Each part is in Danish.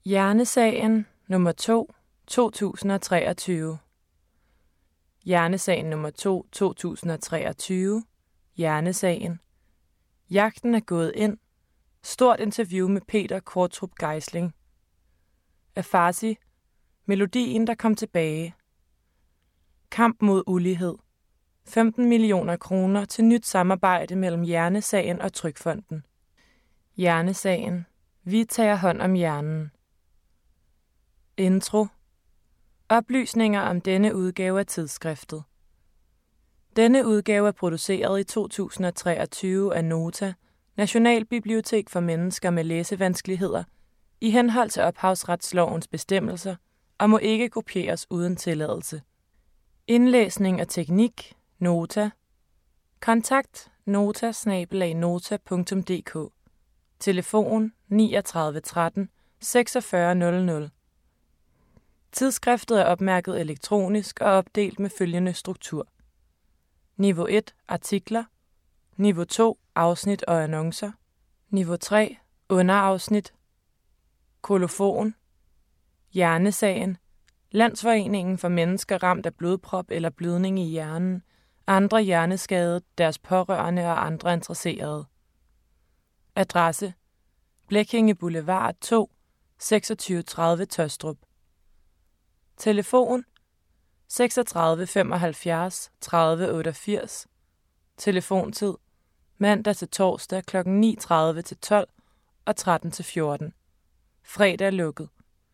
Hjernesagen nummer 2, 2023. Hjernesagen nummer 2, 2023. Hjernesagen. Jagten er gået ind. Stort interview med Peter Qvortrup Geisling. Afarsi. Melodien, der kom tilbage. Kamp mod ulighed. 15 millioner kroner til nyt samarbejde mellem Hjernesagen og Trygfonden. Hjernesagen. Vi tager hånd om hjernen. Intro. Oplysninger om denne udgave af tidsskriftet. Denne udgave er produceret i 2023 af Nota, Nationalbibliotek for mennesker med læsevanskeligheder, i henhold til ophavsretslovens bestemmelser, og må ikke kopieres uden tilladelse. Indlæsning og teknik. Nota. Kontakt nota@nota.dk. Telefon 39 13 46 00. Tidsskriftet er opmærket elektronisk og opdelt med følgende struktur. Niveau 1. Artikler. Niveau 2. Afsnit og annoncer. Niveau 3. Underafsnit. Kolofon. Hjernesagen. Landsforeningen for mennesker ramt af blodprop eller blødning i hjernen, andre hjerneskadede, deres pårørende og andre interesserede. Adresse: Blekinge Boulevard 2, 2630 Taastrup. Telefon: 36 75 30 88. Telefontid: mandag til torsdag kl. 9.30 til 12 og 13 til 14. Fredag lukket.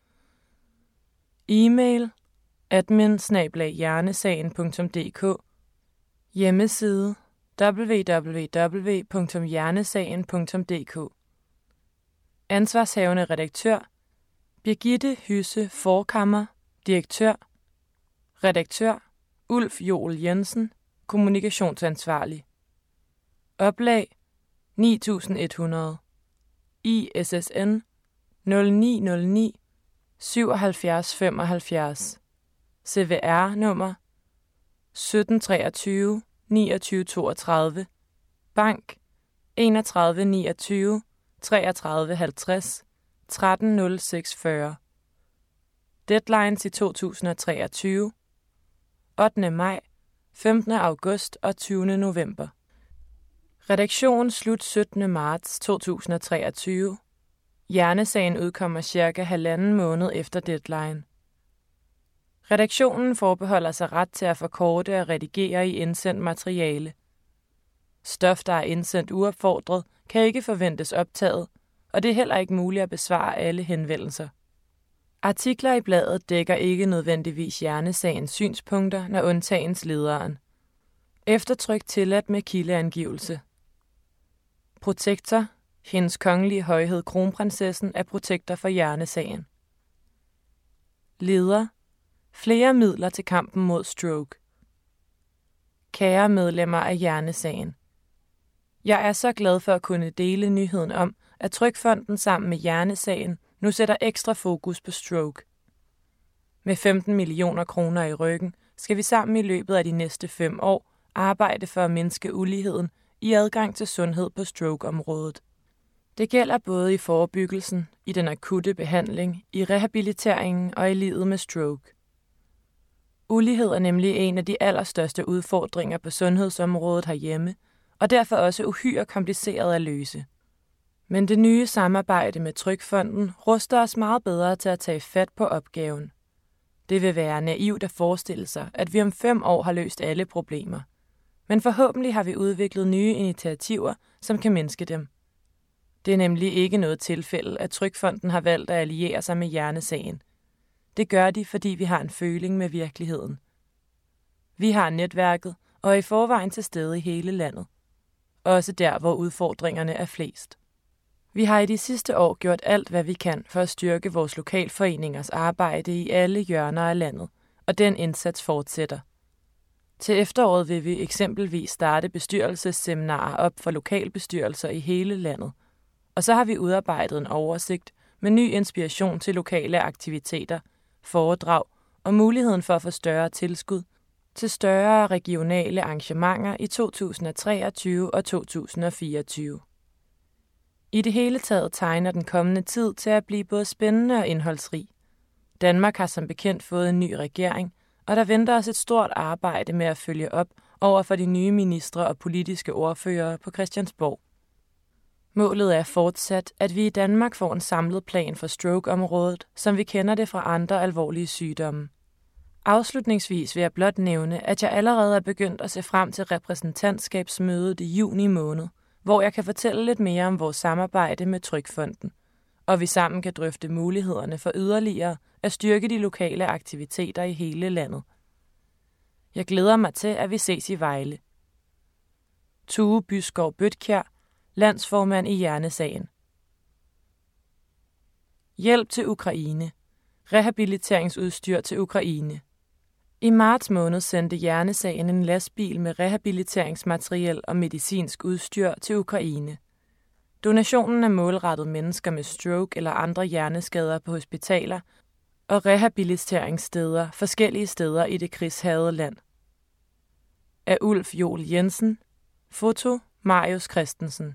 E-mail: admin@hjernesagen.dk. Hjemmeside: www.hjernesagen.dk. Ansvarshavende redaktør: Birgitte Hysse Forchhammer, direktør. Redaktør: Ulf Joel Jensen, kommunikationsansvarlig. Oplag: 9100. ISSN 0909 7775. CVR-nummer 1723 2932. Bank: 3129 3350 13046. Deadlines i 2023: 8. maj, 15. august og 20. november. Redaktion slut 17. marts 2023. Hjernesagen udkommer cirka 1,5 måned efter deadline. Redaktionen forbeholder sig ret til at forkorte og redigere i indsendt materiale. Stof, der er indsendt uopfordret, kan ikke forventes optaget, og det er heller ikke muligt at besvare alle henvendelser. Artikler i bladet dækker ikke nødvendigvis Hjernesagens synspunkter, når undtagens lederen. Eftertryk tilladt med kildeangivelse. Protektor: Hendes Kongelige Højhed Kronprinsessen er protektor for Hjernesagen. Leder: Flere midler til kampen mod stroke. Kære medlemmer af Hjernesagen. Jeg er så glad for at kunne dele nyheden om, at Trygfonden sammen med Hjernesagen nu sætter ekstra fokus på stroke. Med 15 millioner kroner i ryggen skal vi sammen i løbet af de næste 5 år arbejde for at mindske uligheden i adgang til sundhed på strokeområdet. Det gælder både i forebyggelsen, i den akutte behandling, i rehabiliteringen og i livet med stroke. Ulighed er nemlig en af de allerstørste udfordringer på sundhedsområdet herhjemme, og derfor også uhyre kompliceret at løse. Men det nye samarbejde med Trygfonden ruster os meget bedre til at tage fat på opgaven. Det vil være naivt at forestille sig, at vi om 5 år har løst alle problemer. Men forhåbentlig har vi udviklet nye initiativer, som kan mindske dem. Det er nemlig ikke noget tilfælde, at Trygfonden har valgt at alliere sig med Hjernesagen. Det gør de, fordi vi har en føling med virkeligheden. Vi har netværket og er i forvejen til stede i hele landet. Også der, hvor udfordringerne er flest. Vi har i de sidste år gjort alt, hvad vi kan for at styrke vores lokalforeningers arbejde i alle hjørner af landet, og den indsats fortsætter. Til efteråret vil vi eksempelvis starte bestyrelsesseminarer op for lokalbestyrelser i hele landet, og så har vi udarbejdet en oversigt med ny inspiration til lokale aktiviteter, foredrag og muligheden for at få større tilskud til større regionale arrangementer i 2023 og 2024. I det hele taget tegner den kommende tid til at blive både spændende og indholdsrig. Danmark har som bekendt fået en ny regering, og der venter os et stort arbejde med at følge op over for de nye ministre og politiske ordførere på Christiansborg. Målet er fortsat, at vi i Danmark får en samlet plan for stroke-området, som vi kender det fra andre alvorlige sygdomme. Afslutningsvis vil jeg blot nævne, at jeg allerede er begyndt at se frem til repræsentantskabsmødet i juni måned, hvor jeg kan fortælle lidt mere om vores samarbejde med TrygFonden, og vi sammen kan drøfte mulighederne for yderligere at styrke de lokale aktiviteter i hele landet. Jeg glæder mig til, at vi ses i Vejle. Tue Byskov Bøtkjær, landsformand i Hjernesagen. Hjælp til Ukraine. Rehabiliteringsudstyr til Ukraine. I marts måned sendte Hjernesagen en lastbil med rehabiliteringsmateriel og medicinsk udstyr til Ukraine. Donationen er målrettet mennesker med stroke eller andre hjerneskader på hospitaler og rehabiliteringssteder forskellige steder i det krigshærgede land. Af Ulf Joel Jensen. Foto Marius Christensen.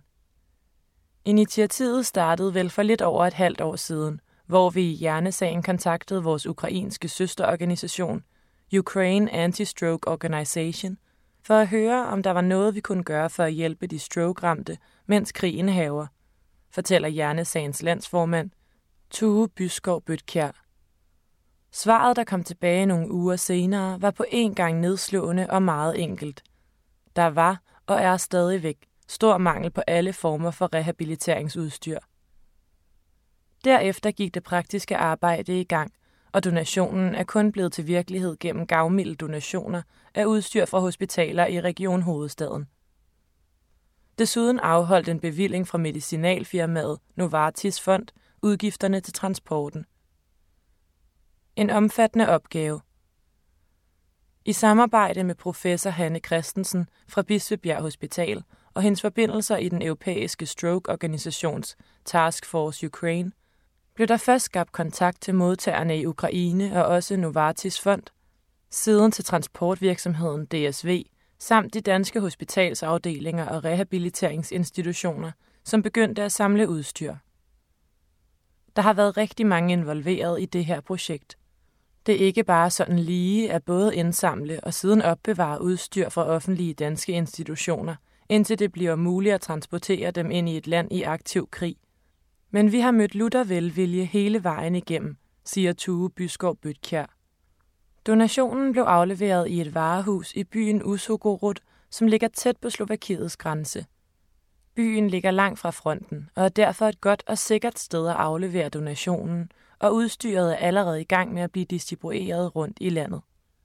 Initiativet startede vel for lidt over et halvt år siden, hvor vi i Hjernesagen kontaktede vores ukrainske søsterorganisation, Ukraine Anti-Stroke Organization, for at høre, om der var noget, vi kunne gøre for at hjælpe de stroke-ramte, mens krigen hærger, fortæller Hjernesagens landsformand, Tue Byskov Bøtkjær. Svaret, der kom tilbage nogle uger senere, var på en gang nedslående og meget enkelt. Der var, og er stadigvæk, stor mangel på alle former for rehabiliteringsudstyr. Derefter gik det praktiske arbejde i gang, og donationen er kun blevet til virkelighed gennem gavmilde donationer af udstyr fra hospitaler i Region Hovedstaden. Desuden afholdt en bevilling fra medicinalfirmaet Novartis Fond udgifterne til transporten. En omfattende opgave. I samarbejde med professor Hanne Christensen fra Bispebjerg Hospital og hendes forbindelser i den europæiske stroke-organisations Task Force Ukraine, blev der først skabt kontakt til modtagerne i Ukraine og også Novartis Fond, siden til transportvirksomheden DSV, samt de danske hospitalsafdelinger og rehabiliteringsinstitutioner, som begyndte at samle udstyr. Der har været rigtig mange involveret i det her projekt. Det er ikke bare sådan lige at både indsamle og siden opbevare udstyr fra offentlige danske institutioner, indtil det bliver muligt at transportere dem ind i et land i aktiv krig. Men vi har mødt lutter velvilje hele vejen igennem, siger Tue Byskov Bøtkjær. Donationen blev afleveret i et varehus i byen Uzhhorod, som ligger tæt på Slovakiets grænse. Byen ligger langt fra fronten, og er derfor et godt og sikkert sted at aflevere donationen, og udstyret er allerede i gang med at blive distribueret rundt i landet.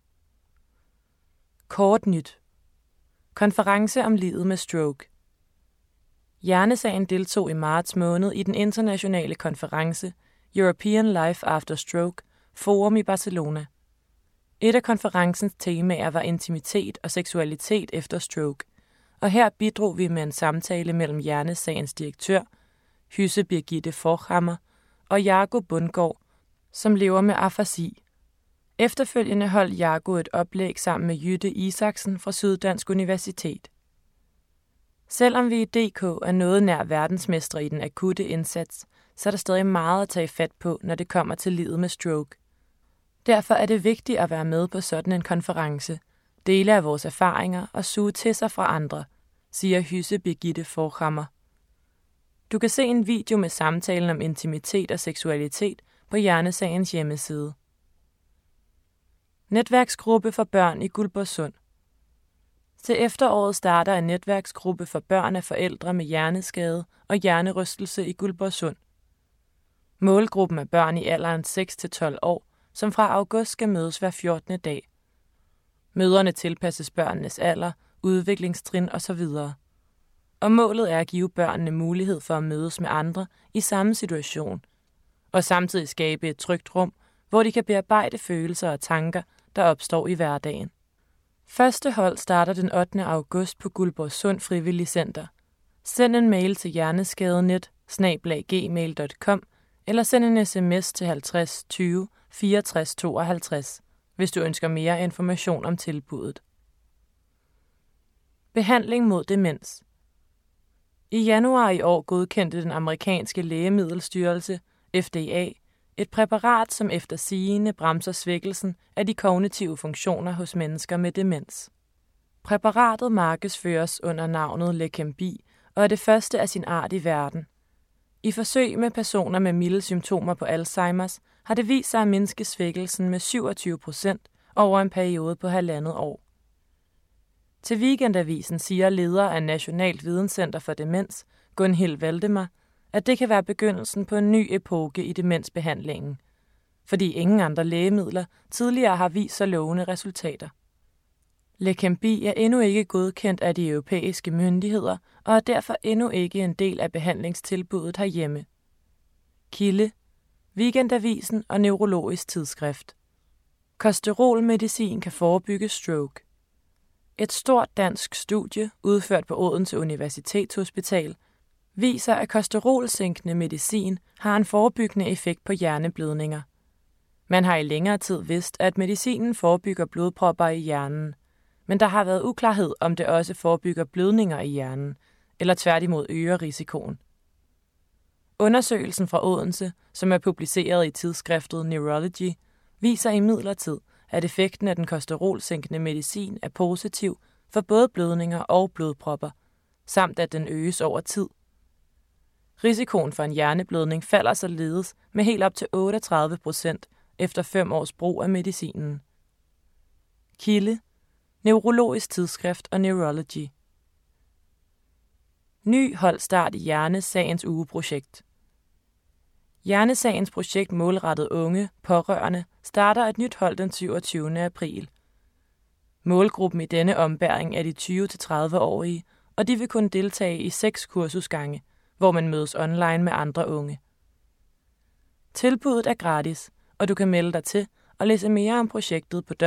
Kort nyt. Konference om livet med stroke. Hjernesagen deltog i marts måned i den internationale konference European Life After Stroke Forum i Barcelona. Et af konferencens temaer var intimitet og seksualitet efter stroke, og her bidrog vi med en samtale mellem Hjernesagens direktør, Hysse Birgitte Forchhammer, og Jago Bundgaard, som lever med afasi. Efterfølgende holdt Jago et oplæg sammen med Jytte Isaksen fra Syddansk Universitet. Selvom vi i DK er noget nær verdensmestre i den akutte indsats, så er der stadig meget at tage fat på, når det kommer til livet med stroke. Derfor er det vigtigt at være med på sådan en konference, dele af vores erfaringer og suge til sig fra andre, siger Hysse Birgitte Forchhammer. Du kan se en video med samtalen om intimitet og seksualitet på Hjernesagens hjemmeside. Netværksgruppe for børn i Guldborgsund. Til efteråret starter en netværksgruppe for børn af forældre med hjerneskade og hjernerystelse i Guldborgsund. Målgruppen er børn i alderen 6-12 år, som fra august skal mødes hver 14. dag. Møderne tilpasses børnenes alder, udviklingstrin osv. Og målet er at give børnene mulighed for at mødes med andre i samme situation, og samtidig skabe et trygt rum, hvor de kan bearbejde følelser og tanker, der opstår i hverdagen. Første hold starter den 8. august på Guldborgsund Frivillig Center. Send en mail til hjerneskadenet@gmail.com eller send en sms til 50 20 64 52, hvis du ønsker mere information om tilbuddet. Behandling mod demens. I januar i år godkendte den amerikanske lægemiddelstyrelse, FDA, et præparat, som efter sigende bremser svækkelsen af de kognitive funktioner hos mennesker med demens. Præparatet markedsføres under navnet Leqembi og er det første af sin art i verden. I forsøg med personer med milde symptomer på Alzheimers har det vist sig at mindske svækkelsen med 27% over en periode på 1,5 år. Til Weekendavisen siger leder af Nationalt Videnscenter for Demens, Gunhild Valdemar, at det kan være begyndelsen på en ny epoke i demensbehandlingen, fordi ingen andre lægemidler tidligere har vist så lovende resultater. Leqembi er endnu ikke godkendt af de europæiske myndigheder og er derfor endnu ikke en del af behandlingstilbuddet herhjemme. Kilde: Weekendavisen og Neurologisk Tidsskrift. Kosterolmedicin kan forebygge stroke. Et stort dansk studie, udført på Odense Universitetshospital, viser, at kosterolsænkende medicin har en forebyggende effekt på hjerneblødninger. Man har i længere tid vidst, at medicinen forebygger blodpropper i hjernen, men der har været uklarhed, om det også forebygger blødninger i hjernen, eller tværtimod øger risikoen. Undersøgelsen fra Odense, som er publiceret i tidsskriftet Neurology, viser imidlertid, at effekten af den kosterolsænkende medicin er positiv for både blødninger og blodpropper, samt at den øges over tid. Risikoen for en hjerneblødning falder således med helt op til 38% efter 5 års brug af medicinen. Kilde: Neurologisk Tidsskrift og Neurology. Ny holdstart i Hjernesagens ugeprojekt. Hjernesagens projekt målrettet unge pårørende starter et nyt hold den 27. april. Målgruppen i denne ombæring er de 20-30-årige, og de vil kunne deltage i 6 kursusgange, hvor man mødes online med andre unge. Tilbuddet er gratis, og du kan melde dig til og læse mere om projektet på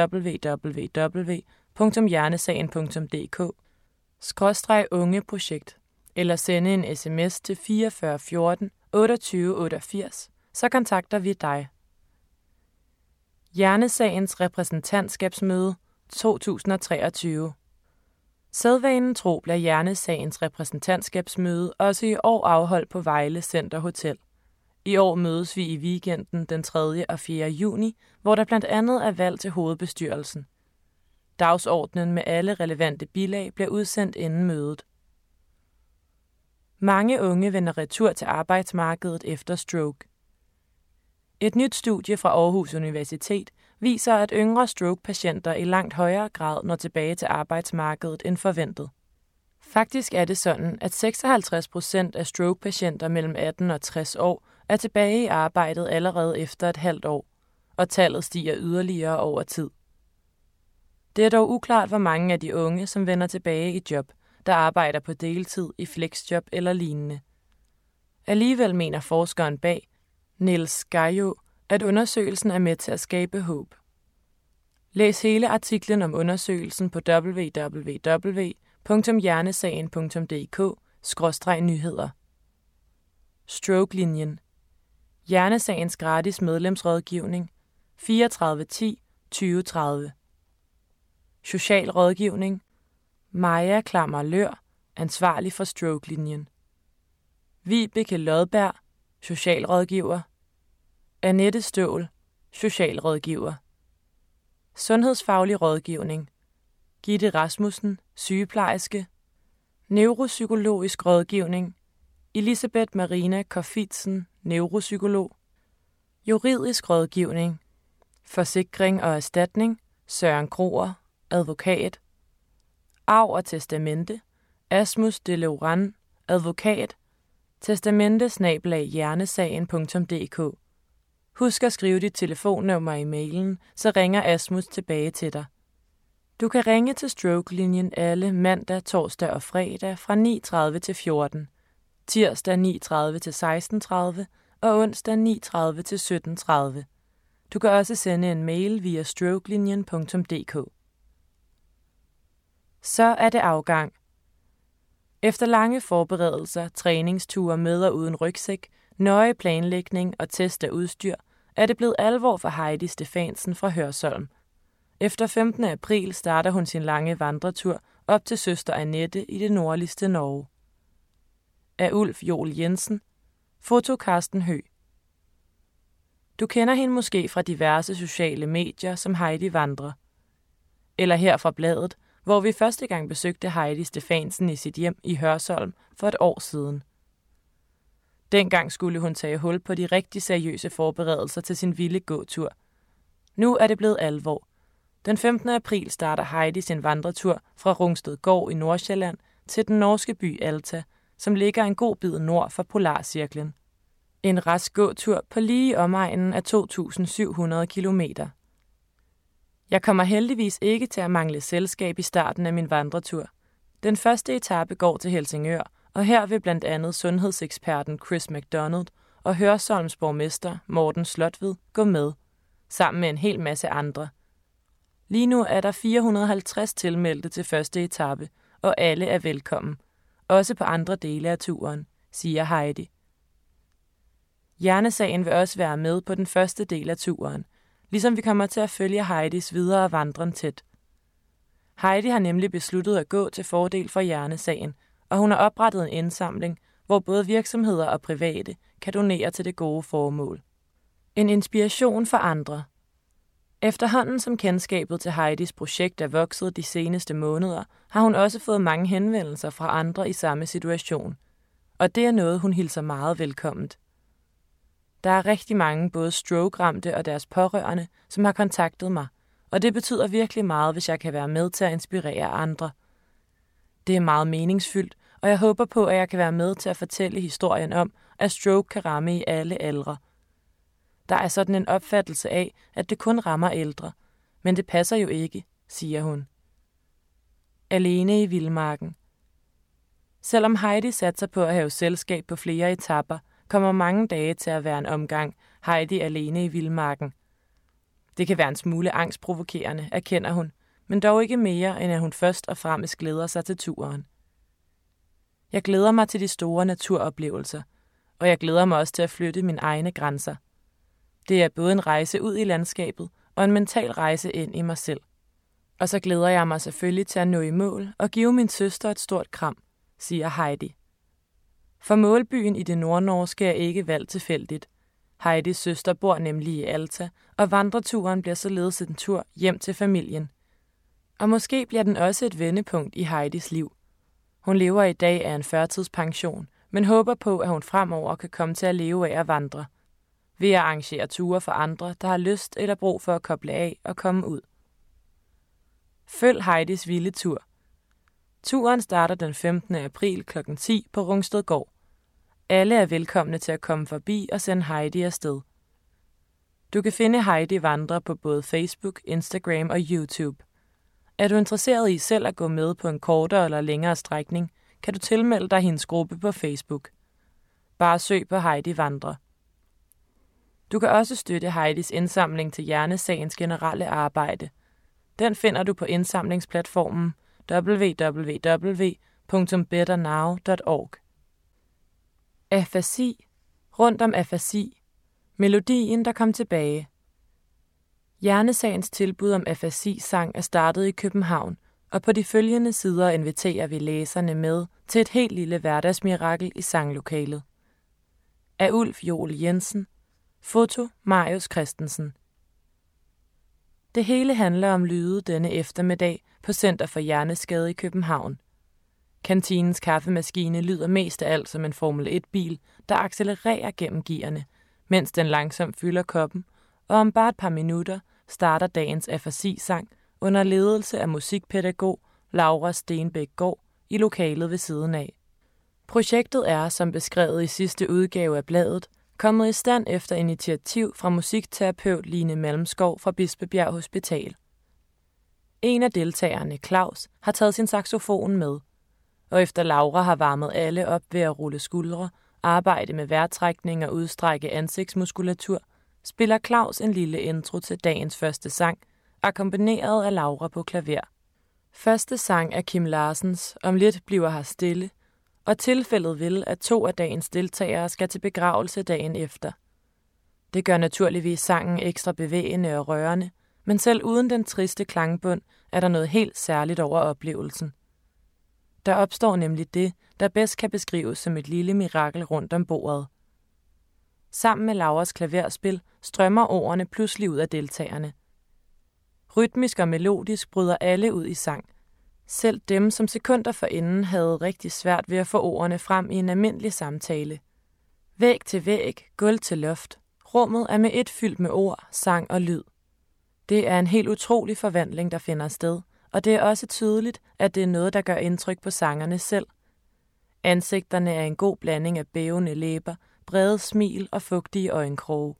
www.hjernesagen.dk/ungeprojekt eller sende en sms til 44 14 28 88, så kontakter vi dig. Hjernesagens repræsentantskabsmøde 2023. Sædvanen tro bliver Hjernesagens repræsentantskabsmøde også i år afholdt på Vejle Center Hotel. I år mødes vi i weekenden den 3. og 4. juni, hvor der blandt andet er valg til hovedbestyrelsen. Dagsordenen med alle relevante bilag bliver udsendt inden mødet. Mange unge vender retur til arbejdsmarkedet efter stroke. Et nyt studie fra Aarhus Universitet viser, at yngre stroke-patienter i langt højere grad når tilbage til arbejdsmarkedet end forventet. Faktisk er det sådan, at 56% af stroke-patienter mellem 18 og 60 år er tilbage i arbejdet allerede efter et halvt år, og tallet stiger yderligere over tid. Det er dog uklart, hvor mange af de unge, som vender tilbage i job, der arbejder på deltid i flexjob eller lignende. Alligevel mener forskeren bag, Niels Gajo, at undersøgelsen er med til at skabe håb. Læs hele artiklen om undersøgelsen på www.hjernesagen.dk/nyheder. Stroke-linjen. Hjernesagens gratis medlemsrådgivning 34 10 2030. Social rådgivning. Maja Klammer Lør, ansvarlig for Stroke-linjen. Vibeke Lodberg, socialrådgiver. Annette Stål, socialrådgiver. Sundhedsfaglig rådgivning. Gitte Rasmussen, sygeplejerske. Neuropsykologisk rådgivning. Elisabeth Marina Korfitsen, neuropsykolog. Juridisk rådgivning. Forsikring og erstatning. Søren Kroer, advokat. Arv og testamente. Asmus de Leuran, advokat. testamente@hjernesagen.dk. Husk at skrive dit telefonnummer i mailen, så ringer Asmus tilbage til dig. Du kan ringe til Stroke-linjen alle mandag, torsdag og fredag fra 9:30 til 14, tirsdag 9:30 til 16:30 og onsdag 9:30 til 17:30. Du kan også sende en mail via strokelinjen.dk. Så er det afgang. Efter lange forberedelser, træningsture med og uden rygsæk, nøje planlægning og test af udstyr, er det blevet alvor for Heidi Stefansen fra Hørsholm. Efter 15. april starter hun sin lange vandretur op til søster Annette i det nordligste Norge. Af Ulf Joel Jensen. Foto Carsten Høgh. Du kender hende måske fra diverse sociale medier som Heidi Vandrer. Eller her fra bladet, hvor vi første gang besøgte Heidi Stefansen i sit hjem i Hørsholm for et år siden. Dengang skulle hun tage hul på de rigtig seriøse forberedelser til sin vilde gåtur. Nu er det blevet alvor. Den 15. april starter Heidi sin vandretur fra Rungstedgård i Nordsjælland til den norske by Alta, som ligger en god bid nord for Polarcirklen. En rask gåtur på lige omegnen af 2.700 kilometer. Jeg kommer heldigvis ikke til at mangle selskab i starten af min vandretur. Den første etape går til Helsingør, og her vil blandt andet sundhedseksperten Chris McDonald og Hørsholms borgmester Morten Slotved gå med, sammen med en hel masse andre. Lige nu er der 450 tilmeldte til første etape, og alle er velkommen, også på andre dele af turen, siger Heidi. Hjernesagen vil også være med på den første del af turen, ligesom vi kommer til at følge Heidis videre vandren tæt. Heidi har nemlig besluttet at gå til fordel for Hjernesagen, og hun har oprettet en indsamling, hvor både virksomheder og private kan donere til det gode formål. En inspiration for andre. Efterhånden som kendskabet til Heidis projekt er vokset de seneste måneder, har hun også fået mange henvendelser fra andre i samme situation. Og det er noget, hun hilser meget velkomment. Der er rigtig mange både stroke-ramte og deres pårørende, som har kontaktet mig, og det betyder virkelig meget, hvis jeg kan være med til at inspirere andre. Det er meget meningsfyldt, og jeg håber på, at jeg kan være med til at fortælle historien om, at stroke kan ramme i alle aldre. Der er sådan en opfattelse af, at det kun rammer ældre, men det passer jo ikke, siger hun. Alene i vildmarken. Selvom Heidi satser på at have selskab på flere etaper, kommer mange dage til at være en omgang Heidi alene i vildmarken. Det kan være en smule angstprovokerende, erkender hun, men dog ikke mere, end at hun først og fremmest glæder sig til turen. Jeg glæder mig til de store naturoplevelser, og jeg glæder mig også til at flytte mine egne grænser. Det er både en rejse ud i landskabet og en mental rejse ind i mig selv. Og så glæder jeg mig selvfølgelig til at nå i mål og give min søster et stort kram, siger Heidi. For målbyen i det nordnorske er ikke valgt tilfældigt. Heidis søster bor nemlig i Alta, og vandreturen bliver således en tur hjem til familien. Og måske bliver den også et vendepunkt i Heidis liv. Hun lever i dag af en førtidspension, men håber på, at hun fremover kan komme til at leve af at vandre. Ved at arrangere ture for andre, der har lyst eller brug for at koble af og komme ud. Følg Heidis vilde tur. Turen starter den 15. april kl. 10 på Rungstedgård. Alle er velkomne til at komme forbi og sende Heidi afsted. Du kan finde Heidi Vandrer på både Facebook, Instagram og YouTube. Er du interesseret i selv at gå med på en kortere eller længere strækning, kan du tilmelde dig hendes gruppe på Facebook. Bare søg på Heidi Vandrer. Du kan også støtte Heidis indsamling til Hjernesagens generelle arbejde. Den finder du på indsamlingsplatformen www.betternow.org. Afasi. Rundt om afasi. Melodien, der kom tilbage. Hjernesagens tilbud om afasi-sang er startet i København, og på de følgende sider inviterer vi læserne med til et helt lille hverdagsmirakel i sanglokalet. Af Ulf Joel Jensen. Foto Marius Christensen. Det hele handler om lyde denne eftermiddag på Center for Hjerneskade i København. Kantinens kaffemaskine lyder mest af alt som en Formel 1-bil, der accelererer gennem gearne, mens den langsomt fylder koppen, og om bare et par minutter starter dagens afasi-sang under ledelse af musikpædagog Laura Stenbæk-Gaard i lokalet ved siden af. Projektet er, som beskrevet i sidste udgave af bladet, kommet i stand efter initiativ fra musikterapeut Line Malmskov fra Bispebjerg Hospital. En af deltagerne, Claus, har taget sin saxofon med, og efter Laura har varmet alle op ved at rulle skuldre, arbejde med vejrtrækning og udstrække ansigtsmuskulatur, spiller Claus en lille intro til dagens første sang, akkompagneret af Laura på klaver. Første sang er Kim Larsens Om lidt bliver her stille, og tilfældet vil, at 2 af dagens deltagere skal til begravelse dagen efter. Det gør naturligvis sangen ekstra bevægende og rørende, men selv uden den triste klangbund er der noget helt særligt over oplevelsen. Der opstår nemlig det, der bedst kan beskrives som et lille mirakel rundt om bordet. Sammen med Lauras klaverspil strømmer ordene pludselig ud af deltagerne. Rytmisk og melodisk bryder alle ud i sang. Selv dem, som sekunder forinden havde rigtig svært ved at få ordene frem i en almindelig samtale. Væg til væg, gulv til loft. Rummet er med ét fyldt med ord, sang og lyd. Det er en helt utrolig forvandling, der finder sted, og det er også tydeligt, at det er noget, der gør indtryk på sangerne selv. Ansigterne er en god blanding af bævende læber, brede smil og fugtige øjenkroge.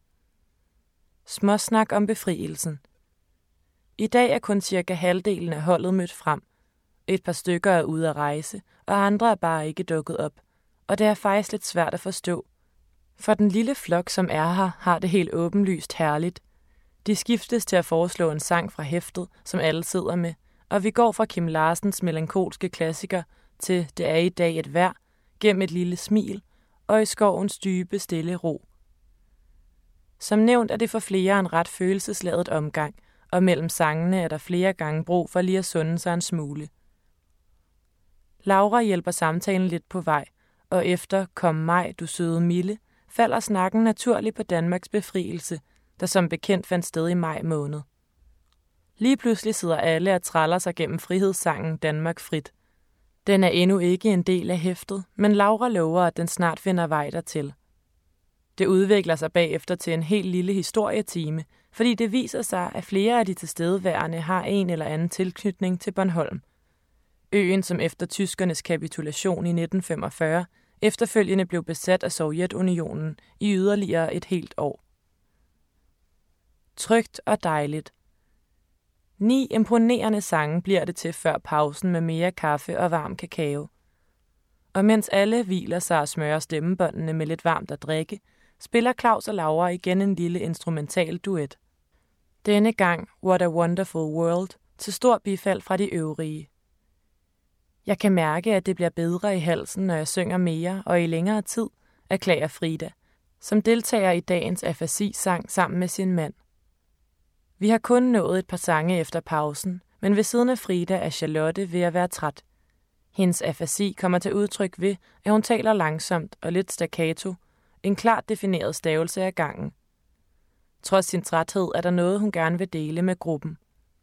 Småsnak om befrielsen. I dag er kun cirka halvdelen af holdet mødt frem. Et par stykker er ude at rejse, og andre er bare ikke dukket op. Og det er faktisk lidt svært at forstå. For den lille flok, som er her, har det helt åbenlyst herligt. De skiftes til at foreslå en sang fra hæftet, som alle sidder med, og vi går fra Kim Larsens melankolske klassiker til Det er i dag et vejr, gennem et lille smil, og i skovens dybe, stille ro. Som nævnt er det for flere en ret følelsesladet omgang, og mellem sangene er der flere gange brug for lige at sunde sig en smule. Laura hjælper samtalen lidt på vej, og efter Kom maj, du søde Mille, falder snakken naturligt på Danmarks befrielse, der som bekendt fandt sted i maj måned. Lige pludselig sidder alle og træller sig gennem frihedssangen Danmark frit. Den er endnu ikke en del af hæftet, men Laura lover, at den snart finder vej dertil. Det udvikler sig bagefter til en helt lille historietime, fordi det viser sig, at flere af de tilstedeværende har en eller anden tilknytning til Bornholm. Øen, som efter tyskernes kapitulation i 1945, efterfølgende blev besat af Sovjetunionen i yderligere et helt år. Trygt og dejligt. 9 imponerende sange bliver det til før pausen med mere kaffe og varm kakao. Og mens alle hviler sig og smører stemmebåndene med lidt varmt at drikke, spiller Claus og Laura igen en lille instrumental duet. Denne gang What a Wonderful World, til stor bifald fra de øvrige. Jeg kan mærke, at det bliver bedre i halsen, når jeg synger mere og i længere tid, erklærer Frida, som deltager i dagens afasi-sang sammen med sin mand. Vi har kun nået et par sange efter pausen, men ved siden af Frida er Charlotte ved at være træt. Hendes afasi kommer til udtryk ved, at hun taler langsomt og lidt staccato, en klart defineret stavelse af gangen. Trods sin træthed er der noget, hun gerne vil dele med gruppen.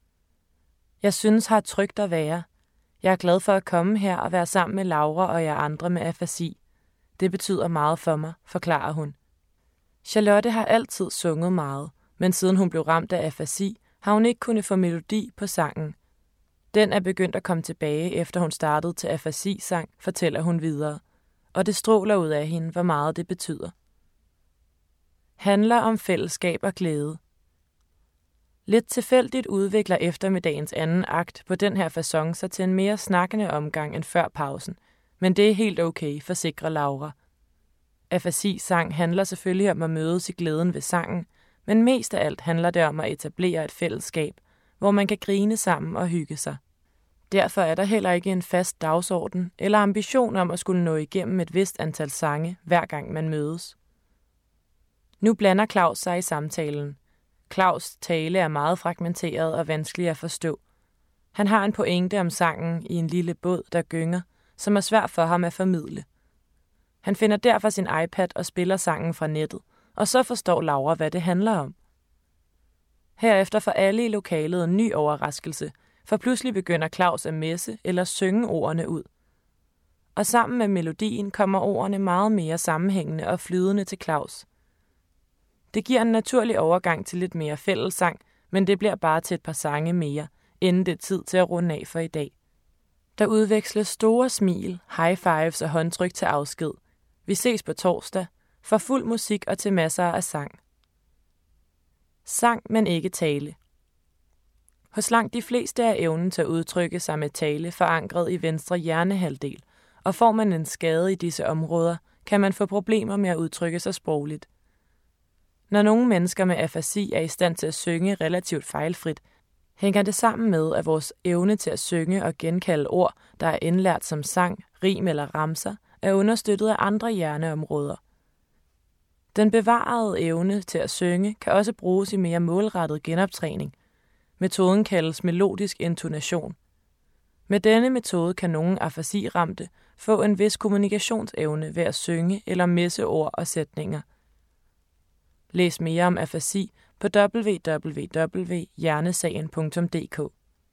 Jeg synes, har trygt at være. Jeg er glad for at komme her og være sammen med Laura og jer andre med afasi. Det betyder meget for mig, forklarer hun. Charlotte har altid sunget meget, men siden hun blev ramt af afasi, har hun ikke kunnet få melodi på sangen. Den er begyndt at komme tilbage, efter hun startede til afasi-sang, fortæller hun videre. Og det stråler ud af hende, hvor meget det betyder. Handler om fællesskab og glæde. Lidt tilfældigt udvikler eftermiddagens anden akt på den her facon sig til en mere snakkende omgang end før pausen, men det er helt okay, forsikrer Laura. Afasi-sang handler selvfølgelig om at mødes i glæden ved sangen, men mest af alt handler det om at etablere et fællesskab, hvor man kan grine sammen og hygge sig. Derfor er der heller ikke en fast dagsorden eller ambition om at skulle nå igennem et vist antal sange, hver gang man mødes. Nu blander Claus sig i samtalen. Claus' tale er meget fragmenteret og vanskelig at forstå. Han har en pointe om sangen i en lille båd, der gynger, som er svært for ham at formidle. Han finder derfor sin iPad og spiller sangen fra nettet, og så forstår Laura, hvad det handler om. Herefter får alle i lokalet en ny overraskelse, for pludselig begynder Claus at messe eller synge ordene ud. Og sammen med melodien kommer ordene meget mere sammenhængende og flydende til Claus. Det giver en naturlig overgang til lidt mere fællessang, men det bliver bare til et par sange mere, inden det er tid til at runde af for i dag. Der udveksles store smil, high fives og håndtryk til afsked. Vi ses på torsdag, for fuld musik og til masser af sang. Sang, men ikke tale. Hos langt de fleste er evnen til at udtrykke sig med tale forankret i venstre hjernehalvdel, og får man en skade i disse områder, kan man få problemer med at udtrykke sig sprogligt. Når nogle mennesker med afasi er i stand til at synge relativt fejlfrit, hænger det sammen med, at vores evne til at synge og genkalde ord, der er indlært som sang, rim eller ramser, er understøttet af andre hjerneområder. Den bevarede evne til at synge kan også bruges i mere målrettet genoptræning. Metoden kaldes melodisk intonation. Med denne metode kan nogle afasi-ramte få en vis kommunikationsevne ved at synge eller messe ord og sætninger. Læs mere om afasi på www.hjernesagen.dk.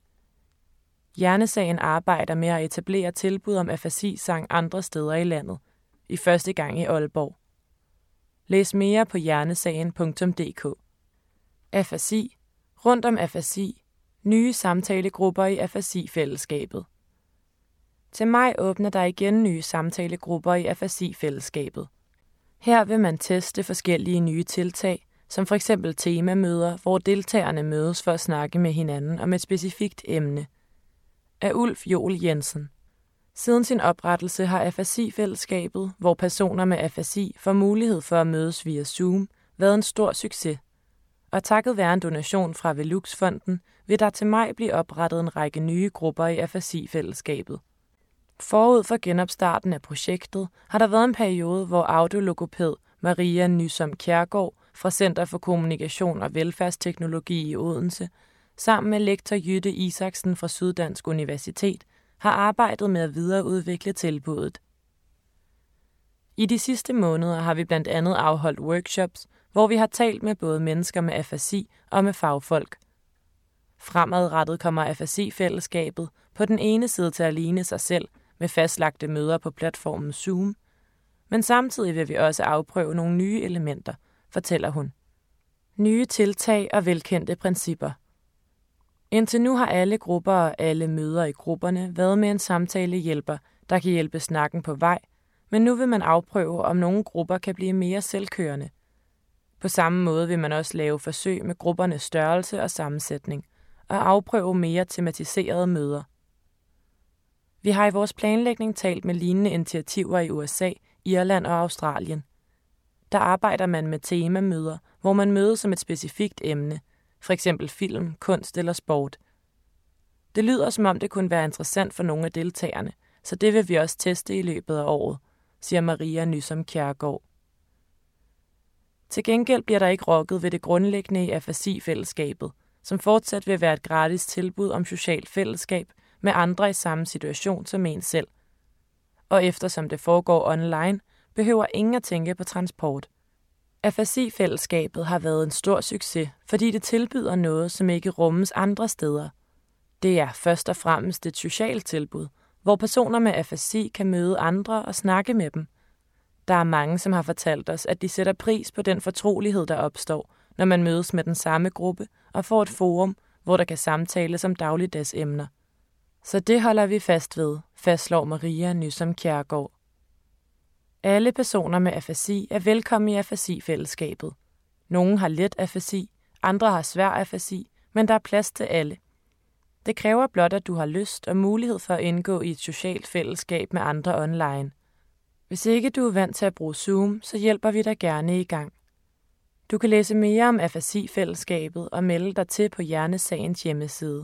Hjernesagen arbejder med at etablere tilbud om afasi-sang andre steder i landet, i første gang i Aalborg. Læs mere på hjernesagen.dk. Afasi, rundt om afasi, nye samtalegrupper i Afasi-fællesskabet. Til maj åbner der igen nye samtalegrupper i Afasi-fællesskabet. Her vil man teste forskellige nye tiltag, som for eksempel temamøder, hvor deltagerne mødes for at snakke med hinanden om et specifikt emne. Af Ulf Joel Jensen. Siden sin oprettelse har Afasi-fællesskabet, hvor personer med afasi får mulighed for at mødes via Zoom, været en stor succes. Og takket være en donation fra Velux-fonden, vil der til maj blive oprettet en række nye grupper i Afasi-fællesskabet. Forud for genopstarten af projektet har der været en periode, hvor audiologopæd Maria Nysom Kjærgaard fra Center for Kommunikation og Velfærdsteknologi i Odense, sammen med lektor Jytte Isaksen fra Syddansk Universitet, har arbejdet med at videreudvikle tilbuddet. I de sidste måneder har vi blandt andet afholdt workshops, hvor vi har talt med både mennesker med afasi og med fagfolk. Fremadrettet kommer Afasi-fællesskabet på den ene side til at ligne sig selv med fastlagte møder på platformen Zoom, men samtidig vil vi også afprøve nogle nye elementer, fortæller hun. Nye tiltag og velkendte principper. Indtil nu har alle grupper og alle møder i grupperne været med en samtalehjælper, der kan hjælpe snakken på vej, men nu vil man afprøve, om nogle grupper kan blive mere selvkørende. På samme måde vil man også lave forsøg med gruppernes størrelse og sammensætning, og afprøve mere tematiserede møder. Vi har i vores planlægning talt med lignende initiativer i USA, Irland og Australien. Der arbejder man med temamøder, hvor man mødes om et specifikt emne, for eksempel film, kunst eller sport. Det lyder som om det kunne være interessant for nogle af deltagerne, så det vil vi også teste i løbet af året, siger Maria Nysom Kjærgaard. Til gengæld bliver der ikke rokket ved det grundlæggende i Afasi-fællesskabet, som fortsat vil være et gratis tilbud om socialt fællesskab med andre i samme situation som en selv. Og eftersom det foregår online, behøver ingen at tænke på transport. Afasi-fællesskabet har været en stor succes, fordi det tilbyder noget, som ikke rummes andre steder. Det er først og fremmest et socialt tilbud, hvor personer med afasi kan møde andre og snakke med dem. Der er mange, som har fortalt os, at de sætter pris på den fortrolighed, der opstår, når man mødes med den samme gruppe og får et forum, hvor der kan samtales om dagligdags emner. Så det holder vi fast ved, fastslår Maria Nysom Kjærgaard. Alle personer med afasi er velkomne i Afasi-fællesskabet. Nogle har let afasi, andre har svær afasi, men der er plads til alle. Det kræver blot, at du har lyst og mulighed for at indgå i et socialt fællesskab med andre online. Hvis ikke du er vant til at bruge Zoom, så hjælper vi dig gerne i gang. Du kan læse mere om Afasi-fællesskabet og melde dig til på Hjernesagens hjemmeside.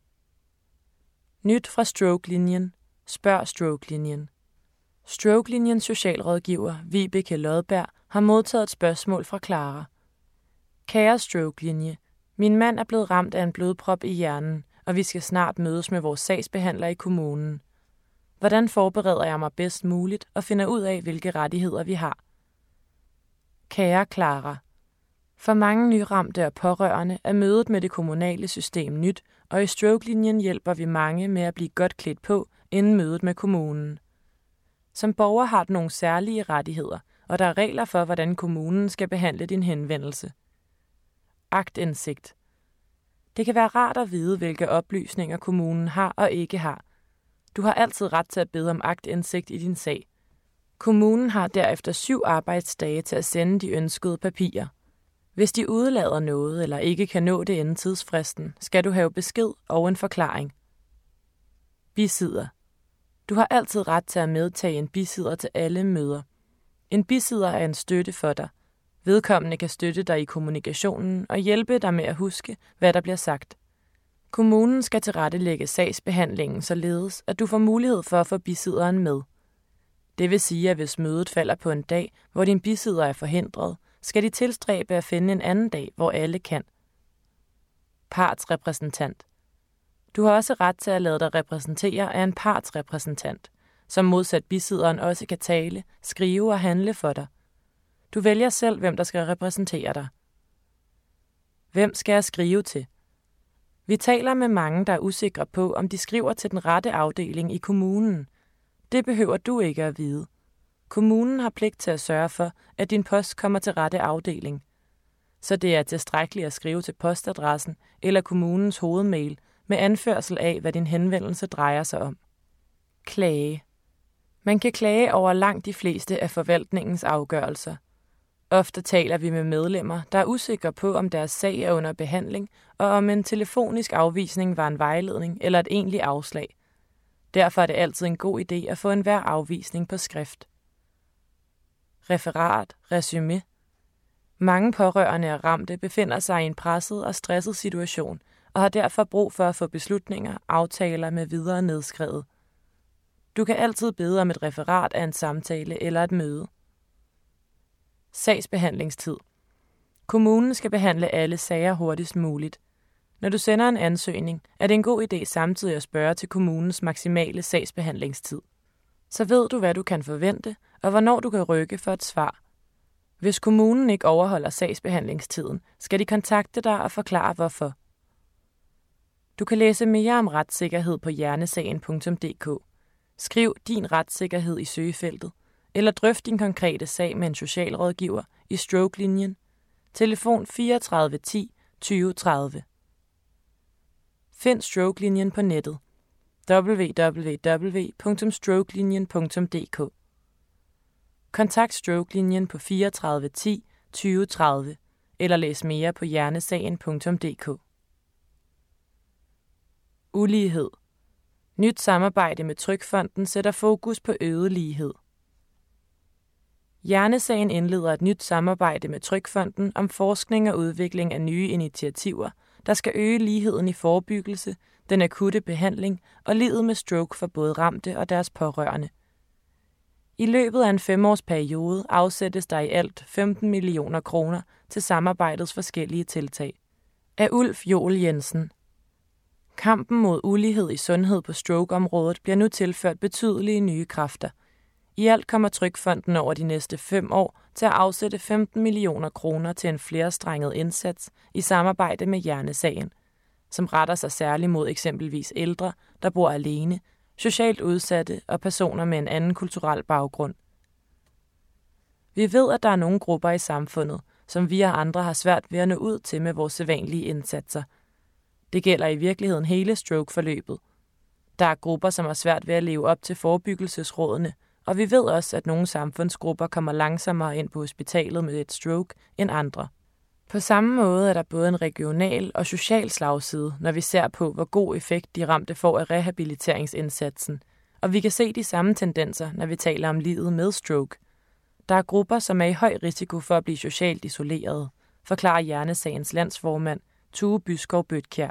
Nyt fra Stroke-linjen. Spørg Stroke-linjen. Stroke-linjens socialrådgiver Vibeke Lodberg har modtaget et spørgsmål fra Clara. Kære Stroke-linje, min mand er blevet ramt af en blodprop i hjernen, og vi skal snart mødes med vores sagsbehandler i kommunen. Hvordan forbereder jeg mig bedst muligt og finder ud af, hvilke rettigheder vi har? Kære Clara, for mange nyramte og pårørende er mødet med det kommunale system nyt, og i Stroke-linjen hjælper vi mange med at blive godt klædt på inden mødet med kommunen. Som borger har du nogle særlige rettigheder, og der er regler for, hvordan kommunen skal behandle din henvendelse. Aktindsigt. Det kan være rart at vide, hvilke oplysninger kommunen har og ikke har. Du har altid ret til at bede om aktindsigt i din sag. Kommunen har derefter 7 arbejdsdage til at sende de ønskede papirer. Hvis de udelader noget eller ikke kan nå det inden tidsfristen, skal du have besked og en forklaring. Bisidder. Du har altid ret til at medtage en bisidder til alle møder. En bisidder er en støtte for dig. Vedkommende kan støtte dig i kommunikationen og hjælpe dig med at huske, hvad der bliver sagt. Kommunen skal tilrettelægge sagsbehandlingen således, at du får mulighed for at få bisidderen med. Det vil sige, at hvis mødet falder på en dag, hvor din bisidder er forhindret, skal de tilstræbe at finde en anden dag, hvor alle kan. Partsrepræsentant. Du har også ret til at lade dig repræsentere af en partsrepræsentant, som modsat bisidderen også kan tale, skrive og handle for dig. Du vælger selv, hvem der skal repræsentere dig. Hvem skal jeg skrive til? Vi taler med mange, der er usikre på, om de skriver til den rette afdeling i kommunen. Det behøver du ikke at vide. Kommunen har pligt til at sørge for, at din post kommer til rette afdeling. Så det er tilstrækkeligt at skrive til postadressen eller kommunens hovedmail med anførsel af, hvad din henvendelse drejer sig om. Klage. Man kan klage over langt de fleste af forvaltningens afgørelser. Ofte taler vi med medlemmer, der er usikre på, om deres sag er under behandling, og om en telefonisk afvisning var en vejledning eller et egentligt afslag. Derfor er det altid en god idé at få enhver afvisning på skrift. Referat, resumé. Mange pårørende og ramte befinder sig i en presset og stresset situation, og har derfor brug for at få beslutninger, aftaler med videre nedskrevet. Du kan altid bede om et referat af en samtale eller et møde. Sagsbehandlingstid. Kommunen skal behandle alle sager hurtigst muligt. Når du sender en ansøgning, er det en god idé samtidig at spørge til kommunens maksimale sagsbehandlingstid. Så ved du, hvad du kan forvente, og hvornår du kan rykke for et svar. Hvis kommunen ikke overholder sagsbehandlingstiden, skal de kontakte dig og forklare hvorfor. Du kan læse mere om retssikkerhed på hjernesagen.dk. Skriv din retssikkerhed i søgefeltet, eller drøft din konkrete sag med en socialrådgiver i Stroke-linjen. Telefon 34 10 20 30. Find Stroke-linjen på nettet www.strokelinjen.dk. Kontakt Stroke-linjen på 34 10 20 30 eller læs mere på hjernesagen.dk. Ulighed. Nyt samarbejde med Trygfonden sætter fokus på øget lighed. Hjernesagen indleder et nyt samarbejde med Trygfonden om forskning og udvikling af nye initiativer, der skal øge ligheden i forebyggelse, den akutte behandling og livet med stroke for både ramte og deres pårørende. I løbet af en 5-årsperiode afsættes der i alt 15 millioner kroner til samarbejdets forskellige tiltag. Af Ulf Joel Jensen. Kampen mod ulighed i sundhed på strokeområdet bliver nu tilført betydelige nye kræfter. I alt kommer Trygfonden over de næste 5 år til at afsætte 15 millioner kroner til en flerstrenget indsats i samarbejde med Hjernesagen, som retter sig særligt mod eksempelvis ældre, der bor alene, socialt udsatte og personer med en anden kulturel baggrund. Vi ved, at der er nogle grupper i samfundet, som vi og andre har svært ved at nå ud til med vores sædvanlige indsatser. Det gælder i virkeligheden hele stroke-forløbet. Der er grupper, som har svært ved at leve op til forebyggelsesrådene, og vi ved også, at nogle samfundsgrupper kommer langsommere ind på hospitalet med et stroke end andre. På samme måde er der både en regional og social slagside, når vi ser på, hvor god effekt de ramte får af rehabiliteringsindsatsen, og vi kan se de samme tendenser, når vi taler om livet med stroke. Der er grupper, som er i høj risiko for at blive socialt isolerede, forklarer Hjernesagens landsformand Tue Byskov Bøtkjær.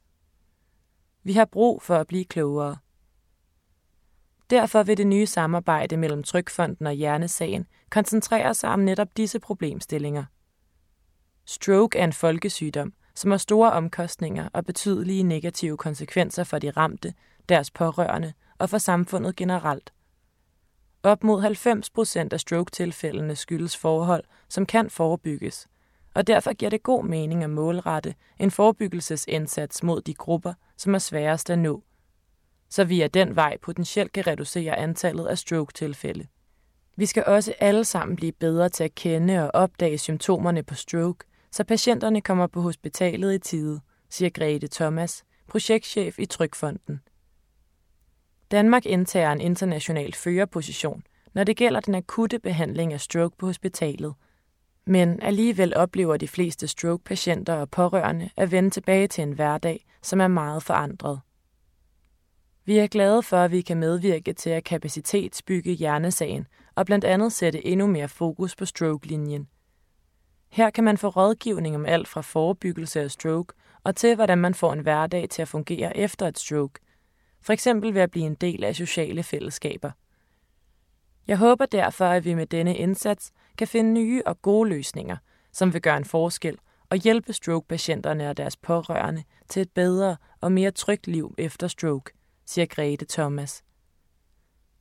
Vi har brug for at blive klogere. Derfor vil det nye samarbejde mellem Trygfonden og Hjernesagen koncentrere sig om netop disse problemstillinger. Stroke er en folkesygdom, som har store omkostninger og betydelige negative konsekvenser for de ramte, deres pårørende og for samfundet generelt. Op mod 90% af stroke-tilfældene skyldes forhold, som kan forebygges, og derfor giver det god mening at målrette en forebyggelsesindsats mod de grupper, som er sværest at nå, så vi ad den vej potentielt kan reducere antallet af stroke-tilfælde. Vi skal også alle sammen blive bedre til at kende og opdage symptomerne på stroke, så patienterne kommer på hospitalet i tide, siger Grete Thomas, projektchef i Trygfonden. Danmark indtager en international førerposition, når det gælder den akutte behandling af stroke på hospitalet, men alligevel oplever de fleste stroke-patienter og pårørende at vende tilbage til en hverdag, som er meget forandret. Vi er glade for, at vi kan medvirke til at kapacitetsbygge Hjernesagen og blandt andet sætte endnu mere fokus på stroke-linjen. Her kan man få rådgivning om alt fra forebyggelse af stroke og til, hvordan man får en hverdag til at fungere efter et stroke, for eksempel ved at blive en del af sociale fællesskaber. Jeg håber derfor, at vi med denne indsats kan finde nye og gode løsninger, som vil gøre en forskel og hjælpe stroke-patienterne og deres pårørende til et bedre og mere trygt liv efter stroke, siger Grete Thomas.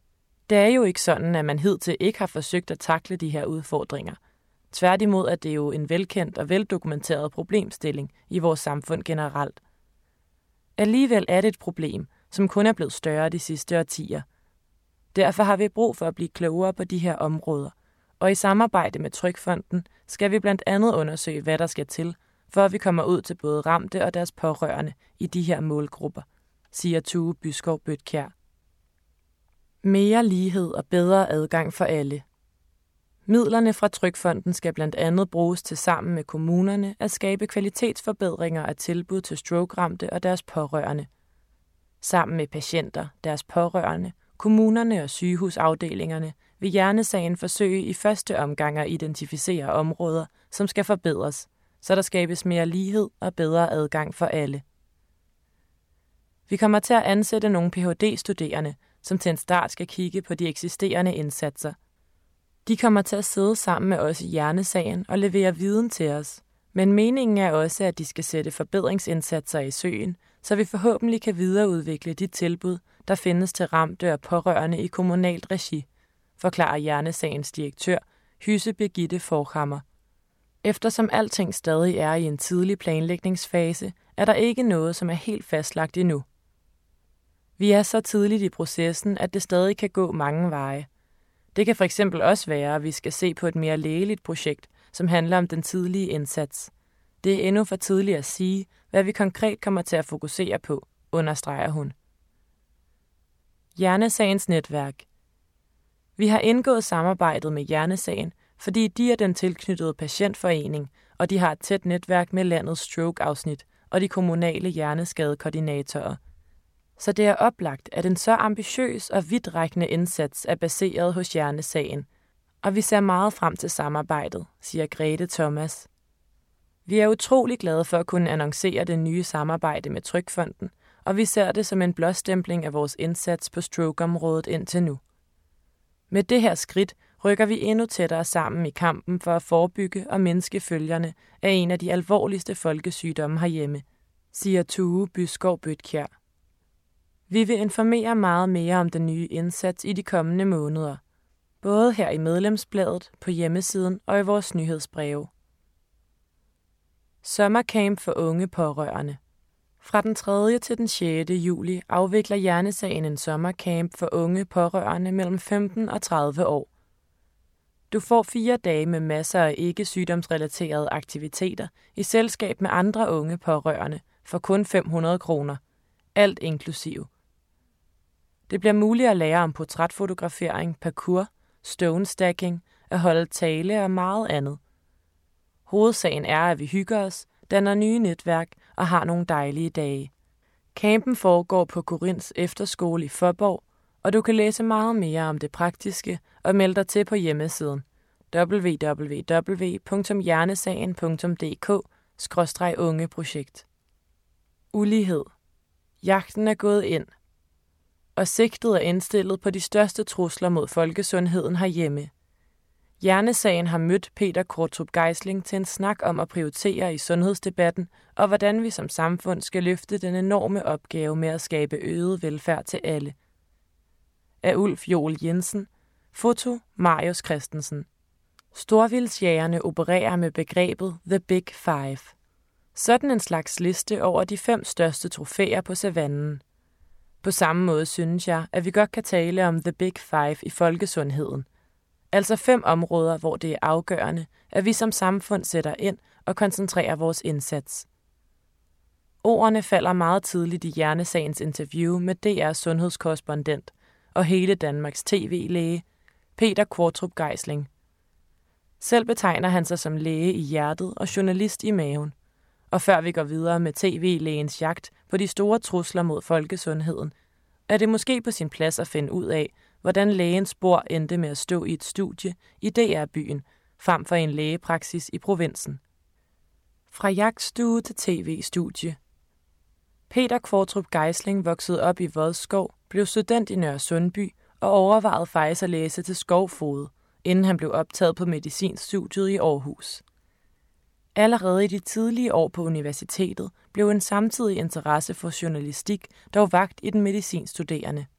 Det er jo ikke sådan, at man hidtil ikke har forsøgt at takle de her udfordringer. Tværtimod er det jo en velkendt og veldokumenteret problemstilling i vores samfund generelt. Alligevel er det et problem, som kun er blevet større de sidste årtier. Derfor har vi brug for at blive klogere på de her områder, og i samarbejde med Trygfonden skal vi blandt andet undersøge, hvad der skal til, for at vi kommer ud til både ramte og deres pårørende i de her målgrupper, siger Tue Byskov Bøtkjær. Mere lighed og bedre adgang for alle. Midlerne fra Trygfonden skal blandt andet bruges til sammen med kommunerne at skabe kvalitetsforbedringer af tilbud til stroke-ramte og deres pårørende. Sammen med patienter, deres pårørende, kommunerne og sygehusafdelingerne vil Hjernesagen forsøge i første omgang at identificere områder, som skal forbedres, så der skabes mere lighed og bedre adgang for alle. Vi kommer til at ansætte nogle Ph.D.-studerende, som til en start skal kigge på de eksisterende indsatser. De kommer til at sidde sammen med os i Hjernesagen og levere viden til os, men meningen er også, at de skal sætte forbedringsindsatser i søen, så vi forhåbentlig kan videreudvikle de tilbud, der findes til ramte og pårørende i kommunalt regi, forklarer Hjernesagens direktør, Hysse Birgitte Forhammer. Eftersom alting stadig er i en tidlig planlægningsfase, er der ikke noget, som er helt fastlagt endnu. Vi er så tidligt i processen, at det stadig kan gå mange veje. Det kan for eksempel også være, at vi skal se på et mere lægeligt projekt, som handler om den tidlige indsats. Det er endnu for tidligt at sige, hvad vi konkret kommer til at fokusere på, understreger hun. Hjernesagens netværk. Vi har indgået samarbejdet med Hjernesagen, fordi de er den tilknyttede patientforening, og de har et tæt netværk med landets stroke-afsnit og de kommunale hjerneskadekoordinatorer. Så det er oplagt, at en så ambitiøs og vidtrækkende indsats er baseret hos Hjernesagen, og vi ser meget frem til samarbejdet, siger Grete Thomas. Vi er utrolig glade for at kunne annoncere det nye samarbejde med Trygfonden, og vi ser det som en blåstempling af vores indsats på stroke-området indtil nu. Med det her skridt rykker vi endnu tættere sammen i kampen for at forebygge og mindske følgerne af en af de alvorligste folkesygdomme herhjemme, siger Tue Byskov Bøtkjær. Vi vil informere meget mere om den nye indsats i de kommende måneder, både her i medlemsbladet, på hjemmesiden og i vores nyhedsbreve. Sommercamp for unge pårørende. Fra den 3. til den 6. juli afvikler Hjernesagen en sommercamp for unge pårørende mellem 15 og 30 år. Du får 4 dage med masser af ikke-sygdomsrelaterede aktiviteter i selskab med andre unge pårørende for kun 500 kroner. Alt inklusiv. Det bliver muligt at lære om portrætfotografering, parkour, stone stacking, at holde tale og meget andet. Hovedsagen er, at vi hygger os, danner nye netværk og har nogle dejlige dage. Campen foregår på Korinths Efterskole i Faaborg, og du kan læse meget mere om det praktiske og melde dig til på hjemmesiden www.hjernesagen.dk/ungeprojekt. Ulighed. Jagten er gået ind, og sigtet er indstillet på de største trusler mod folkesundheden herhjemme. Hjernesagen har mødt Peter Qvortrup Geisling til en snak om at prioritere i sundhedsdebatten, og hvordan vi som samfund skal løfte den enorme opgave med at skabe øget velfærd til alle. Af Ulf Joel Jensen. Foto Marius Christensen. Storvildtsjægerne opererer med begrebet The Big Five. Sådan en slags liste over de 5 største trofæer på savannen. På samme måde synes jeg, at vi godt kan tale om The Big Five i folkesundheden. Altså 5 områder, hvor det er afgørende, at vi som samfund sætter ind og koncentrerer vores indsats. Ordene falder meget tidligt i Hjernesagens interview med DR's sundhedskorrespondent og hele Danmarks tv-læge, Peter Qvortrup Geisling. Selv betegner han sig som læge i hjertet og journalist i maven. Og før vi går videre med tv-lægens jagt på de store trusler mod folkesundheden, er det måske på sin plads at finde ud af, hvordan lægens spor endte med at stå i et studie i DR-byen, frem for en lægepraksis i provinsen. Fra jagtstue til tv-studie. Peter Qvortrup Geisling voksede op i Vodskov, blev student i Nørresundby og overvejede faktisk at læse til skovfoged, inden han blev optaget på medicinstudiet i Aarhus. Allerede i de tidlige år på universitetet blev en samtidig interesse for journalistik dog vakt i den medicinstuderende.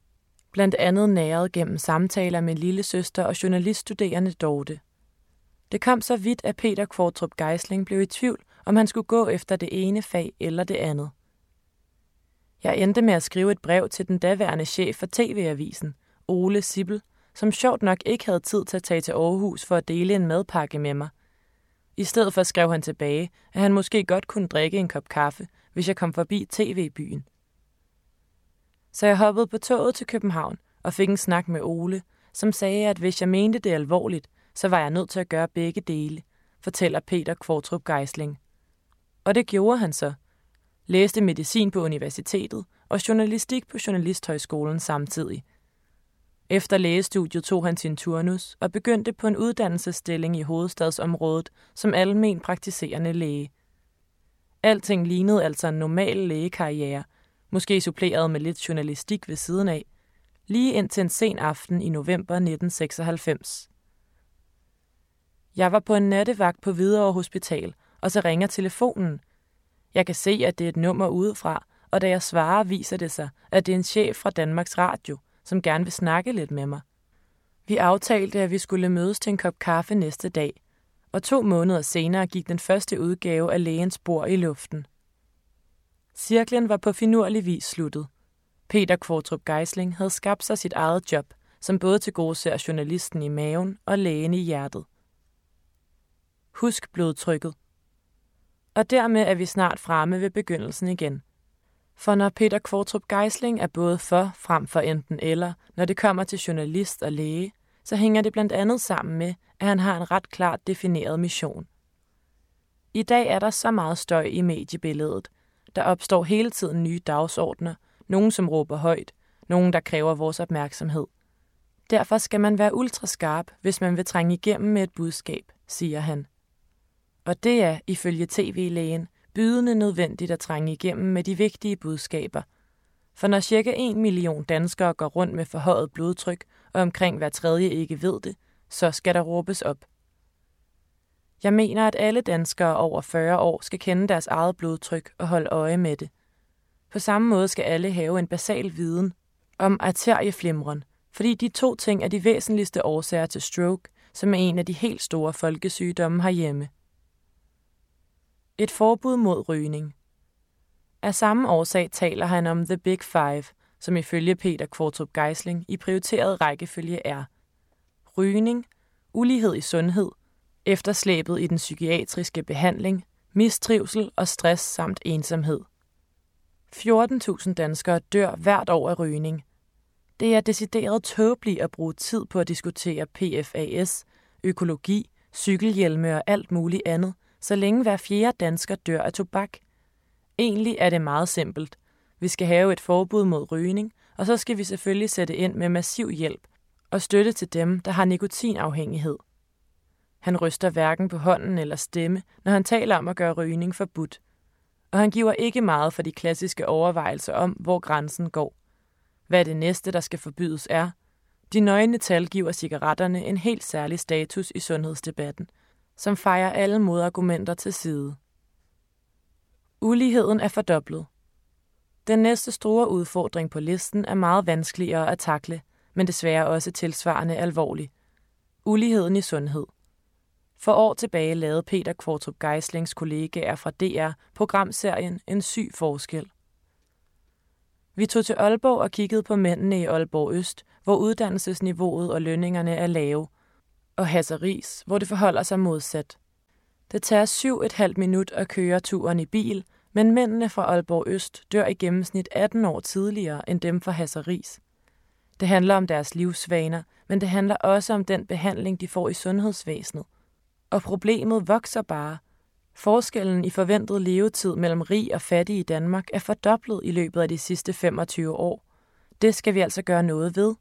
blandt andet næret gennem samtaler med lillesøster og journaliststuderende Dorte. Det kom så vidt, at Peter Qvortrup Geisling blev i tvivl, om han skulle gå efter det ene fag eller det andet. Jeg endte med at skrive et brev til den daværende chef for TV-avisen, Ole Sibbel, som sjovt nok ikke havde tid til at tage til Aarhus for at dele en madpakke med mig. I stedet for skrev han tilbage, at han måske godt kunne drikke en kop kaffe, hvis jeg kom forbi TV-byen. Så jeg hoppede på toget til København og fik en snak med Ole, som sagde, at hvis jeg mente det alvorligt, så var jeg nødt til at gøre begge dele, fortæller Peter Qvortrup Geisling. Og det gjorde han så. Læste medicin på universitetet og journalistik på Journalisthøjskolen samtidig. Efter lægestudiet tog han sin turnus og begyndte på en uddannelsesstilling i hovedstadsområdet som almen praktiserende læge. Alting lignede altså en normal lægekarriere, måske suppleret med lidt journalistik ved siden af, lige indtil en sen aften i november 1996. Jeg var på en nattevagt på Hvidovre Hospital, og så ringer telefonen. Jeg kan se, at det er et nummer udefra, og da jeg svarer, viser det sig, at det er en chef fra Danmarks Radio, som gerne vil snakke lidt med mig. Vi aftalte, at vi skulle mødes til en kop kaffe næste dag, og 2 måneder senere gik den første udgave af Lægens Bord i luften. Cirklen var på finurlig vis sluttet. Peter Qvortrup Geisling havde skabt sig sit eget job, som både tilgodeser journalisten i maven og lægen i hjertet. Husk blodtrykket. Og dermed er vi snart fremme ved begyndelsen igen. For når Peter Qvortrup Geisling er både for frem for enten eller, når det kommer til journalist og læge, så hænger det blandt andet sammen med, at han har en ret klart defineret mission. I dag er der så meget støj i mediebilledet. Der opstår hele tiden nye dagsordner, nogen som råber højt, nogen der kræver vores opmærksomhed. Derfor skal man være ultraskarp, hvis man vil trænge igennem med et budskab, siger han. Og det er, ifølge TV-lægen, bydende nødvendigt at trænge igennem med de vigtige budskaber. For når ca. 1 million danskere går rundt med forhøjet blodtryk, og omkring hver tredje ikke ved det, så skal der råbes op. Jeg mener, at alle danskere over 40 år skal kende deres eget blodtryk og holde øje med det. På samme måde skal alle have en basal viden om arterieflimren, fordi de 2 ting er de væsentligste årsager til stroke, som er en af de helt store folkesygdomme herhjemme. Et forbud mod rygning. Af samme årsag taler han om The Big Five, som ifølge Peter Qvortrup Geisling i prioriteret rækkefølge er rygning, ulighed i sundhed, efterslæbet i den psykiatriske behandling, mistrivsel og stress samt ensomhed. 14.000 danskere dør hvert år af rygning. Det er decideret tåbeligt at bruge tid på at diskutere PFAS, økologi, cykelhjelme og alt muligt andet, så længe hver 4. dansker dør af tobak. Egentlig er det meget simpelt. Vi skal have et forbud mod rygning, og så skal vi selvfølgelig sætte ind med massiv hjælp og støtte til dem, der har nikotinafhængighed. Han ryster hverken på hånden eller stemme, når han taler om at gøre rygning forbudt. Og han giver ikke meget for de klassiske overvejelser om, hvor grænsen går. Hvad det næste, der skal forbydes er. De nøgne tal giver cigaretterne en helt særlig status i sundhedsdebatten, som fejrer alle modargumenter til side. Uligheden er fordoblet. Den næste store udfordring på listen er meget vanskeligere at takle, men desværre også tilsvarende alvorlig. Uligheden i sundhed. For år tilbage lavede Peter Qvortrup Geislings kollegaer fra DR programserien En syg forskel. Vi tog til Aalborg og kiggede på mændene i Aalborg Øst, hvor uddannelsesniveauet og lønningerne er lave, og Hasseris, hvor det forholder sig modsat. Det tager 7,5 minut at køre turen i bil, men mændene fra Aalborg Øst dør i gennemsnit 18 år tidligere end dem fra Hasseris. Det handler om deres livsvaner, men det handler også om den behandling, de får i sundhedsvæsenet. Og problemet vokser bare. Forskellen i forventet levetid mellem rig og fattig i Danmark er fordoblet i løbet af de sidste 25 år. Det skal vi altså gøre noget ved.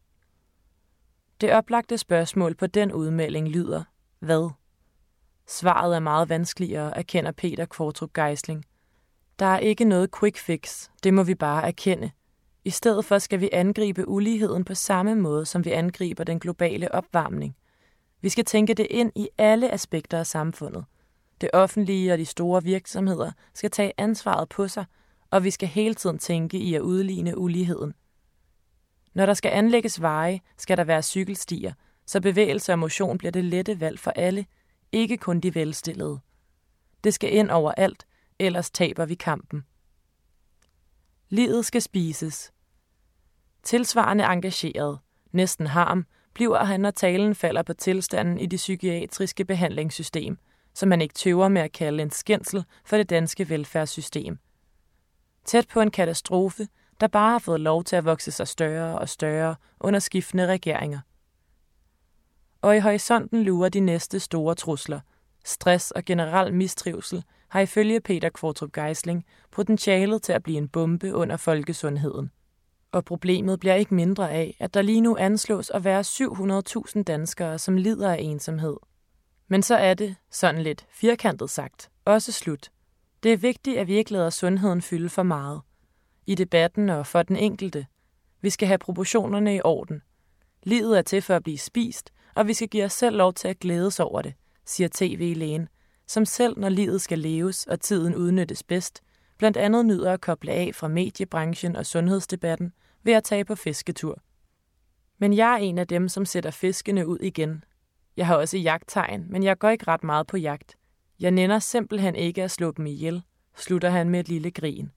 Det oplagte spørgsmål på den udmelding lyder: hvad? Svaret er meget vanskeligere, erkender Peter Qvortrup Geisling. Der er ikke noget quick fix, det må vi bare erkende. I stedet for skal vi angribe uligheden på samme måde, som vi angriber den globale opvarmning. Vi skal tænke det ind i alle aspekter af samfundet. Det offentlige og de store virksomheder skal tage ansvaret på sig, og vi skal hele tiden tænke i at udligne uligheden. Når der skal anlægges veje, skal der være cykelstier, så bevægelse og motion bliver det lette valg for alle, ikke kun de velstillede. Det skal ind overalt, ellers taber vi kampen. Livet skal spises. Tilsvarende engageret, næsten harm, bliver han, når talen falder på tilstanden i det psykiatriske behandlingssystem, som man ikke tøver med at kalde en skændsel for det danske velfærdssystem. Tæt på en katastrofe, der bare har fået lov til at vokse sig større og større under skiftende regeringer. Og i horisonten lurer de næste store trusler. Stress og generel mistrivsel har ifølge Peter Qvortrup Geisling potentialet til at blive en bombe under folkesundheden. Og problemet bliver ikke mindre af, at der lige nu anslås at være 700.000 danskere, som lider af ensomhed. Men så er det, sådan lidt firkantet sagt, også slut. Det er vigtigt, at vi ikke lader sundheden fylde for meget. I debatten og for den enkelte. Vi skal have proportionerne i orden. Livet er til for at blive spist, og vi skal give os selv lov til at glædes over det, siger tv-lægen, som selv når livet skal leves og tiden udnyttes bedst, blandt andet nyder at koble af fra mediebranchen og sundhedsdebatten ved at tage på fisketur. Men jeg er en af dem, som sætter fiskene ud igen. Jeg har også jagttegn, men jeg går ikke ret meget på jagt. Jeg nænder simpelthen ikke at slå dem ihjel, slutter han med et lille grin.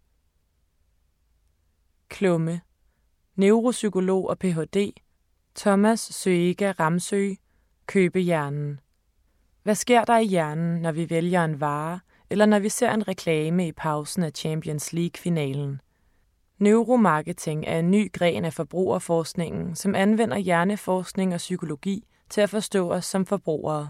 Klumme. Neuropsykolog og Ph.D. Thomas Søega Ramsø. Købe hjernen. Hvad sker der i hjernen, når vi vælger en vare, eller når vi ser en reklame i pausen af Champions League-finalen? Neuromarketing er en ny gren af forbrugerforskningen, som anvender hjerneforskning og psykologi til at forstå os som forbrugere.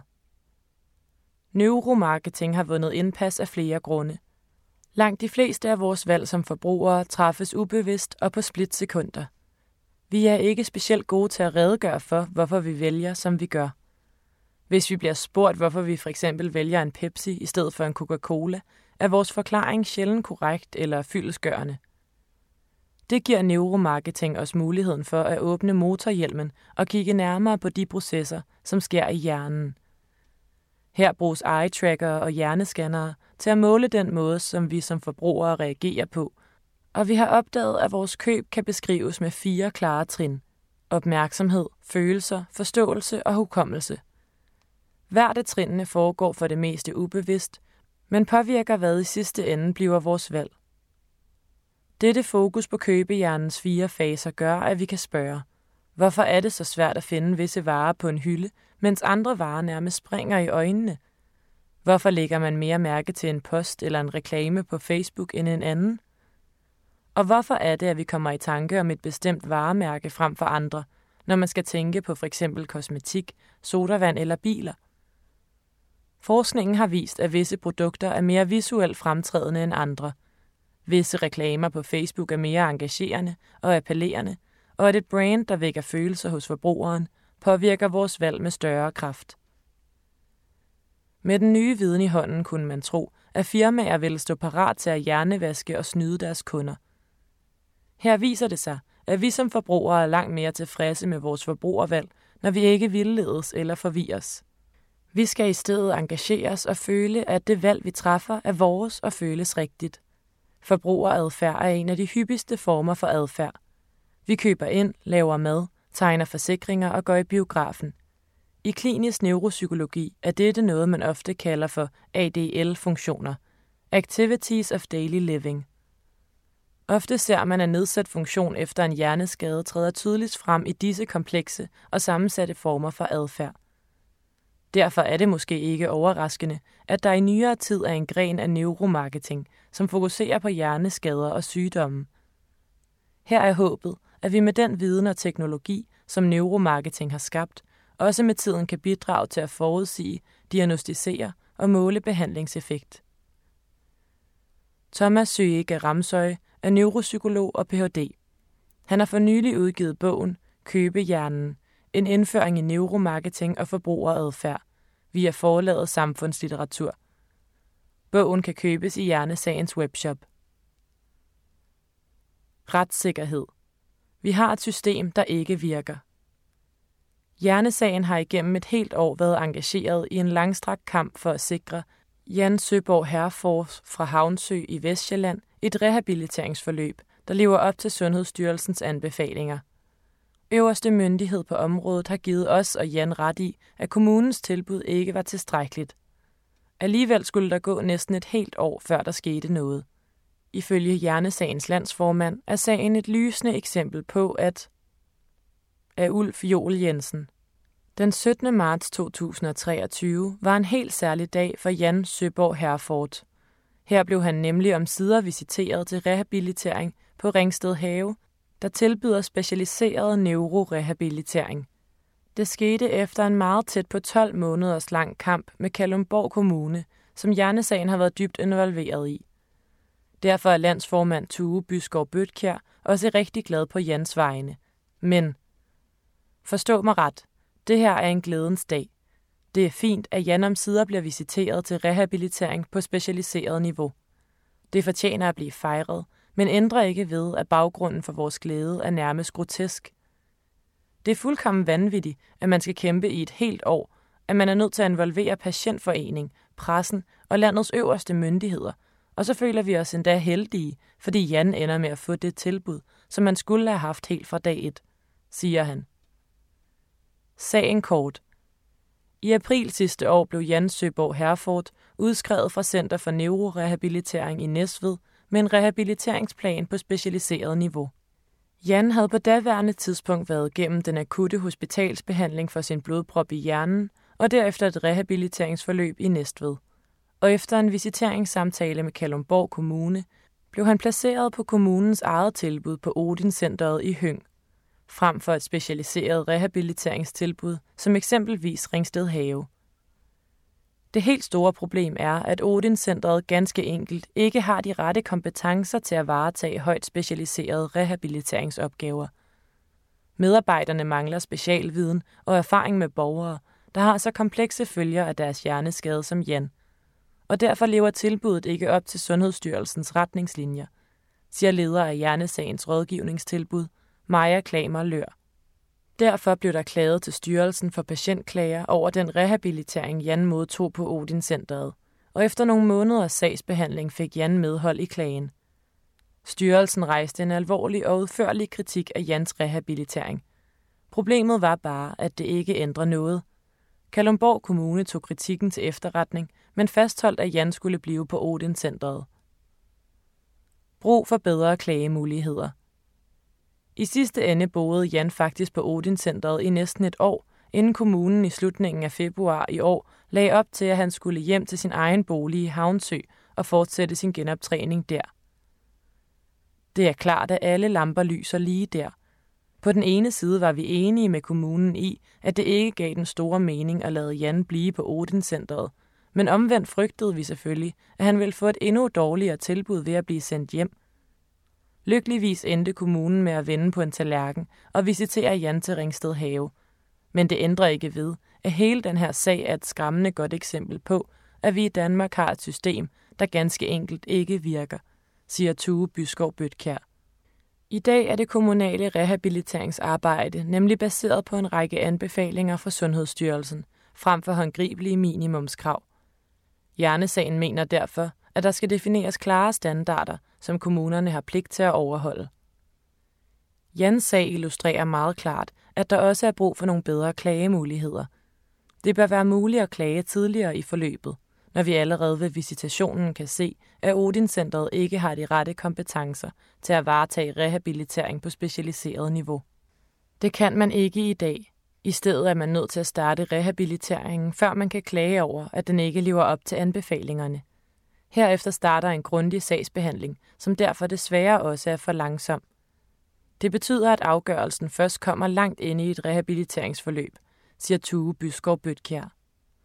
Neuromarketing har vundet indpas af flere grunde. Langt de fleste af vores valg som forbrugere træffes ubevidst og på splitsekunder. Vi er ikke specielt gode til at redegøre for, hvorfor vi vælger, som vi gør. Hvis vi bliver spurgt, hvorfor vi for eksempel vælger en Pepsi i stedet for en Coca-Cola, er vores forklaring sjældent korrekt eller fyldestgørende. Det giver neuromarketing os muligheden for at åbne motorhjelmen og kigge nærmere på de processer, som sker i hjernen. Her bruges eye-trackere og hjernescannere til at måle den måde, som vi som forbrugere reagerer på, og vi har opdaget, at vores køb kan beskrives med 4 klare trin: opmærksomhed, følelser, forståelse og hukommelse. Hvert af trinene foregår for det meste ubevidst, men påvirker hvad i sidste ende bliver vores valg. Dette fokus på købehjernens 4 faser gør, at vi kan spørge, hvorfor er det så svært at finde visse varer på en hylde, mens andre varer nærmest springer i øjnene? Hvorfor lægger man mere mærke til en post eller en reklame på Facebook end en anden? Og hvorfor er det, at vi kommer i tanke om et bestemt varemærke frem for andre, når man skal tænke på f.eks. kosmetik, sodavand eller biler? Forskningen har vist, at visse produkter er mere visuelt fremtrædende end andre. Visse reklamer på Facebook er mere engagerende og appellerende, og at et brand, der vækker følelser hos forbrugeren, påvirker vores valg med større kraft. Med den nye viden i hånden kunne man tro, at firmaer ville stå parat til at hjernevaske og snyde deres kunder. Her viser det sig, at vi som forbrugere er langt mere tilfredse med vores forbrugervalg, når vi ikke vildledes eller forvirres. Vi skal i stedet engageres og føle, at det valg, vi træffer, er vores og føles rigtigt. Forbrugeradfærd er en af de hyppigste former for adfærd. Vi køber ind, laver mad, tegner forsikringer og går i biografen. I klinisk neuropsykologi er dette noget, man ofte kalder for ADL-funktioner, Activities of Daily Living. Ofte ser man, at nedsat funktion efter en hjerneskade træder tydeligt frem i disse komplekse og sammensatte former for adfærd. Derfor er det måske ikke overraskende, at der i nyere tid er en gren af neuromarketing, som fokuserer på hjerneskader og sygdomme. Her er håbet, at vi med den viden og teknologi, som neuromarketing har skabt, også med tiden kan bidrage til at forudsige, diagnostisere og måle behandlingseffekt. Thomas Søega Ramsø er neuropsykolog og Ph.D. Han har for nylig udgivet bogen Købe hjernen, en indføring i neuromarketing og forbrugeradfærd via forlaget Samfundslitteratur. Bogen kan købes i Hjernesagens webshop. Retssikkerhed. Vi har et system, der ikke virker. Hjernesagen har igennem et helt år været engageret i en langstrakt kamp for at sikre Jan Søborg Herfors fra Havnsø i Vestsjælland et rehabiliteringsforløb, der lever op til Sundhedsstyrelsens anbefalinger. Øverste myndighed på området har givet os og Jan ret i, at kommunens tilbud ikke var tilstrækkeligt. Alligevel skulle der gå næsten et helt år, før der skete noget. Ifølge Hjernesagens landsformand er sagen et lysende eksempel på, at af Ulf Joel Jensen. Den 17. marts 2023 var en helt særlig dag for Jan Søborg Herford. Her blev han nemlig omsider visiteret til rehabilitering på Ringsted Have, der tilbyder specialiseret neurorehabilitering. Det skete efter en meget tæt på 12 måneders lang kamp med Kalundborg Kommune, som Hjernesagen har været dybt involveret i. Derfor er landsformand Tue Byskov Bøtkjær også rigtig glad på Jans vegne. Men forstå mig ret, det her er en glædens dag. Det er fint, at Jan omsider bliver visiteret til rehabilitering på specialiseret niveau. Det fortjener at blive fejret, men ændrer ikke ved, at baggrunden for vores glæde er nærmest grotesk. Det er fuldkommen vanvittigt, at man skal kæmpe i et helt år, at man er nødt til at involvere patientforening, pressen og landets øverste myndigheder, og så føler vi os endda heldige, fordi Jan ender med at få det tilbud, som man skulle have haft helt fra dag 1, siger han. Sagen kort. I april sidste år blev Jan Søborg Herford udskrevet fra Center for Neurorehabilitering i Næstved med en rehabiliteringsplan på specialiseret niveau. Jan havde på daværende tidspunkt været gennem den akutte hospitalsbehandling for sin blodprop i hjernen og derefter et rehabiliteringsforløb i Næstved. Og efter en visiteringssamtale med Kalundborg Kommune blev han placeret på kommunens eget tilbud på Odin-centret i Høng, frem for et specialiseret rehabiliteringstilbud, som eksempelvis Ringsted Have. Det helt store problem er, at Odin-centret ganske enkelt ikke har de rette kompetencer til at varetage højt specialiserede rehabiliteringsopgaver. Medarbejderne mangler specialviden og erfaring med borgere, der har så komplekse følger af deres hjerneskade som Jan. Og derfor lever tilbuddet ikke op til Sundhedsstyrelsens retningslinjer, siger leder af Hjernesagens rådgivningstilbud, Maja Klamer Lør. Derfor blev der klaget til Styrelsen for Patientklager over den rehabilitering, Jan modtog på Odin-centret, og efter nogle måneders sagsbehandling fik Jan medhold i klagen. Styrelsen rejste en alvorlig og udførlig kritik af Jans rehabilitering. Problemet var bare, at det ikke ændrer noget. Kalundborg Kommune tog kritikken til efterretning, men fastholdt, at Jan skulle blive på Odin-centret. Brug for bedre klagemuligheder. I sidste ende boede Jan faktisk på Odin-centret i næsten et år, inden kommunen i slutningen af februar i år lagde op til, at han skulle hjem til sin egen bolig i Havnsø og fortsætte sin genoptræning der. Det er klart, at alle lamper lyser lige der. På den ene side var vi enige med kommunen i, at det ikke gav den store mening at lade Jan blive på Odin-centret, men omvendt frygtede vi selvfølgelig, at han ville få et endnu dårligere tilbud ved at blive sendt hjem. Lykkeligvis endte kommunen med at vende på en tallerken og visitere Jan til Ringsted Have. Men det ændrer ikke ved, at hele den her sag er et skræmmende godt eksempel på, at vi i Danmark har et system, der ganske enkelt ikke virker, siger Tue Byskov Bøtkjær. I dag er det kommunale rehabiliteringsarbejde nemlig baseret på en række anbefalinger fra Sundhedsstyrelsen, frem for håndgribelige minimumskrav. Hjernesagen mener derfor, at der skal defineres klare standarder, som kommunerne har pligt til at overholde. Jans sag illustrerer meget klart, at der også er brug for nogle bedre klagemuligheder. Det bør være muligt at klage tidligere i forløbet, når vi allerede ved visitationen kan se, at Odin-centret ikke har de rette kompetencer til at varetage rehabilitering på specialiseret niveau. Det kan man ikke i dag. I stedet er man nødt til at starte rehabiliteringen, før man kan klage over, at den ikke lever op til anbefalingerne. Herefter starter en grundig sagsbehandling, som derfor desværre også er for langsom. Det betyder, at afgørelsen først kommer langt inde i et rehabiliteringsforløb, siger Tue Byskov Bøtkjær.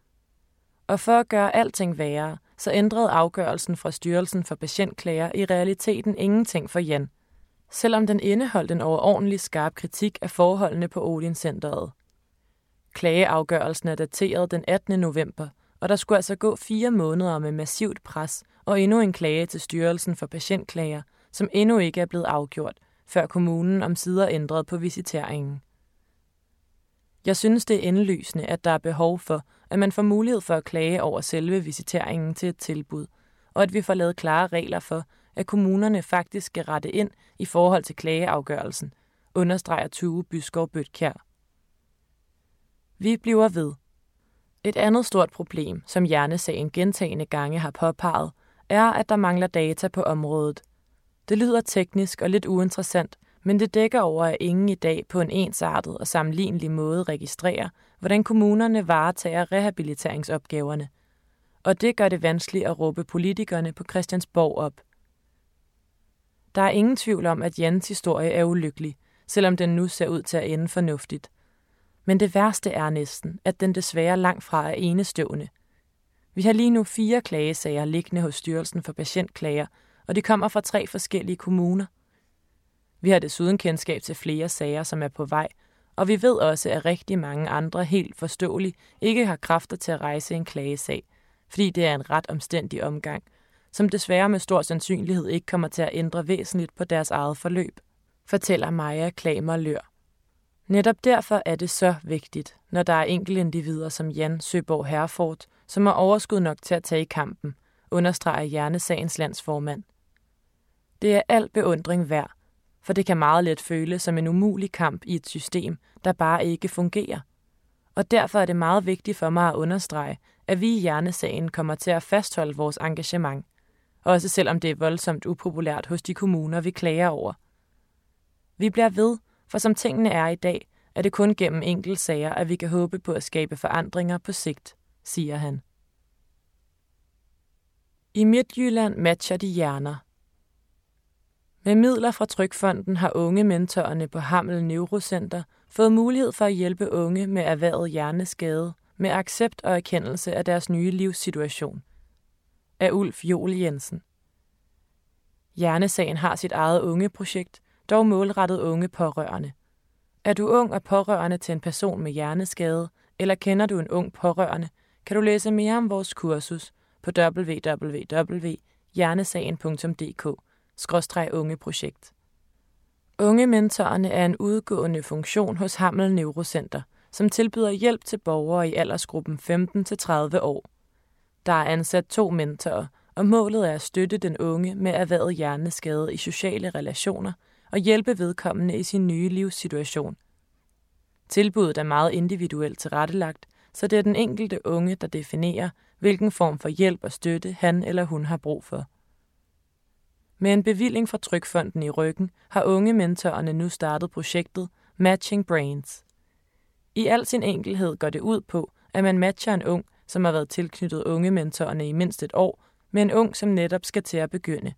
Og for at gøre alting værre, så ændrede afgørelsen fra Styrelsen for Patientklager i realiteten ingenting for Jan, selvom den indeholdt en overordentlig skarp kritik af forholdene på Odin-centret. Klageafgørelsen er dateret den 18. november, og der skulle altså gå 4 måneder med massivt pres og endnu en klage til Styrelsen for Patientklager, som endnu ikke er blevet afgjort, før kommunen omsider ændrede på visiteringen. Jeg synes, det er indlysende, at der er behov for, at man får mulighed for at klage over selve visiteringen til et tilbud, og at vi får lavet klare regler for, at kommunerne faktisk skal rette ind i forhold til klageafgørelsen, understreger Tue Byskov Bøtkjær. Vi bliver ved. Et andet stort problem, som Hjernesagen gentagne gange har påpeget, er, at der mangler data på området. Det lyder teknisk og lidt uinteressant, men det dækker over, at ingen i dag på en ensartet og sammenlignelig måde registrerer, hvordan kommunerne varetager rehabiliteringsopgaverne. Og det gør det vanskeligt at råbe politikerne på Christiansborg op. Der er ingen tvivl om, at Jans historie er ulykkelig, selvom den nu ser ud til at ende fornuftigt. Men det værste er næsten, at den desværre langt fra er enestående. Vi har lige nu 4 klagesager liggende hos Styrelsen for Patientklager, og de kommer fra 3 forskellige kommuner. Vi har desuden kendskab til flere sager, som er på vej, og vi ved også, at rigtig mange andre helt forståeligt ikke har kræfter til at rejse en klagesag, fordi det er en ret omstændig omgang, som desværre med stor sandsynlighed ikke kommer til at ændre væsentligt på deres eget forløb, fortæller Maja Klamer Lør. Netop derfor er det så vigtigt, når der er enkelte individer som Jan Søborg Herford, som har overskud nok til at tage i kampen, understreger Hjernesagens landsformand. Det er al beundring værd, for det kan meget let føles som en umulig kamp i et system, der bare ikke fungerer. Og derfor er det meget vigtigt for mig at understrege, at vi i Hjernesagen kommer til at fastholde vores engagement, også selvom det er voldsomt upopulært hos de kommuner, vi klager over. Vi bliver ved, for som tingene er i dag, er det kun gennem enkeltsager, at vi kan håbe på at skabe forandringer på sigt, siger han. I Midtjylland matcher de hjerner. Med midler fra Trygfonden har unge mentorerne på Hammel Neurocenter fået mulighed for at hjælpe unge med erhvervet hjerneskade med accept og erkendelse af deres nye livssituation. Af Ulf Joel Jensen. Hjernesagen har sit eget ungeprojekt, dog målrettet unge pårørende. Er du ung og pårørende til en person med hjerneskade, eller kender du en ung pårørende, kan du læse mere om vores kursus på www.hjernesagen.dk/ungeprojekt. Unge mentorerne er en udgående funktion hos Hammel Neurocenter, som tilbyder hjælp til borgere i aldersgruppen 15-30 år. Der er ansat 2 mentorer, og målet er at støtte den unge med erhvervet hjerneskade i sociale relationer og hjælpe vedkommende i sin nye livssituation. Tilbuddet er meget individuelt tilrettelagt, så det er den enkelte unge, der definerer, hvilken form for hjælp og støtte han eller hun har brug for. Med en bevilling fra Trygfonden i ryggen har unge mentorerne nu startet projektet Matching Brains. I al sin enkelhed går det ud på, at man matcher en ung, som har været tilknyttet unge mentorerne i mindst et år, med en ung, som netop skal til at begynde.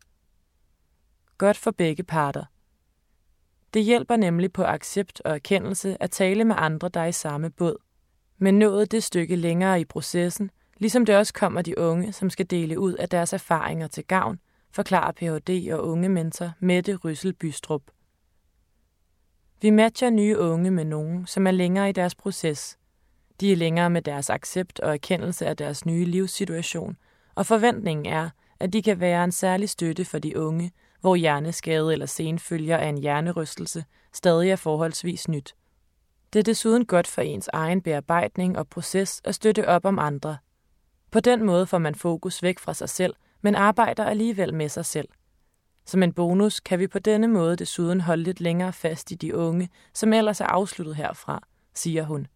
Godt for begge parter. Det hjælper nemlig på accept og erkendelse at tale med andre, der er i samme båd. Men nået det stykke længere i processen, ligesom det også kommer de unge, som skal dele ud af deres erfaringer til gavn, forklarer Ph.D. og unge mentor Mette Ryssel Bystrup. Vi matcher nye unge med nogen, som er længere i deres proces. De er længere med deres accept og erkendelse af deres nye livssituation, og forventningen er, at de kan være en særlig støtte for de unge, hvor hjerneskade eller senfølger af en hjernerystelse stadig er forholdsvis nyt. Det er desuden godt for ens egen bearbejdning og proces at støtte op om andre. På den måde får man fokus væk fra sig selv, men arbejder alligevel med sig selv. Som en bonus kan vi på denne måde desuden holde lidt længere fast i de unge, som ellers er afsluttet herfra, siger hun.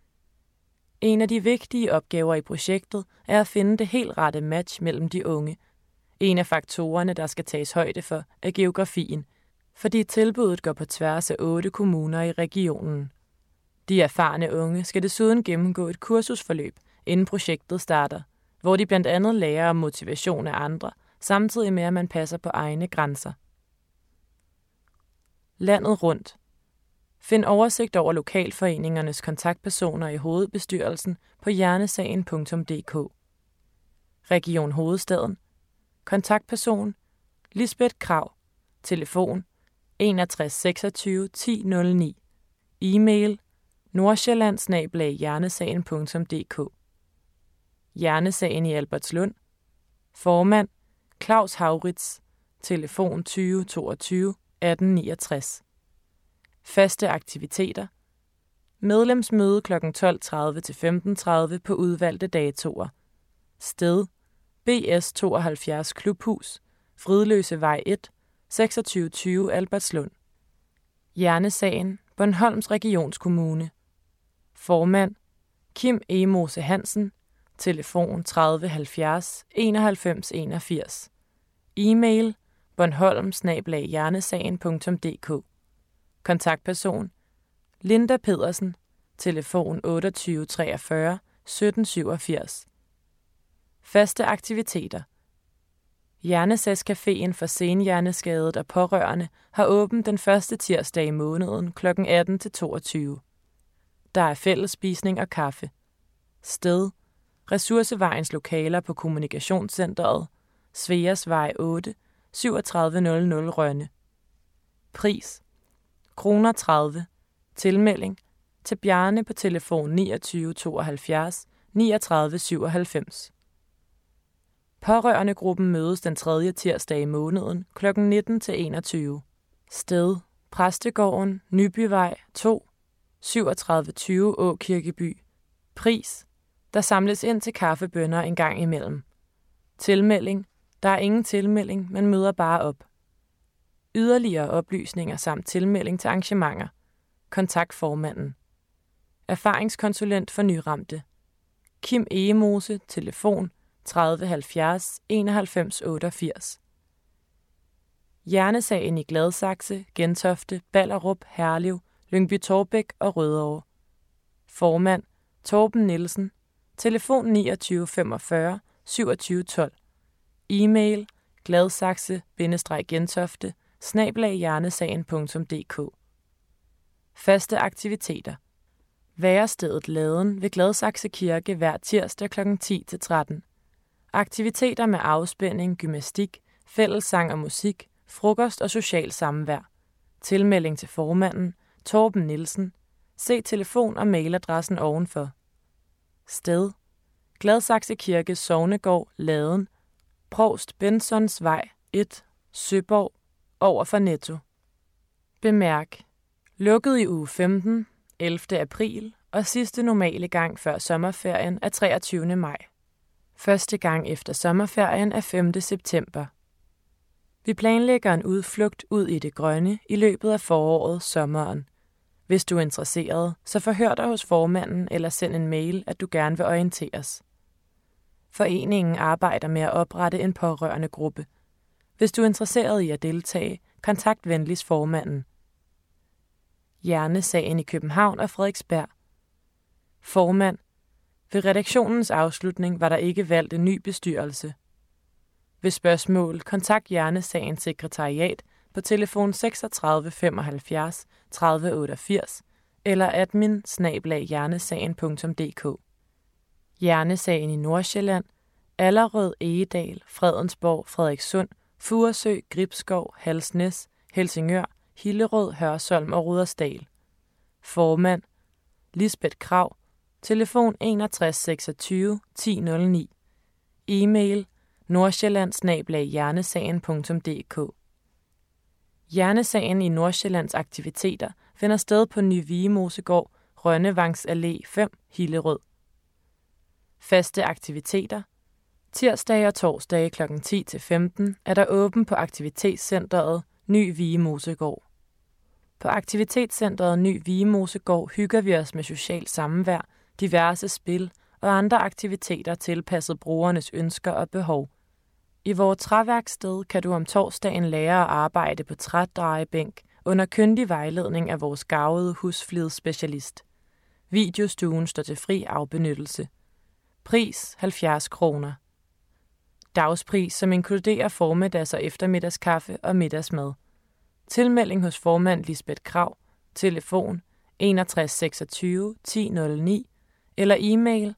En af de vigtige opgaver i projektet er at finde det helt rette match mellem de unge. En af faktorerne, der skal tages højde for, er geografien, fordi tilbuddet går på tværs af 8 kommuner i regionen. De erfarne unge skal desuden gennemgå et kursusforløb, inden projektet starter, hvor de blandt andet lærer om motivation af andre, samtidig med at man passer på egne grænser. Landet rundt. Find oversigt over lokalforeningernes kontaktpersoner i hovedbestyrelsen på hjernesagen.dk. Region Hovedstaden. Kontaktperson Lisbeth Krag. Telefon 61 26 10 09. E-mail nordsjælland@hjernesagen.dk. Hjernesagen i Albertslund. Formand Claus Hauritz. Telefon 20 22 18 69. Faste aktiviteter. Medlemsmøde kl. 12.30 til 15.30 på udvalgte datoer. Sted BS 72 Klubhus, Fridløsevej 1, 2620 Albertslund. Hjernesagen, Bornholms Regionskommune. Formand, Kim Egmose Hansen. Telefon 30 70 91 81. E-mail, bornholm@hjernesagen.dk. Kontaktperson, Linda Pedersen. Telefon 28 43 17 87. Faste aktiviteter. Hjernesagscaféen for senhjerneskadede og pårørende har åbent den første tirsdag i måneden kl. 18 til 22. Der er fællesspisning og kaffe. Sted: Ressourcevejens lokaler på Kommunikationscentret, Sveasvej 8, 3700 Rønne. Pris: kroner 30. Tilmelding til Bjarne på telefon 29 72 39 97. Pårørendegruppen mødes den 3. tirsdag i måneden kl. 19 til 21. Sted: Præstegården, Nybyvej 2, 3720 Åkirkeby. Pris: der samles ind til kaffebønner en gang imellem. Tilmelding: der er ingen tilmelding, man møder bare op. Yderligere oplysninger samt tilmelding til arrangementer. Kontakt formanden. Erfaringskonsulent for nyramte. Kim Egmose. Telefon 30 70 91 88. Hjernesagen i Gladsaxe, Gentofte, Ballerup, Herlev, Lyngby-Taarbæk og Rødovre. Formand, Torben Nielsen. Telefon 29 45 27 12. E-mail, gladsaxe-gentofte@hjernesagen.dk. Faste aktiviteter. Værestedet Laden ved Gladsaxe Kirke hver tirsdag kl. 10-13. Aktiviteter med afspænding, gymnastik, fællessang og musik, frokost og social samvær. Tilmelding til formanden, Torben Nielsen. Se telefon og mailadressen ovenfor. Sted: Gladsaxe Kirkes sognegård, Laden, Provst Bensons Vej 1, Søborg, over for Netto. Bemærk: lukket i uge 15, 11. april og sidste normale gang før sommerferien er 23. maj. Første gang efter sommerferien er 5. september. Vi planlægger en udflugt ud i det grønne i løbet af foråret, sommeren. Hvis du er interesseret, så forhør dig hos formanden eller send en mail, at du gerne vil orienteres. Foreningen arbejder med at oprette en pårørende gruppe. Hvis du er interesseret i at deltage, kontakt venligst formanden. Hjernesagen i København og Frederiksberg. Formand: ved redaktionens afslutning var der ikke valgt en ny bestyrelse. Ved spørgsmål, kontakt Hjernesagens sekretariat på telefon 36 75 30 88 eller admin@hjernesagen.dk. Hjernesagen i Nordsjælland, Allerød, Egedal, Fredensborg, Frederikssund, Furesø, Gribskov, Halsnæs, Helsingør, Hillerød, Hørsholm og Rudersdal. Formand: Lisbeth Krag. Telefon 61 26 1009. E-mail: nordsjælland@hjernesagen.dk. Hjernesagen i Nordsjællands aktiviteter finder sted på Ny Vigemosegård, Rønnevangs Allé 5, Hillerød. Faste aktiviteter. Tirsdag og torsdag kl. 10-15 er der åben på aktivitetscentret Ny Vigemosegård. På aktivitetscentret Ny Vigemosegård hygger vi os med socialt samvær, diverse spil og andre aktiviteter tilpasset brugernes ønsker og behov. I vores træværksted kan du om torsdagen lære at arbejde på trædrejebænk under kyndig vejledning af vores garvede husflidsspecialist. Videostuen står til fri afbenyttelse. Pris 70 kroner. Dagspris, som inkluderer formiddags- og eftermiddagskaffe og middagsmad. Tilmelding hos formand Lisbeth Krag. Telefon 61 26 1009 eller e-mail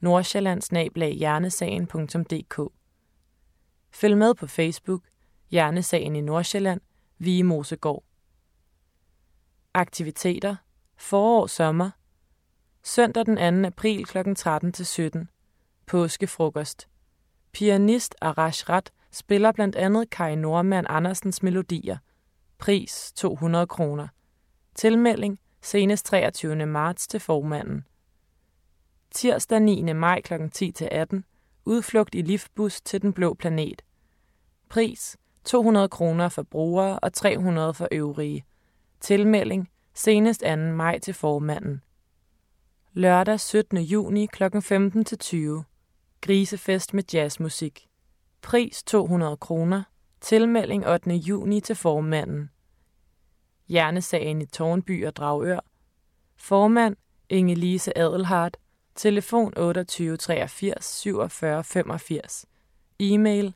nordsjælland@hjernesagen.dk. Følg med på Facebook, Hjernesagen i Nordsjælland, Vigemosegård. Aktiviteter. Forår-sommer. Søndag den 2. april kl. 13-17. Påskefrokost. Pianist Arash Rat spiller blandt andet Kai Normann Andersens melodier. Pris 200 kroner. Tilmelding senest 23. marts til formanden. Tirsdag 9. maj kl. 10-18. Udflugt i liftbus til Den Blå Planet. Pris 200 kroner for brugere og 300 for øvrige. Tilmelding senest 2. maj til formanden. Lørdag 17. juni kl. 15-20. Grisefest med jazzmusik. Pris 200 kroner. Tilmelding 8. juni til formanden. Hjernesagen i Tårnby og Dragør. Formand Inge-Lise Adelhardt. Telefon 28 83 47 85. E-mail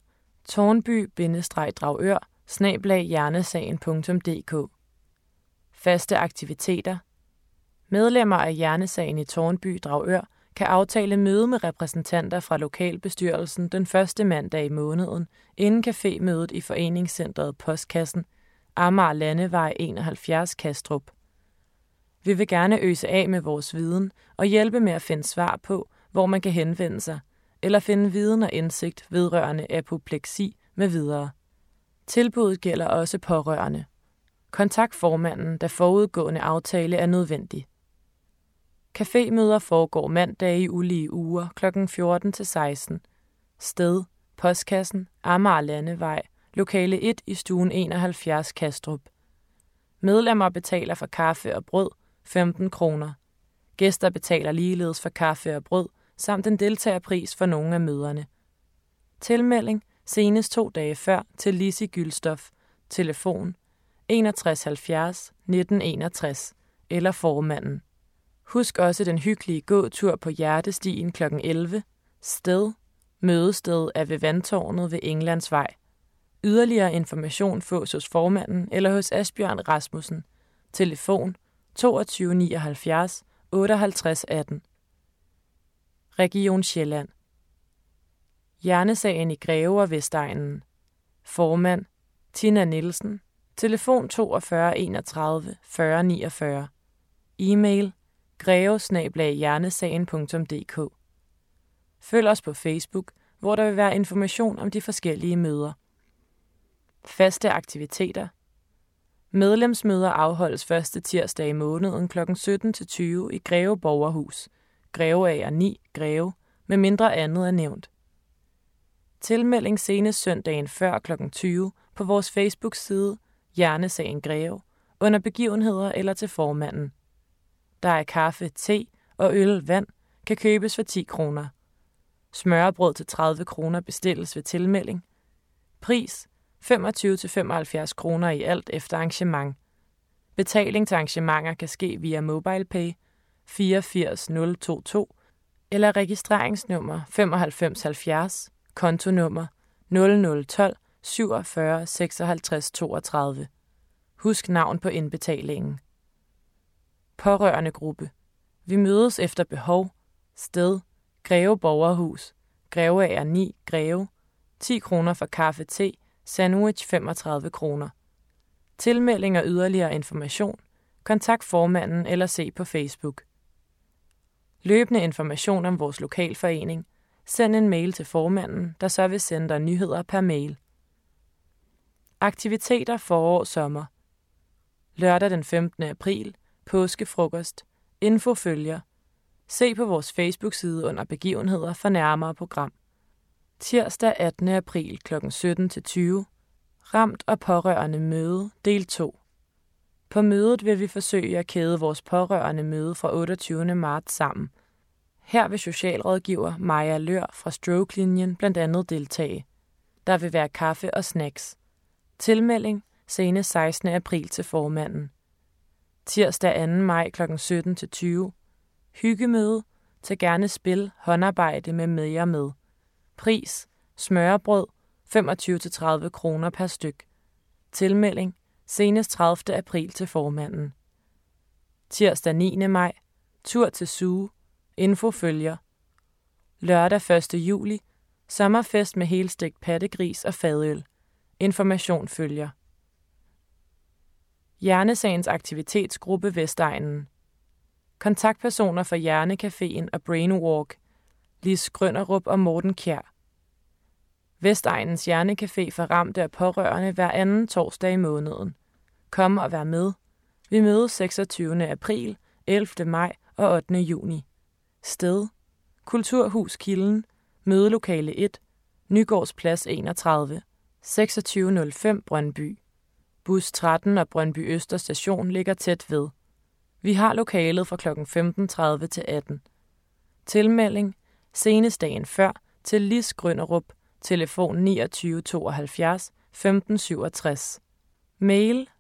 tårnby-dragør@hjernesagen.dk. Faste aktiviteter. Medlemmer af Hjernesagen i Tårnby Dragør kan aftale møde med repræsentanter fra lokalbestyrelsen den første mandag i måneden inden cafémødet i Foreningscentret Postkassen, Amager Landevej 71 Kastrup. Vi vil gerne øse af med vores viden og hjælpe med at finde svar på, hvor man kan henvende sig, eller finde viden og indsigt vedrørende apopleksi med videre. Tilbuddet gælder også pårørende. Kontakt formanden, da forudgående aftale er nødvendig. Cafémøder foregår mandag i ulige uger kl. 14-16. Sted: Postkassen, Amager Landevej, lokale 1 i stuen 71 Kastrup. Medlemmer betaler for kaffe og brød 15 kroner. Gæster betaler ligeledes for kaffe og brød, samt en deltagerpris for nogle af møderne. Tilmelding senest 2 dage før til Lizzie Gylstof. Telefon 61 70 19 61 eller formanden. Husk også den hyggelige gåtur på Hjertestien kl. 11. Sted: Mødested er ved Vandtårnet ved Englandsvej. Yderligere information fås hos formanden eller hos Asbjørn Rasmussen. Telefon 22 79 58 18. Region Sjælland. Hjernesagen i Greve og Vestegnen. Formand Tina Nielsen. Telefon 42 31 40 49. E-mail greve@hjernesagen.dk. Følg os på Facebook, hvor der vil være information om de forskellige møder. Faste aktiviteter. Medlemsmøder afholdes første tirsdag i måneden kl. 17-20 i Greve Borgerhus, Greveager 9, Greve, med mindre andet er nævnt. Tilmelding senest søndagen før kl. 20 på vores Facebook-side Hjernesagen Greve, under begivenheder eller til formanden. Der er kaffe, te og øl, vand, kan købes for 10 kroner. Smørrebrød til 30 kroner bestilles ved tilmelding. Pris 25-75 kroner i alt efter arrangement. Betaling til arrangementer kan ske via MobilePay 84022 eller registreringsnummer 9570, kontonummer 0012 47 56 32. Husk navn på indbetalingen. Pårørende gruppe. Vi mødes efter behov. Sted: Greve Borgerhus, Greveager 9, Greve. 10 kroner for kaffe, te, sandwich 35 kroner. Tilmelding og yderligere information. Kontakt formanden eller se på Facebook. Løbende information om vores lokalforening. Send en mail til formanden, der så vil sende dig nyheder per mail. Aktiviteter forår-sommer. Lørdag den 15. april. Påskefrokost. Info følger. Se på vores Facebook-side under begivenheder for nærmere program. Tirsdag 18. april kl. 17-20. Ramt og pårørende møde, del 2. På mødet vil vi forsøge at kæde vores pårørende møde fra 28. marts sammen. Her vil socialrådgiver Maja Lør fra Stroke-linjen blandt andet deltage. Der vil være kaffe og snacks. Tilmelding senest 16. april til formanden. Tirsdag 2. maj kl. 17-20. Hyggemøde. Tag gerne spil, håndarbejde med mere med. Pris: smørrebrød 25-30 kroner per styk. Tilmelding senest 30. april til formanden. Tirsdag 9. maj. Tur til Zoo. Info følger. Lørdag 1. juli. Sommerfest med helstegt pattegris og fadøl. Information følger. Hjernesagens aktivitetsgruppe Vestegnen. Kontaktpersoner for Hjernecaféen og Brainwalk: Lis Grønnerup og Morten Kjær. Vestegnens Hjernecafé for ramte og pårørende hver anden torsdag i måneden. Kom og vær med. Vi mødes 26. april, 11. maj og 8. juni. Sted: Kulturhus Kilden, mødelokale 1, Nygårdsplads 31, 2605 Brøndby. Bus 13 og Brøndby Øster Station ligger tæt ved. Vi har lokalet fra kl. 15.30 til 18. Tilmelding senest dagen før til Lis Grønnerup, telefon 29 72 15 67. Mail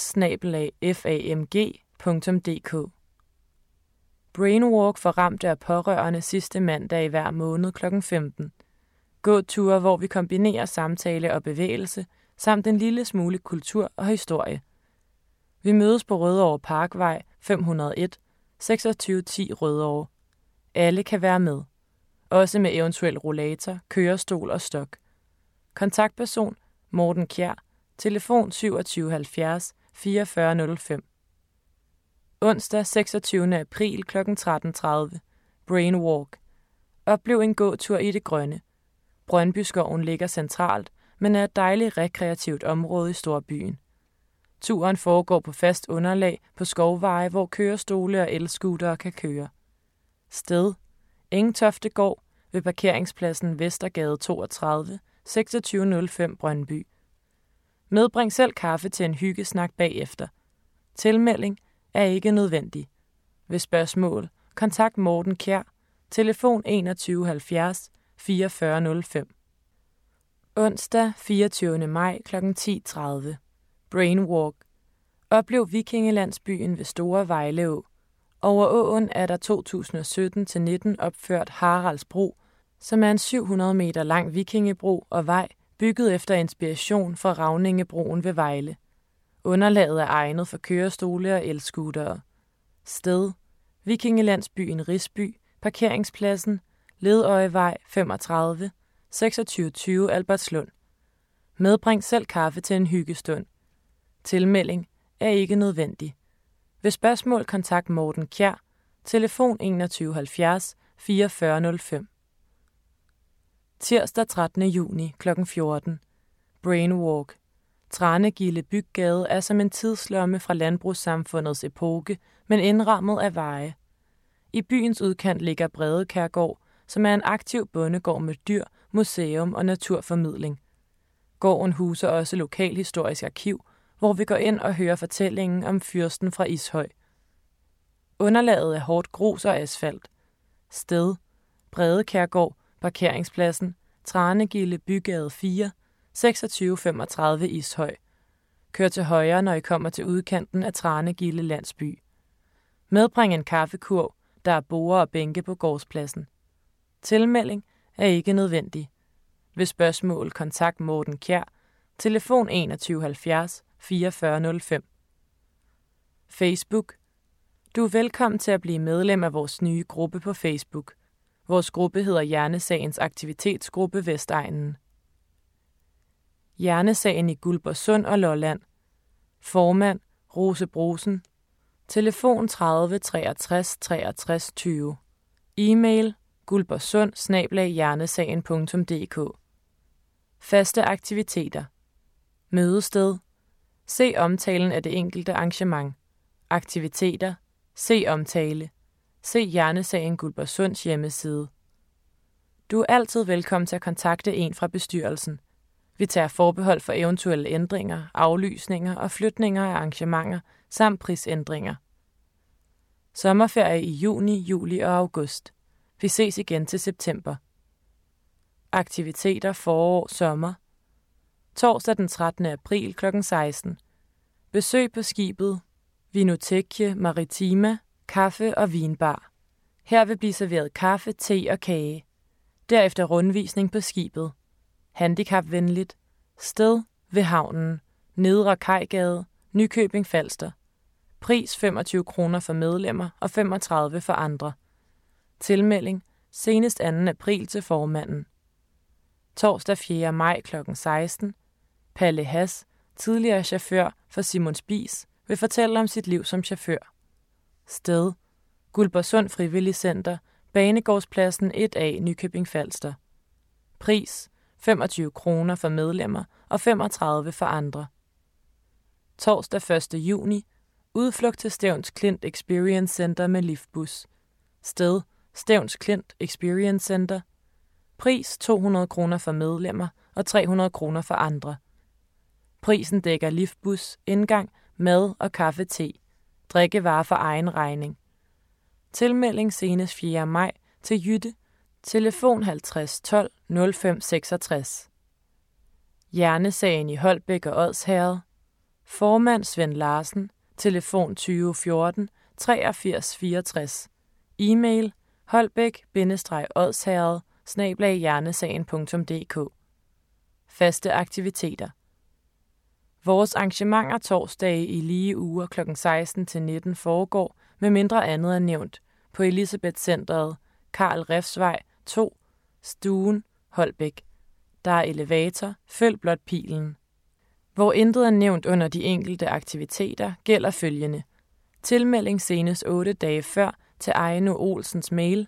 lis@famg.dk. Brainwalk for ramte og pårørende sidste mandag i hver måned kl. 15. Gåture, hvor vi kombinerer samtale og bevægelse, samt en lille smule kultur og historie. Vi mødes på Rødovre Parkvej 501, 2610 Rødovre. Alle kan være med. Også med eventuel rollator, kørestol og stok. Kontaktperson Morten Kjær, telefon 27 70 44 05. Onsdag 26. april kl. 13.30. Brainwalk. Oplev en gåtur i det grønne. Brøndbyskoven ligger centralt, men er et dejligt rekreativt område i storbyen. Turen foregår på fast underlag på skovveje, hvor kørestole og elscootere kan køre. Sted: Engtoftegård ved parkeringspladsen Vestergade 32, 2605 Brøndby. Medbring selv kaffe til en hyggesnak bagefter. Tilmelding er ikke nødvendig. Ved spørgsmål, kontakt Morten Kjær, telefon 21 70 44 05. Onsdag 24. maj kl. 10.30. Brainwalk. Oplev vikingelandsbyen ved Store Vejleå. Over åen er der 2017-19 opført Haraldsbro, som er en 700 meter lang vikingebro og vej, bygget efter inspiration fra Ravningebroen ved Vejle. Underlaget er egnet for kørestole og elscootere. Sted: Vikingelandsbyen Risby, parkeringspladsen Ledøjevej 35, 2620 Albertslund. Medbring selv kaffe til en hyggestund. Tilmelding er ikke nødvendig. Ved spørgsmål kontakt Morten Kjær, telefon 21 70 44 05. Tirsdag 13. juni kl. 14. Brainwalk. Tranegilde Byggade er som en tidslomme fra landbrugssamfundets epoke, men indrammet af veje. I byens udkant ligger Bredekærgård, som er en aktiv bondegård med dyr, museum og naturformidling. Gården huser også lokalhistorisk arkiv, hvor vi går ind og hører fortællingen om fyrsten fra Ishøj. Underlaget er hårdt grus og asfalt. Sted: Bredekærgård, parkeringspladsen, Tranegilde Bygade 4, 2635 Ishøj. Kør til højre, når I kommer til udkanten af Tranegilde landsby. Medbring en kaffekurv, der er borde og bænke på gårdspladsen. Tilmelding er ikke nødvendig. Ved spørgsmål kontakt Morten Kjær, telefon 21 70 44 05. Facebook. Du er velkommen til at blive medlem af vores nye gruppe på Facebook. Vores gruppe hedder Hjernesagens Aktivitetsgruppe Vestegnen. Hjernesagen i Guldborgsund og Lolland. Formand Rose Brosen. Telefon 30 63 63 20. E-mail guldborgsund@hjernesagen.dk. Faste aktiviteter. Mødested. Se omtalen af det enkelte arrangement. Aktiviteter. Se omtale. Se Hjernesagen Guldborgsunds hjemmeside. Du er altid velkommen til at kontakte en fra bestyrelsen. Vi tager forbehold for eventuelle ændringer, aflysninger og flytninger af arrangementer samt prisændringer. Sommerferie i juni, juli og august. Vi ses igen til september. Aktiviteter forår, sommer. Torsdag den 13. april kl. 16. Besøg på skibet Vinoteche Maritima, kaffe og vinbar. Her vil blive serveret kaffe, te og kage. Derefter rundvisning på skibet. Handicapvenligt. Sted: ved havnen. Nedre Kajgade, Nykøbing Falster. Pris 25 kroner for medlemmer og 35 for andre. Tilmelding senest 2. april til formanden. Torsdag 4. maj kl. 16. Palle Hass, tidligere chauffør for Simon Spies, vil fortælle om sit liv som chauffør. Sted: Guldborgsund Frivilligcenter, Banegårdspladsen 1A, Nykøbing Falster. Pris 25 kroner for medlemmer og 35 for andre. Torsdag 1. juni. Udflugt til Stevns Klint Experience Center med liftbus. Sted: Stevns Klint Experience Center. Pris 200 kroner for medlemmer og 300 kroner for andre. Prisen dækker liftbus, indgang, mad og kaffe-te. Drikkevarer for egen regning. Tilmelding senest 4. maj til Jytte. Telefon 50 12 05 66. Hjernesagen i Holbæk og Odsherred. Formand Svend Larsen. Telefon 20 14 83 64. E-mail holbæk-odsherred@hjernesagen.dk. Faste aktiviteter. Vores arrangementer torsdage i lige uger kl. 16-19 foregår, med mindre andet er nævnt, på Elisabeth Centret, Karl Refsvej 2, Stuen, Holbæk. Der er elevator, følg blot pilen. Hvor intet er nævnt under de enkelte aktiviteter, gælder følgende. Tilmelding senest 8 dage før til Ejno Olsens mail,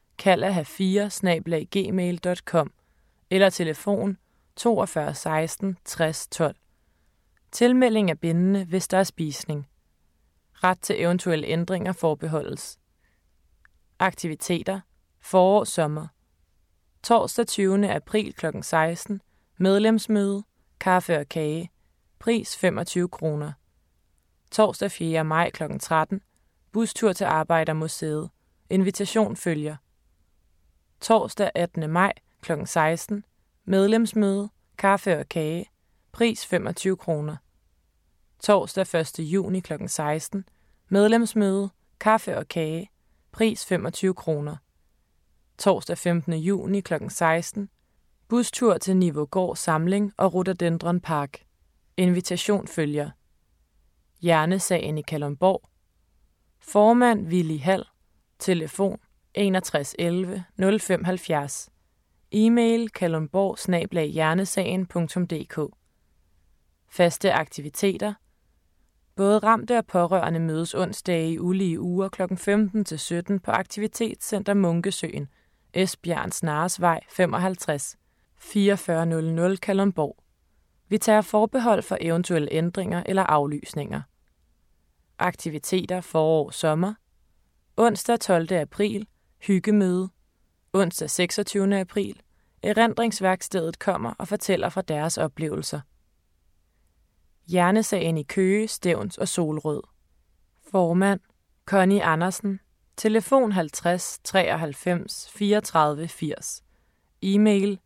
kaldaha4@gmail.com eller telefon 42 16 60 12. Tilmelding er bindende, hvis der er spisning. Ret til eventuelle ændringer forbeholdes. Aktiviteter. Forår-sommer. Torsdag 20. april kl. 16. Medlemsmøde. Kaffe og kage. Pris 25 kroner. Torsdag 4. maj kl. 13. Bustur til Arbejdermuseet. Invitation følger. Torsdag 18. maj kl. 16. Medlemsmøde. Kaffe og kage. Pris 25 kroner. Torsdag 1. juni kl. 16. Medlemsmøde. Kaffe og kage. Pris 25 kroner. Torsdag 15. juni kl. 16. Bustur til Nivågård Samling og Rhododendron Park. Invitation følger. Hjernesagen i Kalundborg. Formand Willy Hall. Telefon 61 11 05 70. E-mail kalundborg@hjernesagen.dk. Faste aktiviteter. Både ramte og pårørende mødes onsdage i ulige uger kl. 15-17 på Aktivitetscenter Munkesøen, Esbjerg Snaresvej 55, 4400 Kalundborg. Vi tager forbehold for eventuelle ændringer eller aflysninger. Aktiviteter forår-sommer. Onsdag 12. april. Hyggemøde. Onsdag 26. april. Erindringsværkstedet kommer og fortæller fra deres oplevelser. Hjernesagen i Køge, Stevns og Solrød. Formand Connie Andersen. Telefon 50 93 34 80. E-mail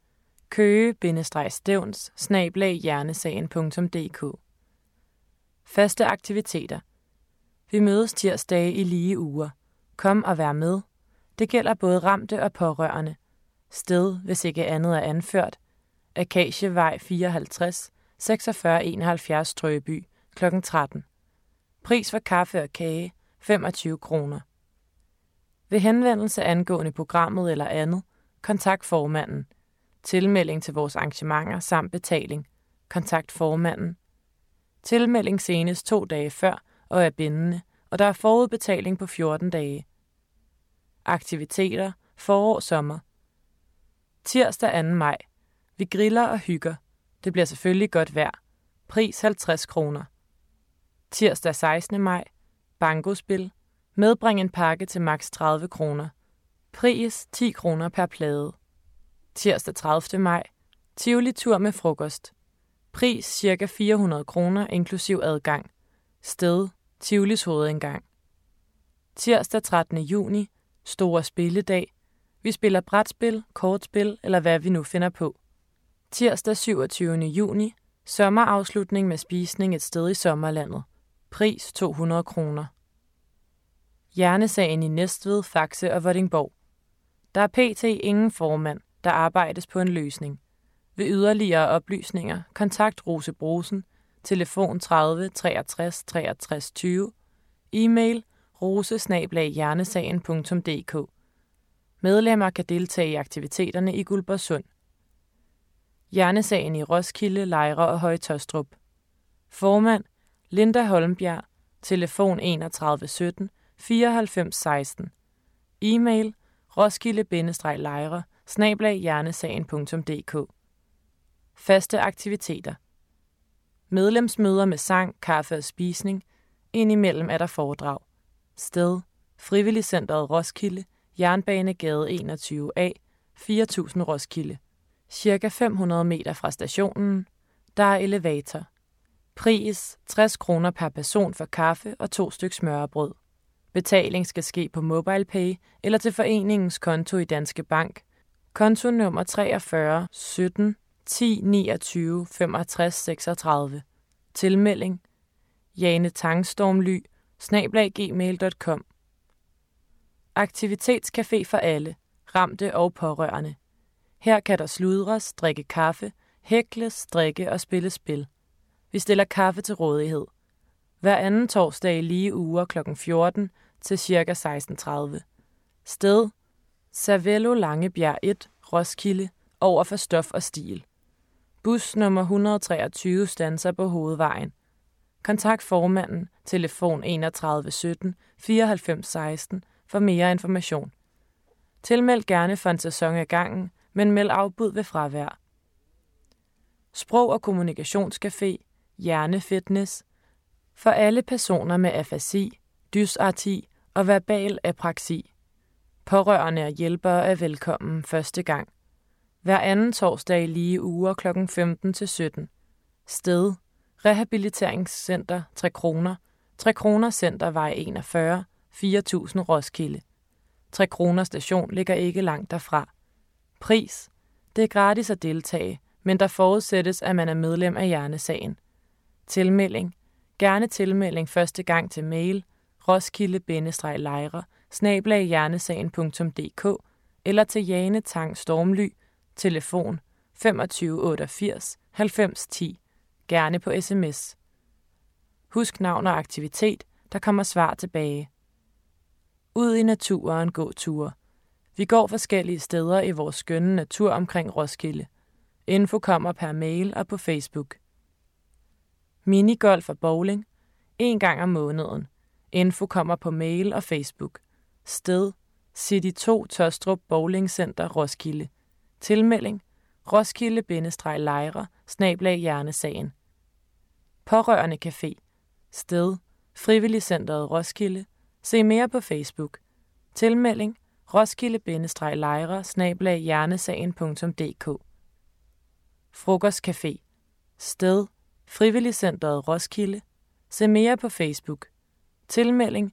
køge-stevns@hjernesagen.dk. Faste aktiviteter. Vi mødes tirsdage i lige uger. Kom og vær med. Det gælder både ramte og pårørende. Sted, hvis ikke andet er anført. Akacievej 54 4671 Strøby kl. 13. Pris for kaffe og kage 25 kroner. Ved henvendelse angående programmet eller andet, kontakt formanden. Tilmelding til vores arrangementer samt betaling. Kontakt formanden. Tilmelding senest 2 dage før og er bindende, og der er forudbetaling på 14 dage. Aktiviteter. Forår-sommer. Tirsdag 2. maj. Vi griller og hygger. Det bliver selvfølgelig godt vejr. Pris 50 kroner. Tirsdag 16. maj. Bankospil. Medbring en pakke til maks 30 kroner. Pris 10 kroner per plade. Tirsdag 30. maj. Tivoli-tur med frokost. Pris ca. 400 kroner inklusiv adgang. Sted Tivolis hovedindgang. Tirsdag 13. juni. Store spilledag. Vi spiller brætspil, kortspil eller hvad vi nu finder på. Tirsdag 27. juni. Sommerafslutning med spisning et sted i sommerlandet. Pris 200 kroner. Hjernesagen i Næstved, Faxe og Vordingborg. Der er pt. Ingen formand, der arbejdes på en løsning. Ved yderligere oplysninger, kontakt Rose Brosen, telefon 30 63 63 20, e-mail rose@hjernesagen.dk. Medlemmer kan deltage i aktiviteterne i Guldborgsund. Hjernesagen i Roskilde, Lejre og Høje-Taastrup. Formand Linda Holmbjerg, telefon 31 17 94 16, e-mail roskilde-lejre@hjernesagen.dk. Faste aktiviteter. Medlemsmøder med sang, kaffe og spisning. Indimellem er der foredrag. Sted Frivilligcentret Roskilde, Jernbanegade 21A, 4000 Roskilde. Cirka 500 meter fra stationen. Der er elevator. Pris 60 kroner per person for kaffe og 2 styk smørrebrød. Betaling skal ske på MobilePay eller til foreningens konto i Danske Bank. Kontonummer 43 17 10 29 65 36. Tilmelding janetangstormly@gmail.com. Aktivitetscafé for alle, ramte og pårørende. Her kan der sludres, drikke kaffe, hækles, strikke og spille spil. Vi stiller kaffe til rådighed. Hver anden torsdag i lige uger kl. 14 til ca. 16:30. Sted: Cervello Langebjerg 1, Roskilde, over for Stof og Stil. Bus nummer 123 standser på Hovedvejen. Kontakt formanden, telefon 31 17 94 16 for mere information. Tilmeld gerne for en sæson ad gangen, men meld afbud ved fravær. Sprog- og kommunikationscafé, hjernefitness, for alle personer med afasi, dysarti og verbal apraksi. Pårørende og hjælpere er velkommen første gang. Hver anden torsdag i lige uger kl. 15 til 17. Sted: Rehabiliteringscenter 3 kroner, 3 kroner Centervej 41, 4000 Roskilde. 3 kroner station ligger ikke langt derfra. Pris: det er gratis at deltage, men der forudsættes, at man er medlem af Hjernesagen. Tilmelding: gerne tilmelding første gang til mail roskilde-lejre@hjernesagen.dk eller til Jane Tang Stormly, telefon 25 88 90 10, gerne på sms. Husk navn og aktivitet, der kommer svar tilbage. Ud i naturen gåture. Vi går forskellige steder i vores skønne natur omkring Roskilde. Info kommer per mail og på Facebook. Minigolf og bowling 1 gang om måneden. Info kommer på mail og Facebook. Sted: City 2 Tåstrup Bowling Center, Roskilde. Tilmelding: roskilde-lejre@hjernesagen. Pårørende café. Sted: Frivilligcentret Roskilde. Se mere på Facebook. Tilmelding: roskilde-lejre@hjernesagen.dk. Frokostcafé. Sted: Frivilligcentret Roskilde. Se mere på Facebook. Tilmelding: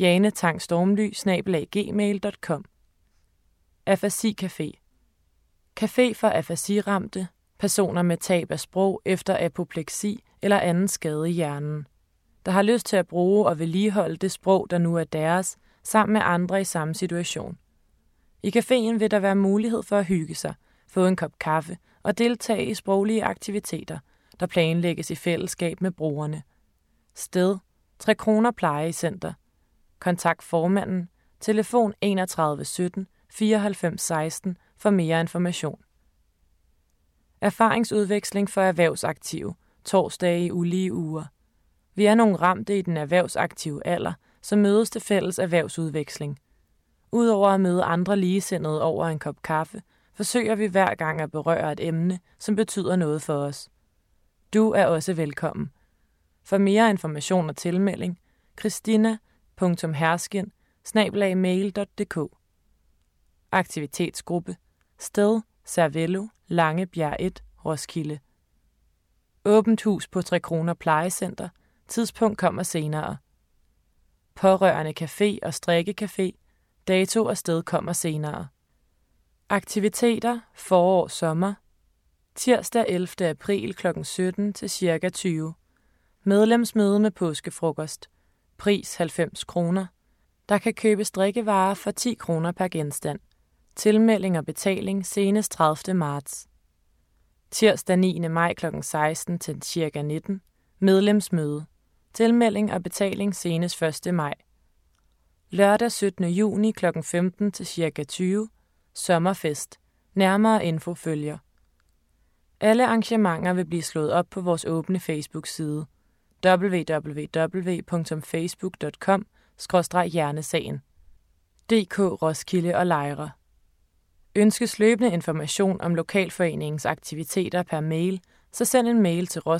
janetangstormly@gmail.com. Afasi Café. Café for afasiramte, personer med tab af sprog efter apopleksi eller anden skade i hjernen, der har lyst til at bruge og vedligeholde det sprog, der nu er deres, sammen med andre i samme situation. I caféen vil der være mulighed for at hygge sig, få en kop kaffe og deltage i sproglige aktiviteter, der planlægges i fællesskab med brugerne. Sted: 3 kroner Plejecenter. Kontakt formanden, telefon 31 17 94 16 for mere information. Erfaringsudveksling for erhvervsaktive, torsdage i ulige uger. Vi er nogle ramte i den erhvervsaktive alder, som mødes til fælles erhvervsudveksling. Udover at møde andre ligesindede over en kop kaffe, forsøger vi hver gang at berøre et emne, som betyder noget for os. Du er også velkommen. For mere information og tilmelding, christina.herskin@mail.dk. Aktivitetsgruppe. Sted: Cervello Langebjerg 1, Roskilde. Åbent hus på 3 kroner Plejecenter. Tidspunkt kommer senere. Pårørende café og strikkecafé. Dato og sted kommer senere. Aktiviteter forår-sommer. Tirsdag 11. april kl. 17 til ca. 20. Medlemsmøde med påskefrokost. Pris 90 kroner. Der kan købes drikkevarer for 10 kroner per genstand. Tilmelding og betaling senest 30. marts. Tirsdag 9. maj kl. 16 til ca. 19. Medlemsmøde. Tilmelding og betaling senest 1. maj. Lørdag 17. juni kl. 15 til ca. 20. Sommerfest. Nærmere info følger. Alle arrangementer vil blive slået op på vores åbne Facebook-side www.facebook.com/hjernesagen. DK Roskilde og Lejre. Ønskes løbende information om lokalforeningens aktiviteter per mail, så send en mail til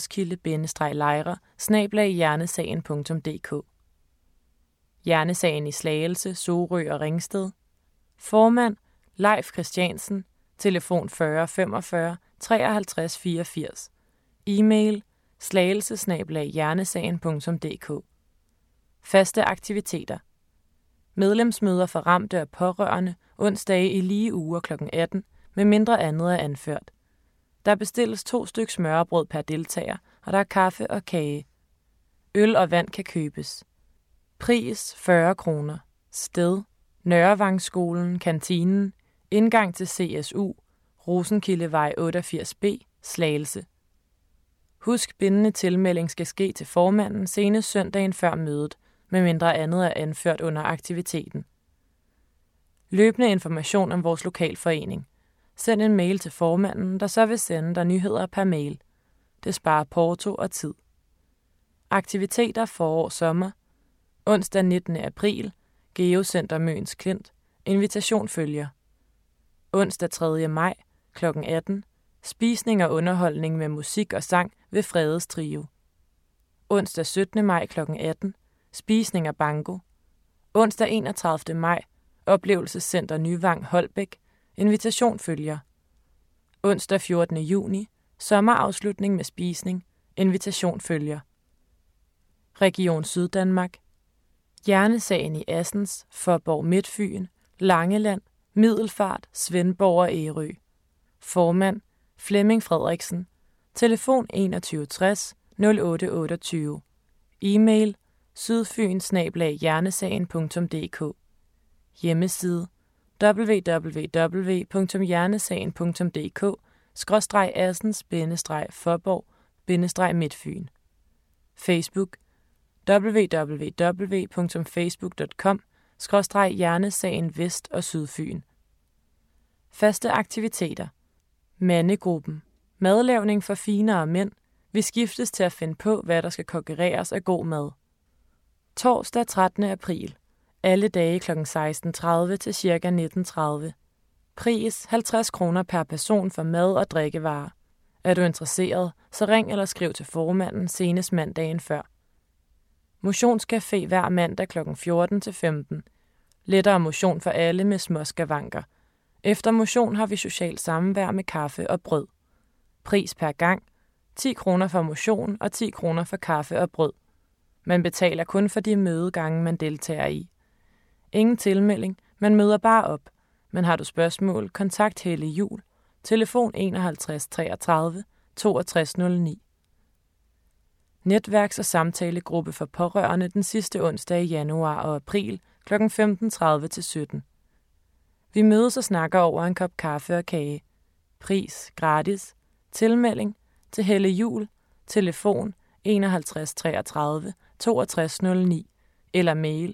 roskilde-lejre@hjernesagen.dk. Hjernesagen i Slagelse, Sorø og Ringsted. Formand: Leif Christiansen. Telefon 40 45 53 84. E-mail: slagelse@hjernesagen.dk. Faste aktiviteter. Medlemsmøder for ramte og pårørende onsdage i lige uger kl. 18, med mindre andet er anført. Der bestilles 2 styk smørrebrød per deltager, og der er kaffe og kage. Øl og vand kan købes. Pris 40 kroner. Sted: Nørrevangsskolen, Kantinen, indgang til CSU, Rosenkildevej 88B, Slagelse. Husk, bindende tilmelding skal ske til formanden senest søndagen før mødet, medmindre andet er anført under aktiviteten. Løbende information om vores lokalforening. Send en mail til formanden, der så vil sende dig nyheder per mail. Det sparer porto og tid. Aktiviteter forår-sommer. Onsdag 19. april. Geocenter Møns Klint. Invitation følger. Onsdag 3. maj kl. 18. Spisning og underholdning med musik og sang ved Fredes Trio. Onsdag 17. maj kl. 18. Spisning og banko. Onsdag 31. maj. Oplevelsescenter Nyvang Holbæk. Invitation følger. Onsdag 14. juni. Sommerafslutning med spisning. Invitation følger. Region Syddanmark. Hjernesagen i Assens, Faaborg Midtfyn, Langeland, Middelfart, Svendborg og Ærø. Formand: Flemming Frederiksen. Telefon 21 60 08 28. E-mail: sydfyn@hjernesagen.dk. Hjemmeside: www.hjernesagen.dk/Assens-Faaborg-Midtfyn. Facebook: www.facebook.com/Hjernesagen Vest- og Sydfyn. Faste aktiviteter. Mandegruppen. Madlavning for finere mænd. Vi skiftes til at finde på, hvad der skal konkurreres af god mad. Torsdag 13. april. Alle dage kl. 16:30 til ca. 19:30. Pris 50 kroner per person for mad og drikkevarer. Er du interesseret, så ring eller skriv til formanden senest mandagen før. Motionscafé hver mandag kl. 14 til 15. Lettere motion for alle med små skavanker. Efter motion har vi socialt samvær med kaffe og brød. Pris per gang: 10 kroner for motion og 10 kroner for kaffe og brød. Man betaler kun for de mødegange, man deltager i. Ingen tilmelding, man møder bare op. Men har du spørgsmål, kontakt Helle Juhl. Telefon 51 33 62 09. Netværks- og samtalegruppe for pårørende den sidste onsdag i januar og april kl. 15:30 til 17. Vi mødes og snakker over en kop kaffe og kage. Pris gratis. Tilmelding til Helle Juhl. Telefon 51 33 62 09 eller mail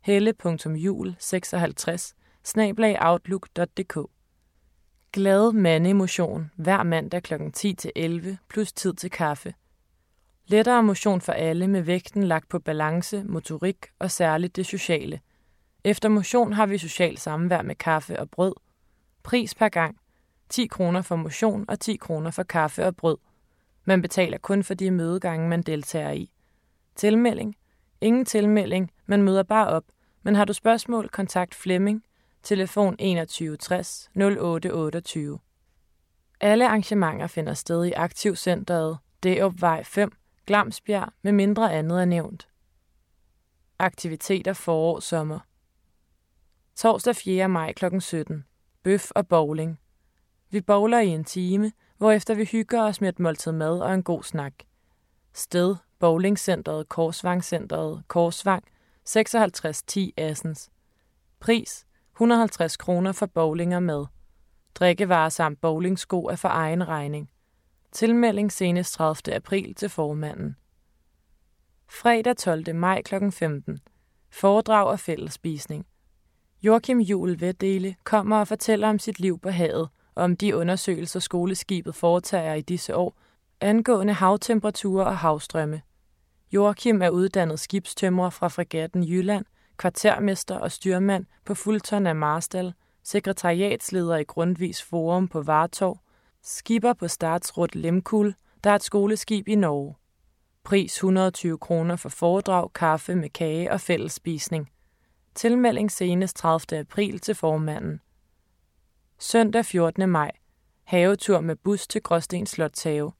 helle.juhl56@outlook.dk. Glad mandemotion hver mandag kl. 10 til 11 plus tid til kaffe. Lettere motion for alle med vægten lagt på balance, motorik og særligt det sociale. Efter motion har vi socialt samvær med kaffe og brød. Pris per gang: 10 kroner for motion og 10 kroner for kaffe og brød. Man betaler kun for de mødegange, man deltager i. Tilmelding: ingen tilmelding, man møder bare op. Men har du spørgsmål, kontakt Flemming. Telefon 21 60 08 28. Alle arrangementer finder sted i Aktivcentret Derupvej 5, Glamsbjerg, med mindre andet er nævnt. Aktiviteter forår-sommer. Torsdag 4. maj kl. 17. Bøf og bowling. Vi bowler i en time, hvorefter vi hygger os med et måltid mad og en god snak. Sted: Bowlingcentret Korsvangcentret, Korsvang, 5610 Assens. Pris: 150 kroner for bowling og mad. Drikkevarer samt bowlingsko er for egen regning. Tilmelding senest 30. april til formanden. Fredag 12. maj kl. 15. Foredrag og fællesspisning. Joachim Juhl Veddele kommer og fortæller om sit liv på havet og om de undersøgelser, skoleskibet foretager i disse år angående havtemperaturer og havstrømme. Joachim er uddannet skibstømrer fra fregatten Jylland, kvartermester og styrmand på Fulton af Marstal, sekretariatsleder i Grundtvigs Forum på Vartov, skipper på Statsrud Lemkul, der er et skoleskib i Norge. Pris 120 kroner for foredrag, kaffe med kage og fællesspisning. Tilmelding senest 30. april til formanden. Søndag 14. maj. Havetur med bus til Gråsten Slotshave.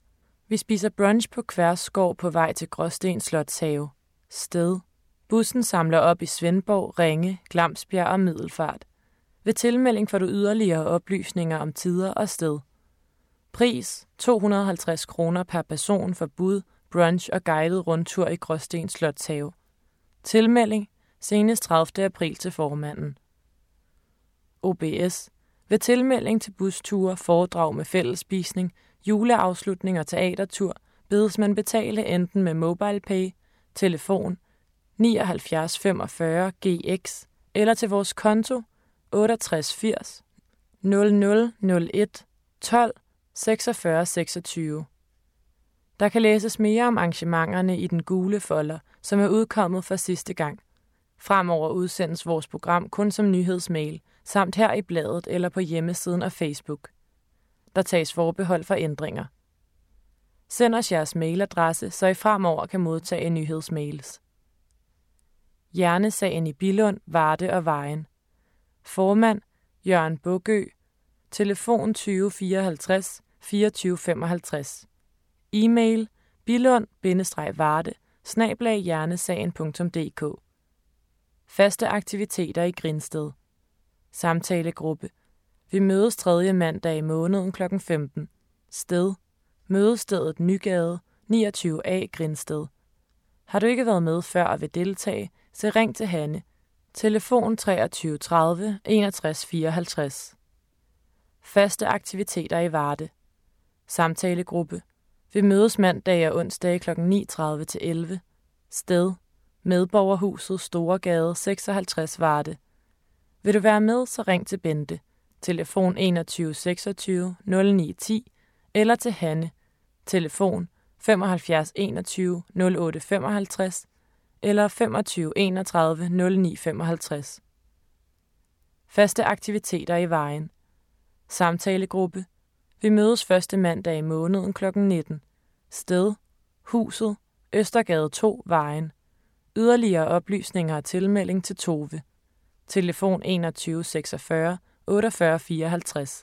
Vi spiser brunch på Kværsskov på vej til Gråsten Slotshave. Sted: bussen samler op i Svendborg, Ringe, Glamsbjerg og Middelfart. Ved tilmelding får du yderligere oplysninger om tider og sted. Pris: 250 kroner per person for bud, brunch og guidet rundtur i Gråsten Slotshave. Tilmelding senest 30. april til formanden. OBS: ved tilmelding til busture, foredrag med fællesspisning, juleafslutning og teatertur bedes man betale enten med MobilePay, telefon 79 45 GX eller til vores konto 68 80 0001 12 46 26. Der kan læses mere om arrangementerne i den gule folder, som er udkommet for sidste gang. Fremover udsendes vores program kun som nyhedsmail, samt her i bladet eller på hjemmesiden og Facebook. Der tages forbehold for ændringer. Send os jeres mailadresse, så I fremover kan modtage nyhedsmails. Hjernesagen i Billund, Varde og Vejen. Formand: Jørgen Bugø. Telefon 20 54 24 55. E-mail: billund-varde@hjernesagen.dk. Faste aktiviteter i Grindsted. Samtalegruppe. Vi mødes 3. mandag i måneden kl. 15. Sted: Mødestedet Nygade, 29A, Grindsted. Har du ikke været med før og vil deltage, så ring til Hanne. Telefon 23 30 61 54. Faste aktiviteter i Varde. Samtalegruppe. Vi mødes mandag og onsdag kl. 9.30 til 11. Sted: Medborgerhuset, Storegade 56, Varde. Vil du være med, så ring til Bente. Telefon 21 26 09 10 eller til Hanne. Telefon 75 21 08 55 eller 25 31 09 55. Faste aktiviteter i Vejen. Samtalegruppe. Vi mødes 1. mandag i måneden kl. 19. Sted: Huset, Østergade 2, Vejen. Yderligere oplysninger og tilmelding til Tove. Telefon 21 46 48 54.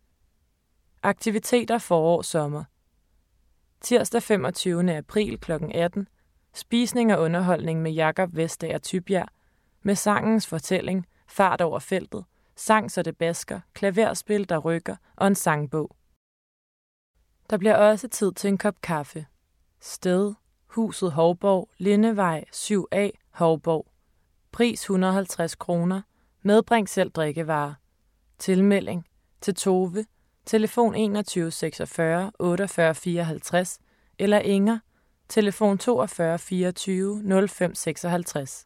Aktiviteter forår-sommer. Tirsdag 25. april kl. 18. Spisning og underholdning med Jakob Vestager Tybjerg. Med sangens fortælling, fart over feltet, sang så det basker, klaverspil der rykker og en sangbog. Der bliver også tid til en kop kaffe. Sted: Huset Hovborg, Lindevej 7A, Hovborg. Pris 150 kroner. Medbring selv drikkevarer. Tilmelding til Tove. Telefon 21 46 48 54 eller Inger. Telefon 42 24 05 56.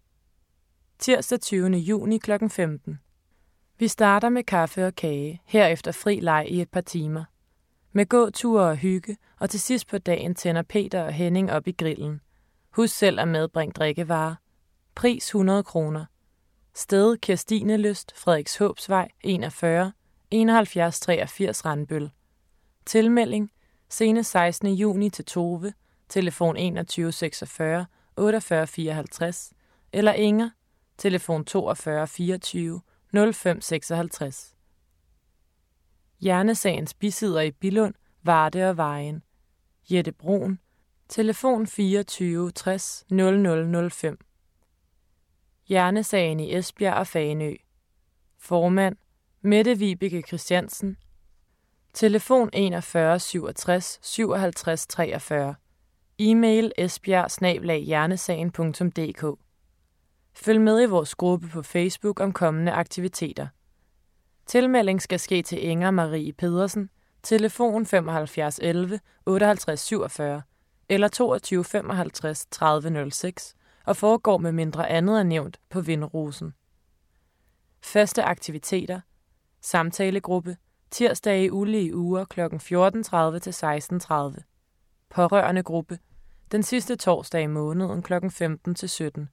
Tirsdag 20. juni kl. 15. Vi starter med kaffe og kage, herefter fri leg i et par timer. Med gåture og hygge, og til sidst på dagen tænder Peter og Henning op i grillen. Husk selv at medbringe drikkevarer. Pris 100 kroner. Sted: Kirstinelyst, Frederikshåbsvej 41 71 83 Randbøl. Tilmelding senest 16. juni til Tove. Telefon 21 46 48 54 eller Inger. Telefon 42 24 05 56. Hjernesagens bisidder i Billund, Varde og Vejen. Jette Bruun. Telefon 24 60 0005. Hjernesagen i Esbjerg og Fanø. Formand: Mette Vibeke Christiansen. Telefon 41 67 57 43. E-mail: esbjerg@hjernesagen.dk. Følg med i vores gruppe på Facebook om kommende aktiviteter. Tilmelding skal ske til Inger Marie Pedersen. Telefon 75 11 58 47 eller 22 55 30 06 og foregår med mindre andet er nævnt på Vindrosen. Faste aktiviteter. Samtalegruppe. Tirsdag i ulige uger kl. 14.30 til 16.30. Pårørende gruppe. Den sidste torsdag i måneden kl. 15 til 17.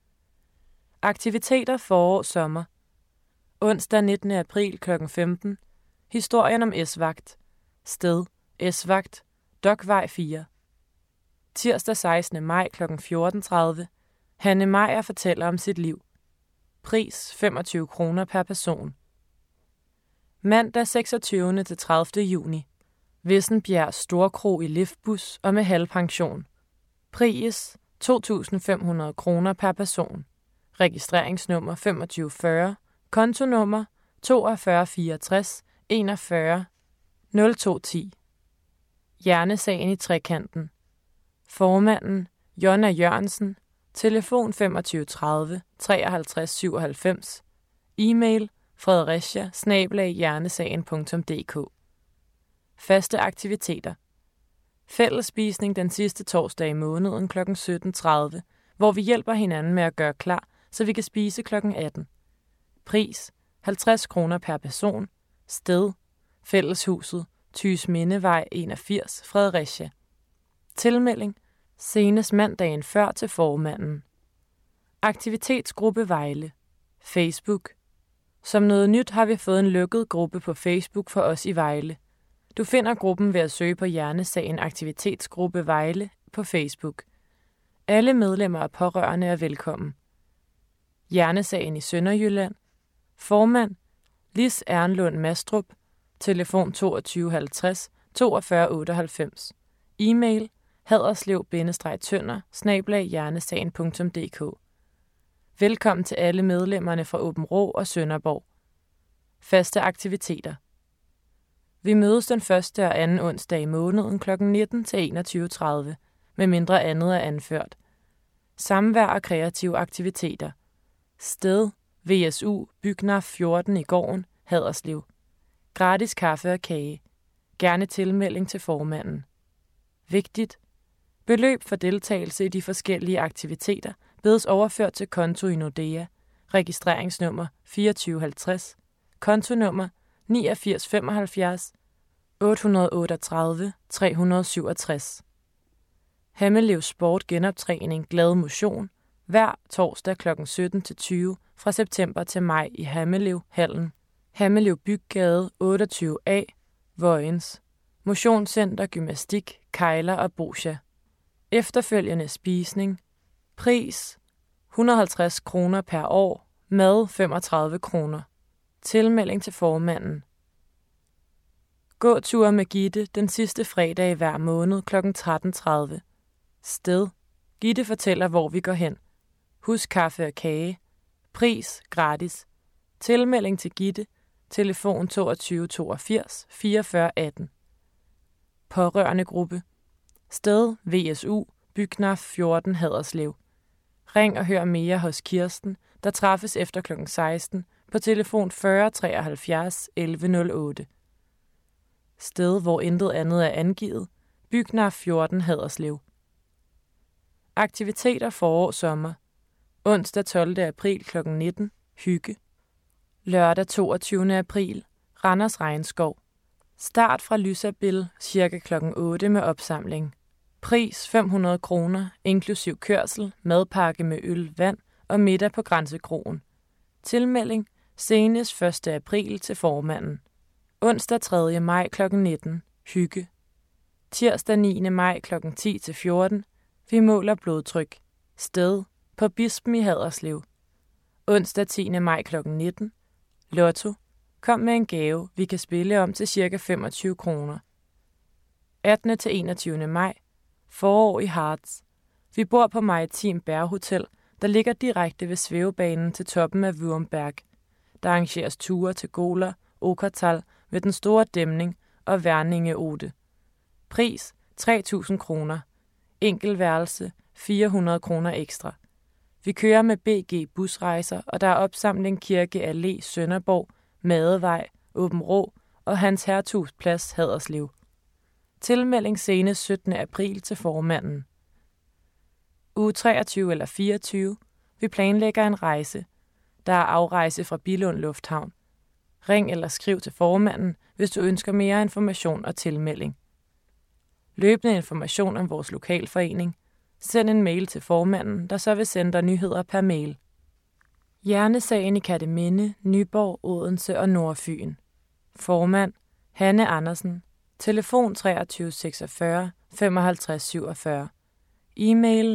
Aktiviteter forår-sommer. Onsdag 19. april kl. 15. Historien om S-vagt. Sted: S-vagt, Dokvej 4. Tirsdag 16. maj kl. 14.30. Hanne Meyer fortæller om sit liv. Pris 25 kroner per person. Mandag 26. til 30. juni. Vissenbjerg Storkro i liftbus og med halvpension. Pris 2.500 kroner per person. Registreringsnummer 2540. Kontonummer 4264 41 0210. Hjernesagen i trekanten. Formanden Jonna Jørgensen. Telefon 25 30 53 97. E-mail fredericia@hjernesagen.dk. Faste aktiviteter. Fællesspisning den sidste torsdag i måneden kl. 17.30, hvor vi hjælper hinanden med at gøre klar, så vi kan spise kl. 18. Pris 50 kroner per person. Sted Fælleshuset, Tysmindevej 81, Fredericia. Tilmelding senest mandagen før til formanden. Aktivitetsgruppe Vejle. Facebook. Som noget nyt har vi fået en lukket gruppe på Facebook for os i Vejle. Du finder gruppen ved at søge på Hjernesagen Aktivitetsgruppe Vejle på Facebook. Alle medlemmer og pårørende er velkommen. Hjernesagen i Sønderjylland. Formand Lis Ernlund Mastrup. Telefon 22 50 42 98. E-mail haderslev-tønder@hjernesagen.dk. Velkommen til alle medlemmerne fra Aabenraa og Sønderborg. Faste aktiviteter. Vi mødes den første og anden onsdag i måneden kl. 19 til 21.30, med mindre andet er anført. Samvær og kreative aktiviteter. Sted VSU Bygnar 14 i gården, Haderslev. Gratis kaffe og kage. Gerne tilmelding til formanden. Vigtigt. Beløb for deltagelse i de forskellige aktiviteter bedes overført til konto i Nordea. Registreringsnummer 2450. Kontonummer 8975 838 367. Hammelev Sport genoptræning glad motion. Hver torsdag kl. 17-20 fra september til maj i Hammelev Hallen. Hammelev Byggade 28A, Vojens. Motionscenter, gymnastik, kejler og bosja. Efterfølgende spisning. Pris 150 kroner per år. Mad 35 kroner. Tilmelding til formanden. Gåtur med Gitte den sidste fredag i hver måned kl. 13.30. Sted. Gitte fortæller, hvor vi går hen. Husk kaffe og kage. Pris gratis. Tilmelding til Gitte. Telefon 22 82 44 18. Pårørende gruppe. Sted VSU Bygnar 14 Haderslev. Ring og hør mere hos Kirsten, der træffes efter kl. 16 på telefon 40 73 11 08. Sted hvor intet andet er angivet. Bygnar 14 Haderslev. Aktiviteter forår-sommer. Onsdag 12. april kl. 19. Hygge. Lørdag 22. april. Randers Regnskov. Start fra Lysabil ca. kl. 8 med opsamling. Pris 500 kroner, inklusiv kørsel, madpakke med øl, vand og middag på Grænsekroen. Tilmelding senest 1. april til formanden. Onsdag 3. maj kl. 19. Hygge. Tirsdag 9. maj kl. 10-14. Vi måler blodtryk. Sted på Bispen i Haderslev. Onsdag 10. maj kl. 19. Lotto. Kom med en gave, vi kan spille om til ca. 25 kroner. 18. til 21. maj. Forår i Harz. Vi bor på Maritim Bærhotel, der ligger direkte ved svævebanen til toppen af Würmberg. Der arrangeres ture til Gola, Okertal ved den store dæmning og Værninge Ode. Pris 3.000 kroner. Enkeltværelse 400 kroner ekstra. Vi kører med BG Busrejser, og der er opsamling Kirke Allé Sønderborg, Madevej, Aabenraa og Hans Hertugs Plads Haderslev. Tilmelding senest 17. april til formanden. Uge 23 eller 24. Vi planlægger en rejse. Der er afrejse fra Billund Lufthavn. Ring eller skriv til formanden, hvis du ønsker mere information og tilmelding. Løbende information om vores lokalforening. Send en mail til formanden, der så vil sende dig nyheder per mail. Hjernesagen i Kerteminde, Nyborg, Odense og Nordfyn. Formand Hanne Andersen. Telefon 23 46 55 47. E-mail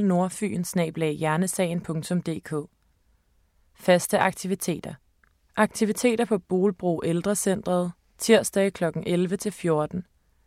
nordfyn@hjernesagen.dk. Faste aktiviteter. Aktiviteter på Bolbro Ældrecentret, tirsdag kl. 11-14.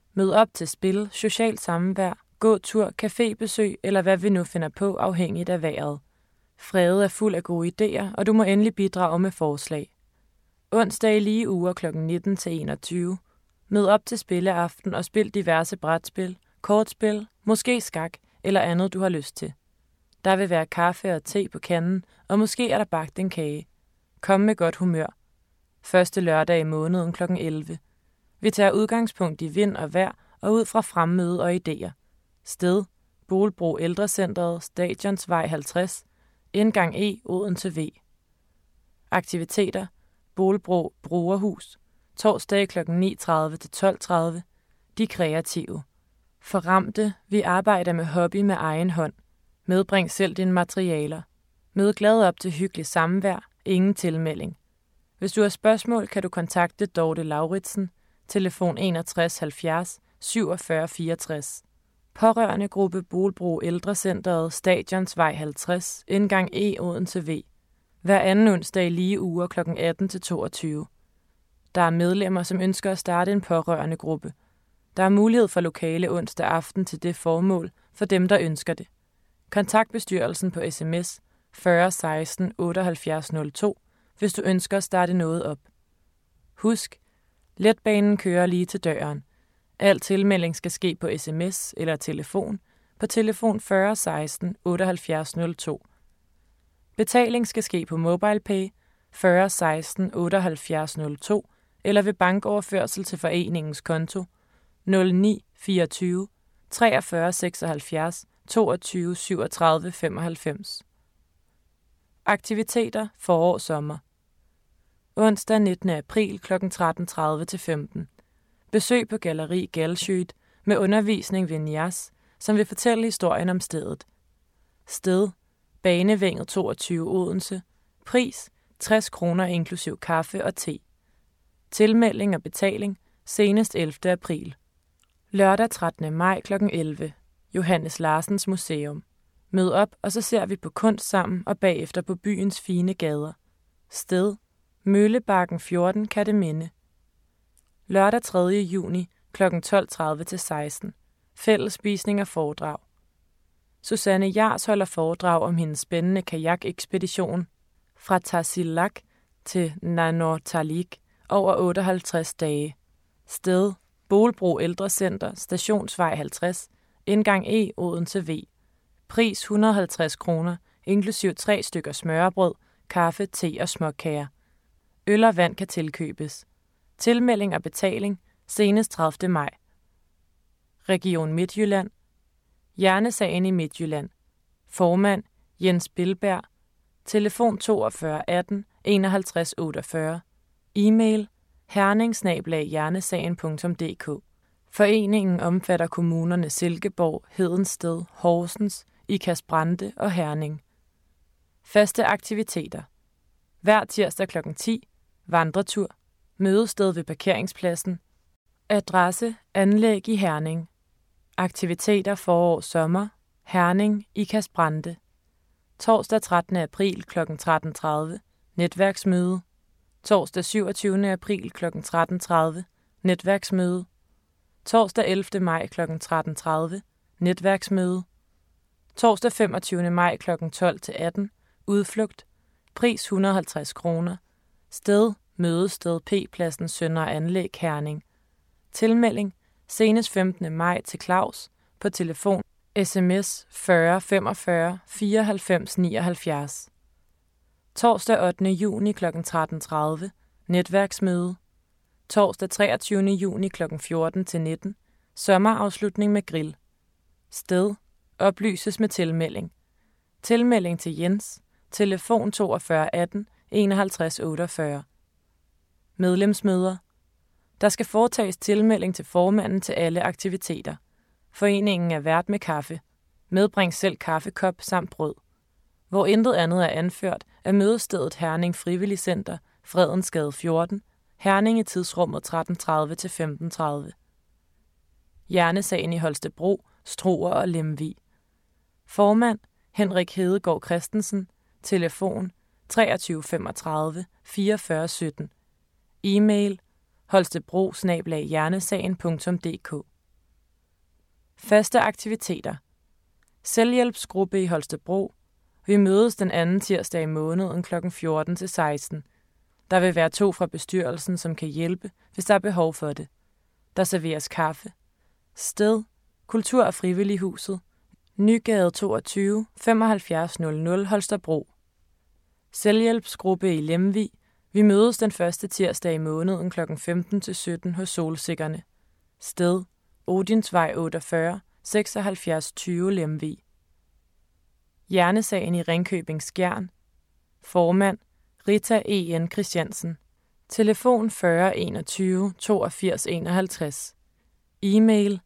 Mød op til spil, socialt samvær, gåtur, cafébesøg eller hvad vi nu finder på afhængigt af vejret. Frede er fuld af gode idéer, og du må endelig bidrage med forslag. Onsdag i lige uger kl. 19 til 21. Mød op til spilleaften og spil diverse brætspil, kortspil, måske skak eller andet du har lyst til. Der vil være kaffe og te på kanden, og måske er der bagt en kage. Kom med godt humør. Første lørdag i måneden kl. 11. Vi tager udgangspunkt i vind og vejr og ud fra fremmøde og idéer. Sted: Bolbro Ældrecentret, Stationsvej 50, indgang E, Odense V. Aktiviteter: Bolbro Brugerhus, torsdag kl. 9.30 til 12.30. De kreative. For ramte: vi arbejder med hobby med egen hånd. Medbring selv dine materialer. Mød glad op til hyggelig samvær. Ingen tilmelding. Hvis du har spørgsmål, kan du kontakte Dorte Lauritsen, telefon 61 70 47 64. Pårørende gruppe Bolbro Ældrecentret, Stationsvej 50, indgang E, Odense V. Hver anden onsdag i lige uger kl. 18 til 22. Der er medlemmer, som ønsker at starte en pårørende gruppe. Der er mulighed for lokale onsdag aften til det formål for dem, der ønsker det. Kontakt bestyrelsen på sms 40 16 78 02, hvis du ønsker at starte noget op. Husk, letbanen kører lige til døren. Al tilmelding skal ske på sms eller telefon på telefon 40 16 78 02. Betaling skal ske på MobilePay 40 16 78 02 eller ved bankoverførsel til foreningens konto 09 24 43 76 22 37 95. Aktiviteter forår-sommer. Onsdag 19. april kl. 13.30 til 15. Besøg på Galleri Galschiøt med undervisning ved Nias, som vil fortælle historien om stedet. Sted: Banevænget 22 Odense. Pris: 60 kroner inklusiv kaffe og te. Tilmelding og betaling senest 11. april. Lørdag 13. maj kl. 11. Johannes Larsens Museum. Mød op, og så ser vi på kunst sammen og bagefter på byens fine gader. Sted: Møllebakken 14, Kerteminde. Lørdag 3. juni kl. 12.30 til 16. Fællesspisning og foredrag. Susanne Jars holder foredrag om hendes spændende kajakekspedition fra Tasiilaq til Nanortalik over 58 dage. Sted: Bolbro Ældrecenter, Stationsvej 50, indgang E, Odense V. Pris: 150 kroner, inklusiv 3 stykker smørrebrød, kaffe, te og småkager. Øl og vand kan tilkøbes. Tilmelding og betaling senest 30. maj. Region Midtjylland. Hjernesagen i Midtjylland. Formand: Jens Billberg. Telefon 42 18 51 48. E-mail: herning@hjernesagen.dk. Foreningen omfatter kommunerne Silkeborg, Hedensted, Horsens, Ikast-Brande og Herning. Faste aktiviteter. Hver tirsdag kl. 10. Vandretur. Mødested ved parkeringspladsen. Adresse: Anlæg i Herning. Aktiviteter forår-sommer. Herning, Ikast-Brande. Torsdag 13. april kl. 13.30. Netværksmøde. Torsdag 27. april kl. 13.30. Netværksmøde. Torsdag 11. maj kl. 13.30. Netværksmøde. Torsdag 25. maj kl. 12-18. Udflugt. Pris: 150 kroner. Sted: Mødested P-pladsen Søndre Anlæg, Herning. Tilmelding senest 15. maj til Claus på telefon sms 40 45 94 79. Torsdag 8. juni kl. 13.30. Netværksmøde. Torsdag 23. juni kl. 14-19. Sommerafslutning med grill. Sted: Oplyses med tilmelding. Tilmelding til Jens. Telefon 42 18 51 48. Medlemsmøder. Der skal foretages tilmelding til formanden til alle aktiviteter. Foreningen er vært med kaffe. Medbring selv kaffekop samt brød. Hvor intet andet er anført, er mødestedet Herning Frivillig Center, Fredensgade 14, Herning i tidsrummet 13.30 til 15.30. Hjernesagen i Holstebro, Struer og Lemvig. Formand: Henrik Hedegaard Christensen. Telefon: 23 35 44 17. E-mail: holstebro@hjernesagen.dk. Faste aktiviteter. Selvhjælpsgruppe i Holstebro. Vi mødes den anden tirsdag i måneden kl. 14 til 16. Der vil være 2 fra bestyrelsen, som kan hjælpe, hvis der er behov for det. Der serveres kaffe. Sted: Kultur- og Frivillighuset, Nygade 22, 7500 Holstebro. Selvhjælpsgruppe i Lemvig. Vi mødes den første tirsdag i måneden kl. 15 til 17 hos Solsikkerne. Sted: Odinsvej 48, 7620 Lemvig. Hjernesagen i Ringkøbing Skjern. Formand: Rita E. N. Christiansen. Telefon 40 21 82 51. E-mail: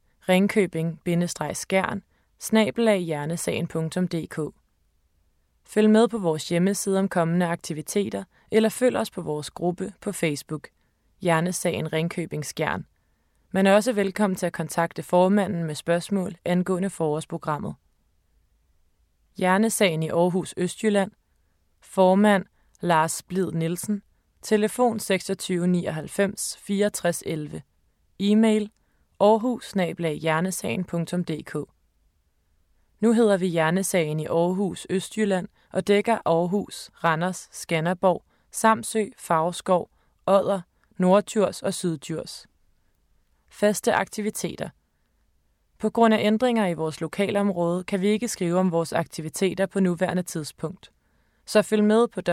ringkøbing-skjern@hjernesagen.dk. Følg med på vores hjemmeside om kommende aktiviteter, eller følg os på vores gruppe på Facebook, Hjernesagen Ringkøbing Skjern. Man er også velkommen til at kontakte formanden med spørgsmål angående forårsprogrammet. Hjernesagen i Aarhus Østjylland. Formand: Lars Blid Nielsen. Telefon 26 99 64 11. E-mail: aarhus@hjernesagen.dk. Nu hedder vi Hjernesagen i Aarhus Østjylland og dækker Aarhus, Randers, Skanderborg, Samsø, Favrskov, Odder, Norddjurs og Syddjurs. Faste aktiviteter. På grund af ændringer i vores lokalområde kan vi ikke skrive om vores aktiviteter på nuværende tidspunkt. Så følg med på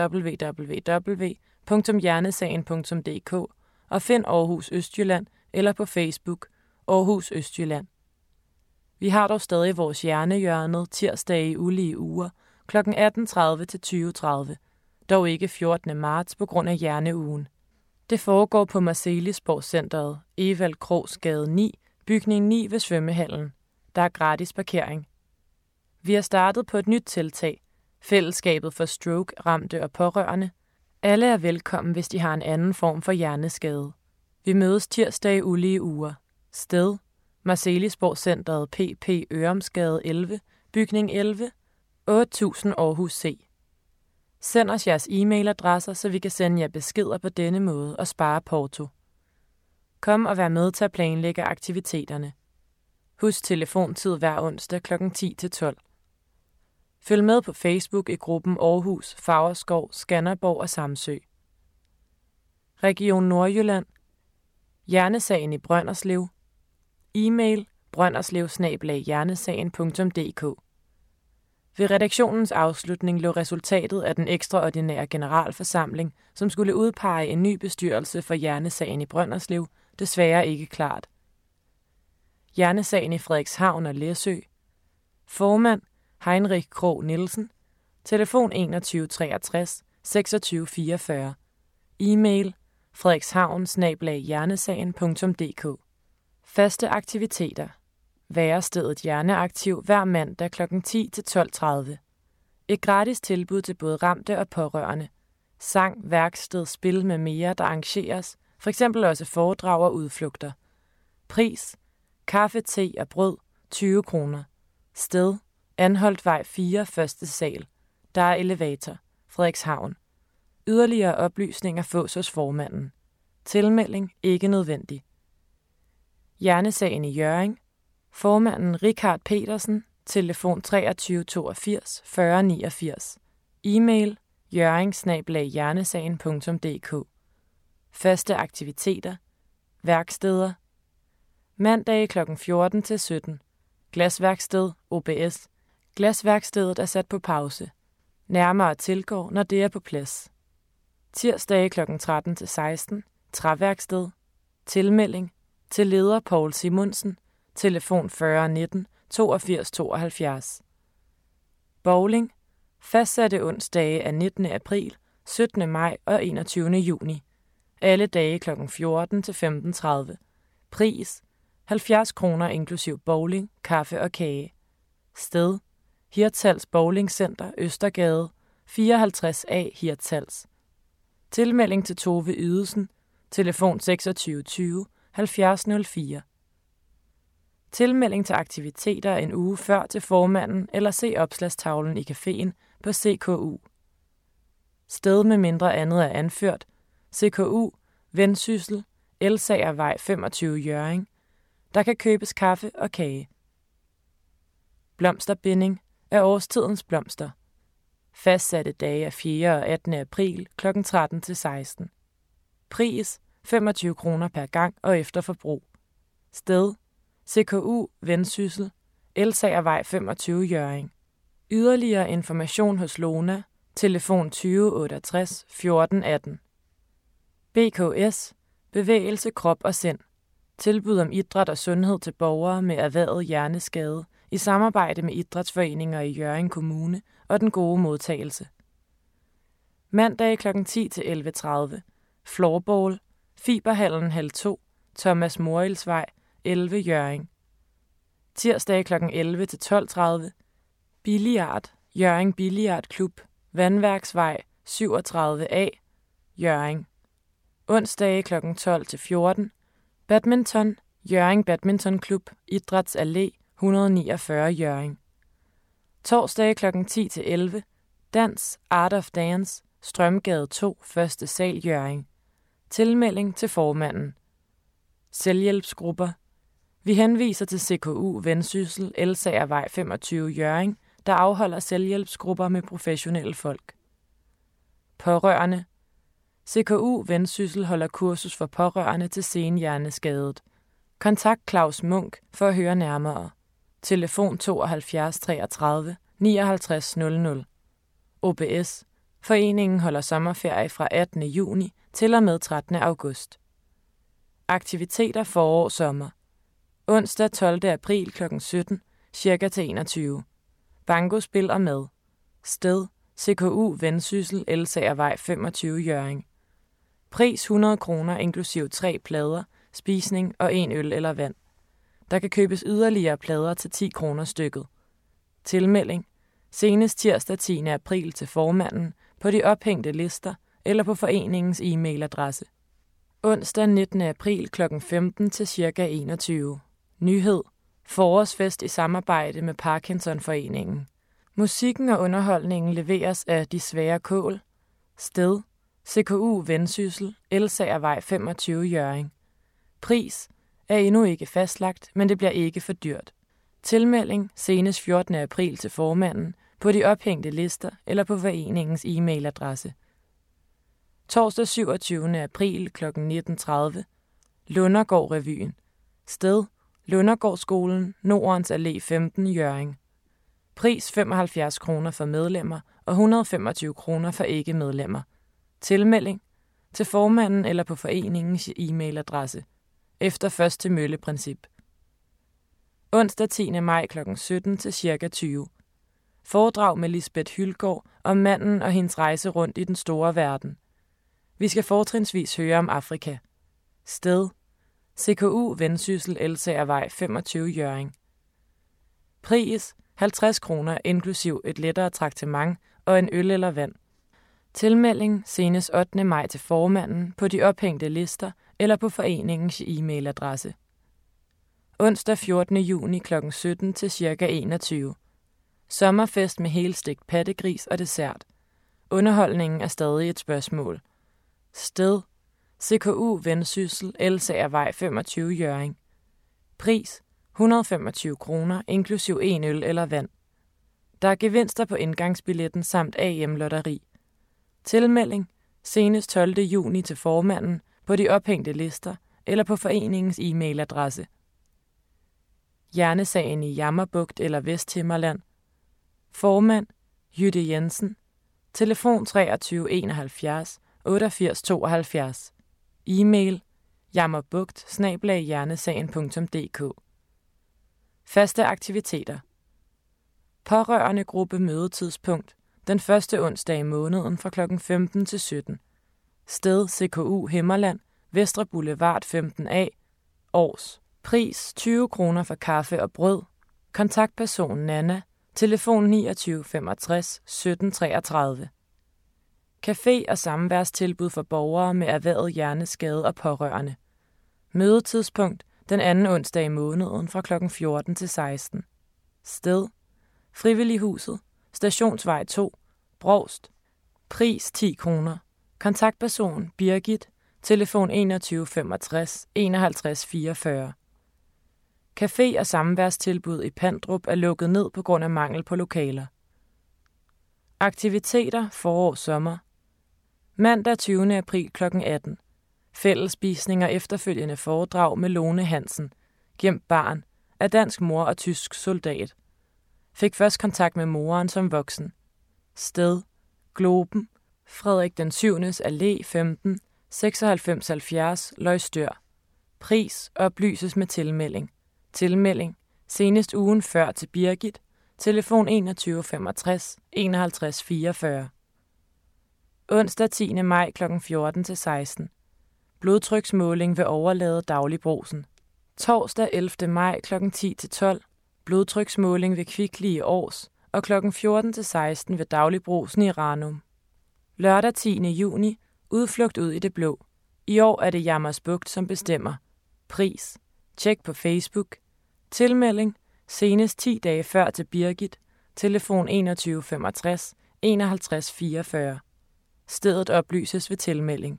www.hjernesagen.dk og find Aarhus Østjylland eller på Facebook Aarhus Østjylland. Vi har dog stadig vores hjernehjørnet tirsdage i ulige uger kl. 18.30 til 20.30, dog ikke 14. marts på grund af hjerneugen. Det foregår på Marselisborg-centret, Evald Krogsgade 9, bygning 9 ved svømmehallen. Der er gratis parkering. Vi har startet på et nyt tiltag, Fællesskabet for stroke-ramte og pårørende. Alle er velkommen, hvis de har en anden form for hjerneskade. Vi mødes tirsdag ulige uger. Sted: Marselisborg-centret PP Ørumsgade 11, bygning 11, 8000 Aarhus C. Send os jeres e-mailadresser, så vi kan sende jer beskeder på denne måde og spare porto. Kom og vær med til at planlægge aktiviteterne. Husk telefontid hver onsdag kl. 10 til 12. Følg med på Facebook i gruppen Aarhus, Favrskov, Skanderborg og Samsø. Region Nordjylland. Hjernesagen i Brønderslev. E-mail: brønderslev@hjernesagen.dk. Ved redaktionens afslutning lå resultatet af den ekstraordinære generalforsamling, som skulle udpege en ny bestyrelse for Hjernesagen i Brønderslev, desværre ikke klart. Hjernesagen i Frederikshavn og Læsø. Formand: Heinrich Krogh Nielsen. Telefon 21 63 26 44. E-mail: frederikshavn@hjernesagen.dk. Faste aktiviteter. Værestedet Hjerneaktiv hver mandag kl. 10 til 12.30. Et gratis tilbud til både ramte og pårørende. Sang, værksted, spil med mere, der arrangeres, f.eks. også foredrag og udflugter. Pris: kaffe, te og brød, 20 kroner. Sted: Anholtvej 4, 1. sal. Der er elevator. Frederikshavn. Yderligere oplysninger fås hos formanden. Tilmelding ikke nødvendig. Hjernesagen i Hjørring. Formanden: Richard Petersen. Telefon 23 82 40 89. E-mail: hjørring@hjernesagen.dk. Faste aktiviteter. Værksteder. Mandag kl. 14 til 17. Glasværksted, OBS. Glasværkstedet er sat på pause. Nærmere tilgår, når det er på plads. Tirsdag kl. 13 til 16. Træværksted. Tilmelding. Til leder Poul Simonsen. Telefon 40 19 82 72. Bowling. Fastsatte onsdage af 19. april, 17. maj og 21. juni. Alle dage kl. 14 til 15.30. Pris: 70 kroner inklusiv bowling, kaffe og kage. Sted: Hirtshals Bowling Center, Østergade, 54A Hirtshals. Tilmelding til Tove Ydelsen. Telefon 26 20 70 04. Tilmelding til aktiviteter en uge før til formanden eller se opslagstavlen i caféen på CKU. Sted med mindre andet er anført: CKU, Vendsyssel, Elsagervej 25 Hjørring. Der kan købes kaffe og kage. Blomsterbinding af årstidens blomster. Fastsatte dage er 4. og 18. april kl. 13-16. Pris 25 kroner per gang og efter forbrug. Sted CKU Vendsyssel, Elsagervej 25 Hjørring. Yderligere information hos Lona. Telefon 20 68 14 18. BKS Bevægelse, krop og sind. Tilbud om idræt og sundhed til borgere med erhvervet hjerneskade i samarbejde med idrætsforeninger i Hjørring Kommune og Den Gode Modtagelse. Mandag kl. 10 til 11:30. Floorball, Fiberhallen hal 2, Thomas Morielsvej, 11 Hjørring. Tirsdag kl. 11 til 12:30. Billiard, Hjørring Billiard Klub, Vandværksvej 37A, Hjørring. Onsdag kl. 12 til 14. Badminton, Hjørring Badminton Klub, Idræts Allé 149 Hjørring. Torsdag kl. 10 til 11. Dans, Art of Dance, Strømgade 2, 1. sal Hjørring. Tilmelding til formanden. Selvhjælpsgrupper. Vi henviser til CKU Vendsyssel, Elsagervej 25 Hjørring, der afholder selvhjælpsgrupper med professionelle folk. Pårørende. CKU Vendsyssel holder kursus for pårørende til senhjerneskadet. Kontakt Claus Munk for at høre nærmere. Telefon 72 33 59 00. OBS. Foreningen holder sommerferie fra 18. juni til og med 13. august. Aktiviteter forår-sommer. Onsdag 12. april kl. 17, ca. til 21. Bankospil og mad. Sted CKU Vendsyssel, Elsagervej 25 Hjørring. Pris 100 kroner inklusiv 3 plader, spisning og 1 øl eller vand. Der kan købes yderligere plader til 10 kroner stykket. Tilmelding senest tirsdag 10. april til formanden på de ophængte lister eller på foreningens e-mailadresse. Onsdag 19. april kl. 15 til ca. 21. Nyhed. Forårsfest i samarbejde med Parkinsonforeningen. Musikken og underholdningen leveres af De Svære Kål. Sted CKU Vendsyssel, Elsagervej 25 Hjørring. Pris er endnu ikke fastlagt, men det bliver ikke for dyrt. Tilmelding senest 14. april til formanden på de ophængte lister eller på foreningens e-mailadresse. Torsdag 27. april kl. 19:30. Lundergård-revyen. Sted Lundergårdsskolen, Nordens Allé 15 Hjørring. Pris 75 kroner for medlemmer og 125 kroner for ikke-medlemmer. Tilmelding til formanden eller på foreningens e-mailadresse. Efter først til mølle-princip. Onsdag 10. maj kl. 17 til ca. 20. Foredrag med Lisbeth Hylgaard om manden og hendes rejse rundt i den store verden. Vi skal fortrinsvis høre om Afrika. Sted CKU Vendsyssel, Elsagervej 25 Hjørring. Pris 50 kroner inklusiv et lettere traktement og en øl eller vand. Tilmelding senest 8. maj til formanden på de ophængte lister eller på foreningens e-mailadresse. Onsdag 14. juni kl. 17 til ca. 21. Sommerfest med helstegt pattegris og dessert. Underholdningen er stadig et spørgsmål. Sted CKU Vendsyssel, Elsagervej 25 Hjørring. Pris 125 kroner inklusiv 1 øl eller vand. Der er gevinster på indgangsbilletten samt AM-lotteri. Tilmelding senest 12. juni til formanden på de ophængte lister eller på foreningens e-mailadresse. Hjernesagen i Jammerbugt eller Vesthimmerland. Formand Jytte Jensen. Telefon 23 71 88 72. E-mail jammerbugt@hjernesagen.dk. Faste aktiviteter. Pårørende gruppe mødetidspunkt den første onsdag i måneden fra kl. 15 til 17. Sted CKU Himmerland, Vestre Boulevard 15A, Aars. Pris 20 kroner for kaffe og brød. Kontaktperson Nana. Telefon 29 65 17 33. Café og samværstilbud for borgere med erhvervet hjerneskade og pårørende. Mødetidspunkt den anden onsdag i måneden fra kl. 14 til 16. Sted Frivillighuset, Stationsvej 2, Brovst. Pris 10 kroner. Kontaktperson Birgit. Telefon 21 65 51 44. Café- og samværstilbud i Pandrup er lukket ned på grund af mangel på lokaler. Aktiviteter forår-sommer. Mandag 20. april kl. 18. Fællesspisning og efterfølgende foredrag med Lone Hansen, gemt barn, af dansk mor og tysk soldat. Fik først kontakt med moren som voksen. Sted: Globen, Frederik den 7. Allé 15, 9670 Løgstør. Pris: oplyses med tilmelding. Tilmelding: senest ugen før til Birgit. Telefon 21 65 51 44. Onsdag 10. maj kl. 14-16. Blodtryksmåling ved Overlade Dagligbrosen. Torsdag 11. maj kl. 10-12. Blodtryksmåling ved Kvickly i Års og kl. 14-16 ved Dagligbrosen i Ranum. Lørdag 10. juni. Udflugt ud i det blå. I år er det Jammersbugt, som bestemmer. Pris: tjek på Facebook. Tilmelding: senest 10 dage før til Birgit. Telefon 21 65 51 44. Stedet oplyses ved tilmelding.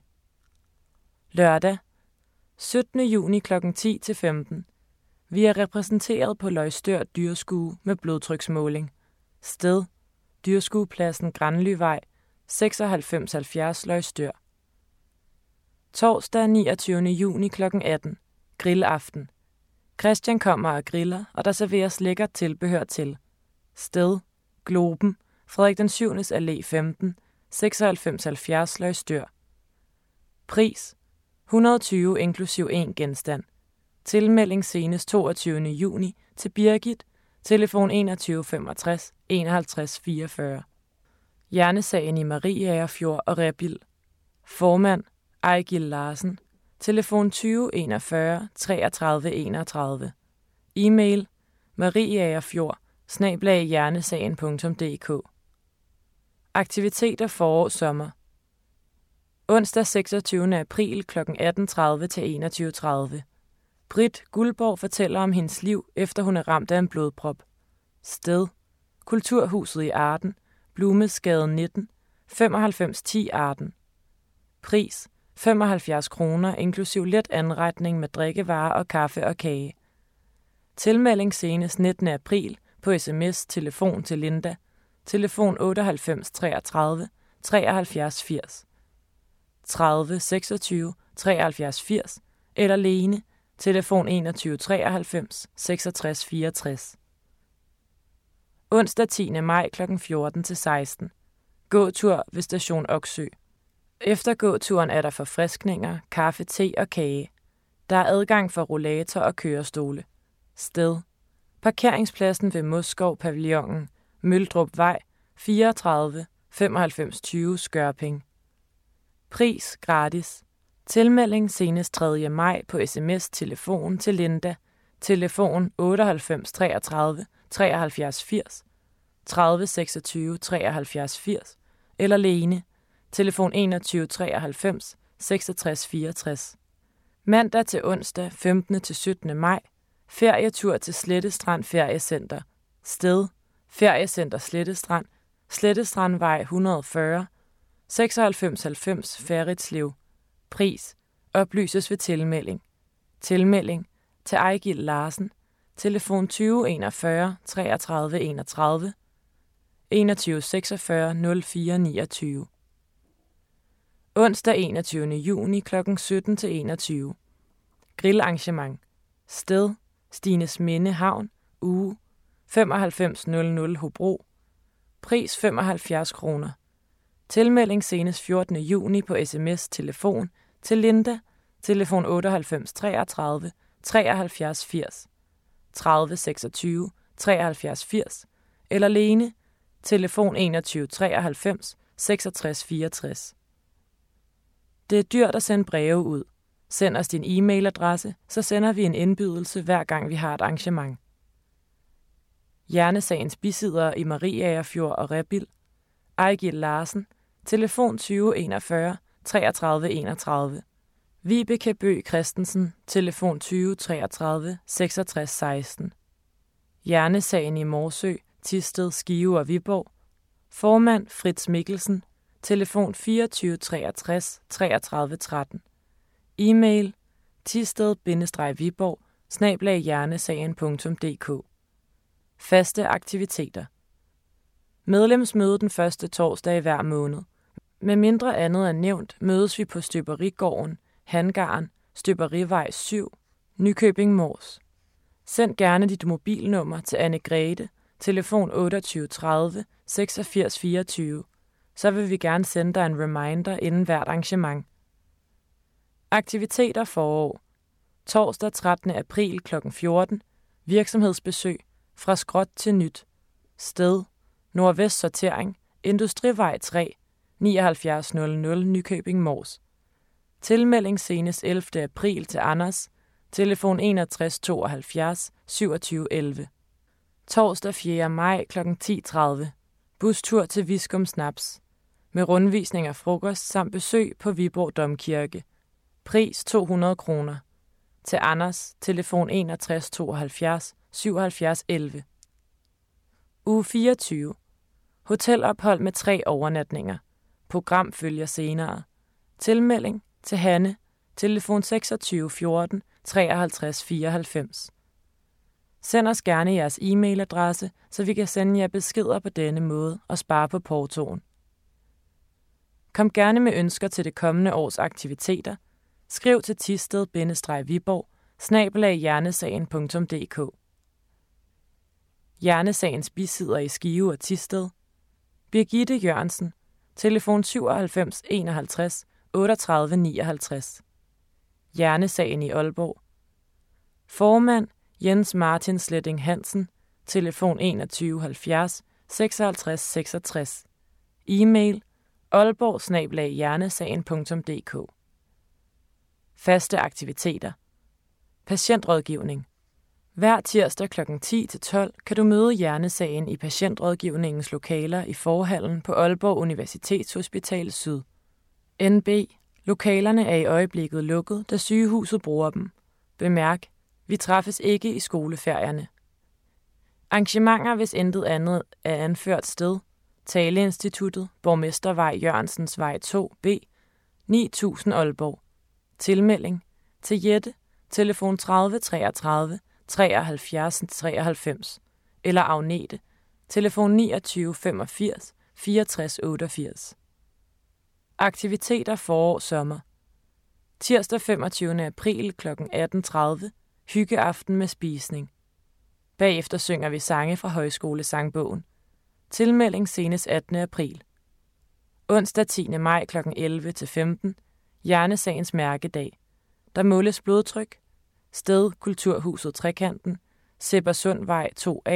Lørdag 17. juni kl. 10-15. Vi er repræsenteret på Løgstør Dyrskue med blodtryksmåling. Sted: Dyrskuepladsen Granlyvej, 9670 Løgstør. Torsdag 29. juni kl. 18. Grillaften. Christian kommer og griller, og der serveres lækkert tilbehør til. Sted: Globen, Frederik den 7. Allé 15, 9670 Løgstør. Pris: 120 inklusiv en genstand. Tilmelding senest 22. juni til Birgit. Telefon 21 65 51 44. Hjernesagen i Mariagerfjord og Rebild. Formand: Ejgil Larsen. Telefon 20 41 33 31. E-mail: mariagerfjord@hjernesagen.dk. Aktiviteter forår-sommer. Onsdag 26. april kl. 18:30 til 21:30. Britt Guldborg fortæller om hendes liv, efter hun er ramt af en blodprop. Sted: Kulturhuset i Arden, Blumesgade 19, 9510 Arden. Pris: 75 kroner inklusiv let anretning med drikkevarer og kaffe og kage. Tilmelding senest 19. april på sms, telefon til Linda. Telefon 98 33 73 80. 30 26 73 80 eller Lene. Telefon 21 93 66 64. Onsdag 10. maj kl. 14-16. Gåtur ved Station Oksø. Efter gåturen er der forfriskninger, kaffe, te og kage. Der er adgang for rollator og kørestole. Sted: Parkeringspladsen ved Moskov Pavillonen, Møldrup Vej, 34 95 20 Skørping. Pris: gratis. Tilmelding senest 3. maj på sms, telefon til Linda. Telefon 98 33 73 80, 30 26 73 80 eller Lene. Telefon 21 93 66 64. Mandag til onsdag 15. til 17. maj. Ferietur til Slettestrand Feriecenter. Sted: Feriecenter Slettestrand, Slettestrandvej 140, 9690 Ferritslev. Pris: oplyses ved tilmelding. Tilmelding til Ejgil Larsen. Telefon 20 41 33 31, 21 46 04 29. Onsdag 21. juni kl. 17-21. Grillarrangement. Sted: Stinesminde Havn, uge 9500 Hobro. Pris: 75 kroner. Tilmelding senest 14. juni på sms, telefon til Linda. Telefon 98 33 73 80, 30 26 73 80 eller Lene. Telefon 21 93 66 64. Det er dyrt at sende breve ud. Send os din e-mailadresse, så sender vi en indbydelse hver gang vi har et arrangement. Hjernesagens bisiddere i Mariagerfjord og Rebild. Ejgil Larsen. Telefon 20 41 33 31. Vibeke Bøgh Christensen. Telefon 20 33 66 16. Hjernesagen i Morsø, Thisted, Skive og Viborg. Formand Fritz Mikkelsen. Telefon 24 63 33 13. E-mail: thisted-viborg @hjernesagen.dk. Faste aktiviteter. Medlemsmøde den første torsdag i hver måned. Med mindre andet er nævnt, mødes vi på Støberigården, Hangaren, Støberivej 7, Nykøbing Mors. Send gerne dit mobilnummer til Anne Grete, telefon 28 30 86 24, så vil vi gerne sende dig en reminder inden hvert arrangement. Aktiviteter forår. Torsdag 13. april kl. 14. Virksomhedsbesøg. Fra skråt til nyt. Sted. Nordvest Sortering. Industrivej 3. 7900 Nykøbing Mors. Tilmelding senest 11. april til Anders. Telefon 61 72 27 11. Torsdag 4. maj kl. 10.30. Bustur til Viskum Snaps. Med rundvisning af frokost samt besøg på Viborg Domkirke. Pris 200 kroner. Til Anders. Telefon 61 72 77 11. Uge 24. Hotelophold med 3 overnatninger. Program følger senere. Tilmelding til Hanne. Telefon 26 14 53 94. Send os gerne jeres e-mailadresse, så vi kan sende jer beskeder på denne måde og spare på portoen. Kom gerne med ønsker til det kommende års aktiviteter. Skriv til tisted-viborg @hjernesagen.dk. Hjernesagens bisidder i Skive og Tisted. Birgitte Jørgensen. Telefon 97 51 38 59. Hjernesagen i Aalborg. Formand Jens Martin Sletting Hansen. Telefon 21 70 56 66. E-mail aalborg@hjernesagen.dk. Faste aktiviteter. Patientrådgivning. Hver tirsdag kl. 10-12 kan du møde Hjernesagen i patientrådgivningens lokaler i forhallen på Aalborg Universitetshospital Syd. NB. Lokalerne er i øjeblikket lukket, da sygehuset bruger dem. Bemærk, vi træffes ikke i skoleferierne. Arrangementer, hvis intet andet er anført sted. Taleinstituttet, Borgmestervej Jørgensens Vej 2B, 9000 Aalborg. Tilmelding til Jette, telefon 30 33 73 93, eller Agnete, telefon 29 85 64 88. Aktiviteter forår-sommer. Tirsdag 25. april kl. 18.30. Hyggeaften med spisning. Bagefter synger vi sange fra Højskolesangbogen. Tilmelding senest 18. april. Onsdag 10. maj kl. 11-15. Hjernesagens mærkedag. Der måles blodtryk. Sted Kulturhuset Trekanten. Sebbersundvej 2A,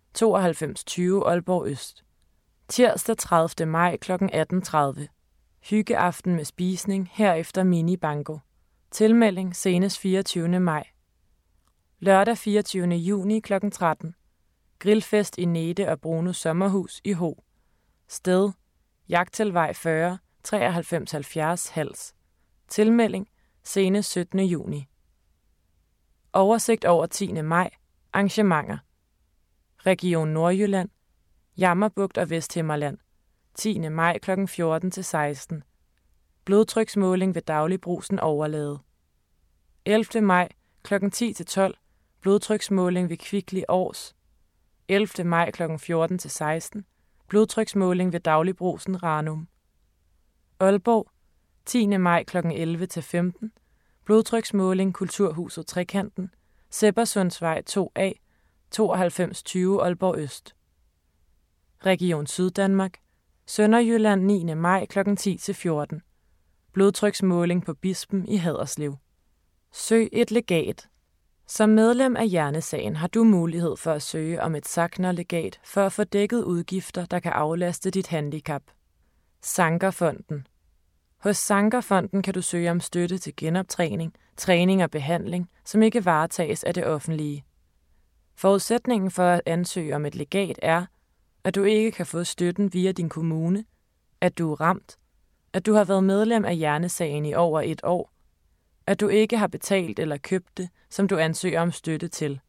9220 Aalborg Øst. Tirsdag 30. maj kl. 18.30. Hyggeaften med spisning, herefter mini-banko. Tilmelding senest 24. maj. Lørdag 24. juni kl. 13. Grillfest i Nete og Brunos sommerhus i Ho. Sted Jagtelvej 40 9370 Hals. Tilmelding senest 17. juni. Oversigt over 10. maj. Arrangementer. Region Nordjylland. Jammerbugt og Vesthimmerland. 10. maj kl. 14-16. Blodtryksmåling ved Dagligbrusen Overlade. 11. maj kl. 10-12. Blodtryksmåling ved Kvickly Aars. 11. maj kl. 14-16. Blodtryksmåling ved Dagligbrusen Ranum. Aalborg. 10. maj kl. 11-15. Blodtryksmåling Kulturhuset Trekanten. Sebbersundsvej 2A, 9220 Aalborg Øst. Region Syddanmark. Sønderjylland 9. maj kl. 10-14. Blodtryksmåling på Bispen i Haderslev. Søg et legat. Som medlem af Hjernesagen har du mulighed for at søge om et Sachner-legat for at få dækket udgifter, der kan aflaste dit handicap. Sankerfonden. Hos Sankerfonden kan du søge om støtte til genoptræning, træning og behandling, som ikke varetages af det offentlige. Forudsætningen for at ansøge om et legat er, at du ikke kan få støtten via din kommune, at du er ramt, at du har været medlem af Hjernesagen i over 1 år, at du ikke har betalt eller købt det, som du ansøger om støtte til.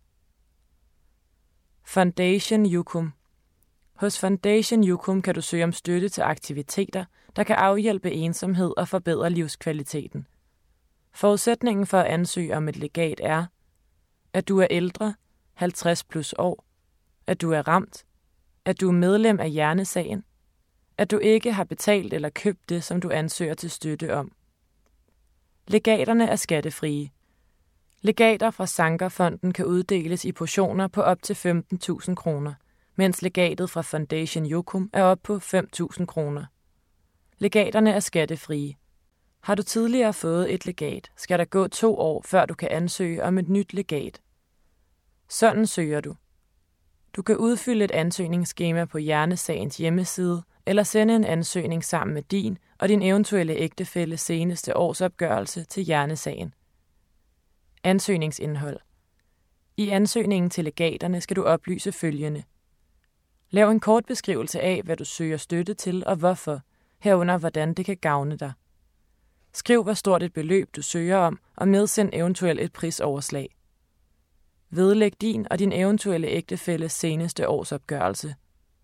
Foundation Jukum. Hos Foundation Jukum kan du søge om støtte til aktiviteter, der kan afhjælpe ensomhed og forbedre livskvaliteten. Forudsætningen for at ansøge om et legat er, at du er ældre, 50 plus år, at du er ramt, at du er medlem af Hjernesagen, at du ikke har betalt eller købt det, som du ansøger til støtte om. Legaterne er skattefrie. Legater fra Sankerfonden kan uddeles i portioner på op til 15.000 kroner, mens legatet fra Foundation Jokum er op på 5.000 kroner. Legaterne er skattefrie. Har du tidligere fået et legat, skal der gå 2 år, før du kan ansøge om et nyt legat. Sådan søger du. Du kan udfylde et ansøgningsskema på Hjernesagens hjemmeside, eller sende en ansøgning sammen med din og din eventuelle ægtefælle seneste årsopgørelse til Hjernesagen. Ansøgningsindhold. I ansøgningen til legaterne skal du oplyse følgende. Lav en kort beskrivelse af, hvad du søger støtte til og hvorfor, herunder hvordan det kan gavne dig. Skriv, hvor stort et beløb du søger om, og medsend eventuelt et prisoverslag. Vedlæg din og din eventuelle ægtefælles seneste årsopgørelse.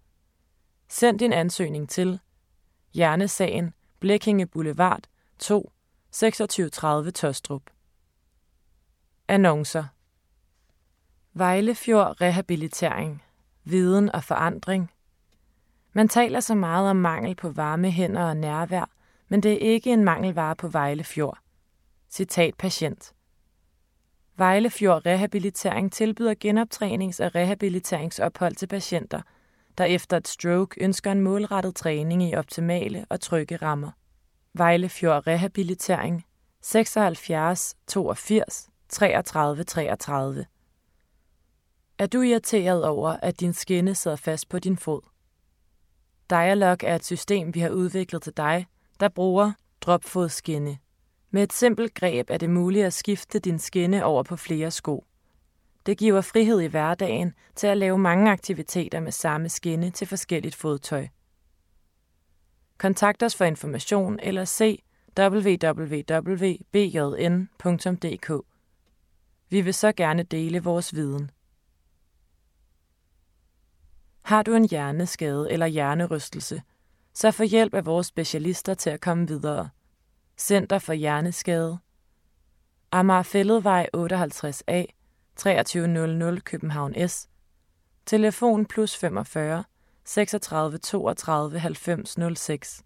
Send din ansøgning til Hjernesagen, Blekinge Boulevard 2, 2630 Taastrup. Annoncer. Vejlefjord Rehabilitering. Viden og forandring. Man taler så meget om mangel på varme hænder og nærvær, men det er ikke en mangelvare på Vejlefjord. Citat patient. Vejlefjord Rehabilitering tilbyder genoptrænings- og rehabiliteringsophold til patienter, der efter et stroke ønsker en målrettet træning i optimale og trygge rammer. Vejlefjord Rehabilitering 76 82 33 33. Er du irriteret over, at din skinne sidder fast på din fod? Dialog er et system, vi har udviklet til dig, der bruger dropfodskinne. Med et simpelt greb er det muligt at skifte din skinne over på flere sko. Det giver frihed i hverdagen til at lave mange aktiviteter med samme skinne til forskelligt fodtøj. Kontakt os for information eller se www.bjn.dk. Vi vil så gerne dele vores viden. Har du en hjerneskade eller hjernerystelse, så få hjælp af vores specialister til at komme videre. Center for Hjerneskade. Amager Fælledvej 58A, 2300 København S. Telefon +45 36 32 90 06.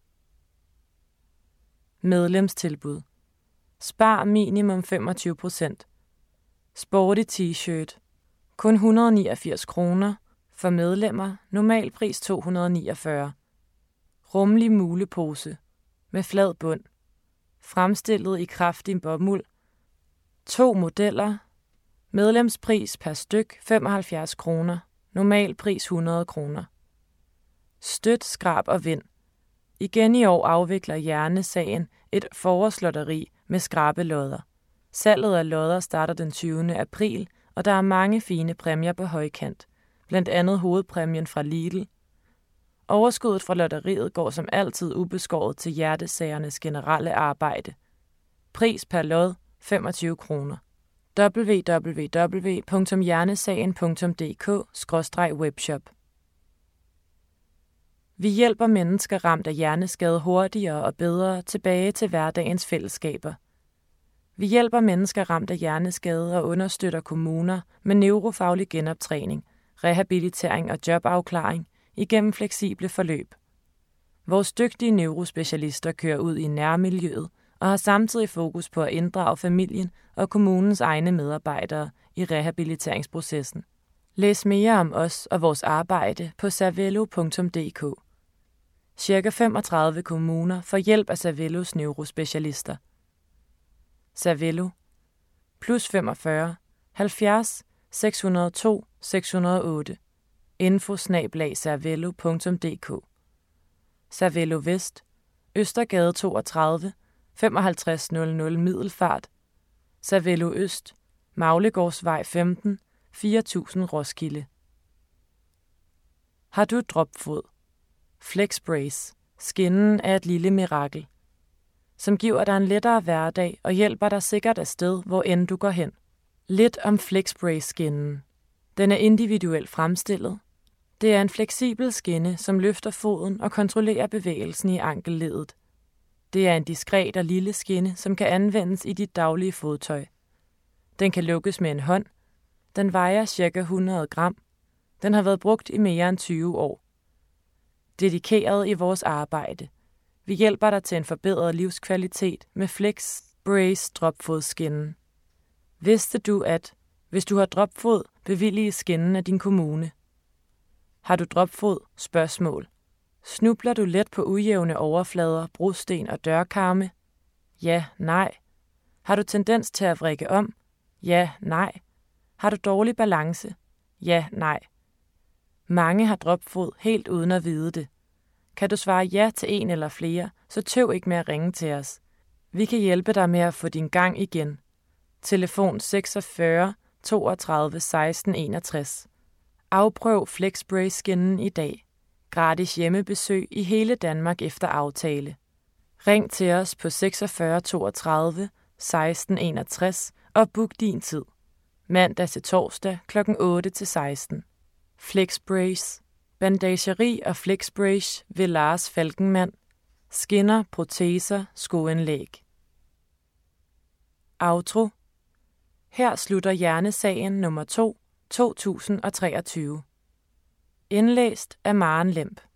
Medlemstilbud. Spar minimum 25%. Sporty t-shirt. Kun 189 kroner. For medlemmer. Normal pris 249. Rummelig mulepose. Med flad bund. Fremstillet i kraftig bomuld. 2 modeller. Medlemspris per styk 75 kroner. Normal pris 100 kroner. Støt, skrab og vind. Igen i år afvikler Hjernesagen et forårslotteri med skrabelodder. Salget af lodder starter den 20. april, og der er mange fine præmier på højkant. Blandt andet hovedpræmien fra Lidl. Overskuddet fra lotteriet går som altid ubeskåret til hjertesagernes generelle arbejde. Pris per lod 25 kroner. www.hjernesagen.dk/webshop. Vi hjælper mennesker ramt af hjerneskade hurtigere og bedre tilbage til hverdagens fællesskaber. Vi hjælper mennesker ramt af hjerneskade og understøtter kommuner med neurofaglig genoptræning, rehabilitering og jobafklaring igennem fleksible forløb. Vores dygtige neurospecialister kører ud i nærmiljøet og har samtidig fokus på at inddrage familien og kommunens egne medarbejdere i rehabiliteringsprocessen. Læs mere om os og vores arbejde på cervello.dk. Cirka 35 kommuner får hjælp af Cervellos neurospecialister. Cervello +45 70 602 608. info@cervello.dk. Cervello Vest, Østergade 32, 5500 Middelfart. Cervello Øst, Maglegårdsvej 15, 4000 Roskilde. Har du dropfod? Flexbrace, skinnen er et lille mirakel, som giver dig en lettere hverdag og hjælper dig sikkert afsted, hvor end du går hen. Lidt om Flexbrace-skinnen. Den er individuelt fremstillet. Det er en fleksibel skinne, som løfter foden og kontrollerer bevægelsen i ankelleddet. Det er en diskret og lille skinne, som kan anvendes i dit daglige fodtøj. Den kan lukkes med en hånd. Den vejer ca. 100 gram. Den har været brugt i mere end 20 år. Dedikeret i vores arbejde. Vi hjælper dig til en forbedret livskvalitet med Flex Brace dropfodskinnen. Vidste du, at hvis du har dropfod, bevillige skinnen af din kommune? Har du dropfod? Spørgsmål. Snubler du let på ujævne overflader, brosten og dørkarme? Ja, nej. Har du tendens til at vrikke om? Ja, nej. Har du dårlig balance? Ja, nej. Mange har dropfod helt uden at vide det. Kan du svare ja til en eller flere, så tøv ikke med at ringe til os. Vi kan hjælpe dig med at få din gang igen. Telefon 46 32 16 61. Afprøv FlexBrace-skinnen i dag. Gratis hjemmebesøg i hele Danmark efter aftale. Ring til os på 46 32 16 61 og book din tid. Mandag til torsdag kl. 8 til 16. FlexBrace. Bandageri og FlexBrace ved Lars Falkenmann. Skinner, proteser, skoanlæg. Outro. Her slutter Hjernesagen nummer 2, 2023. Indlæst af Maren Lemp.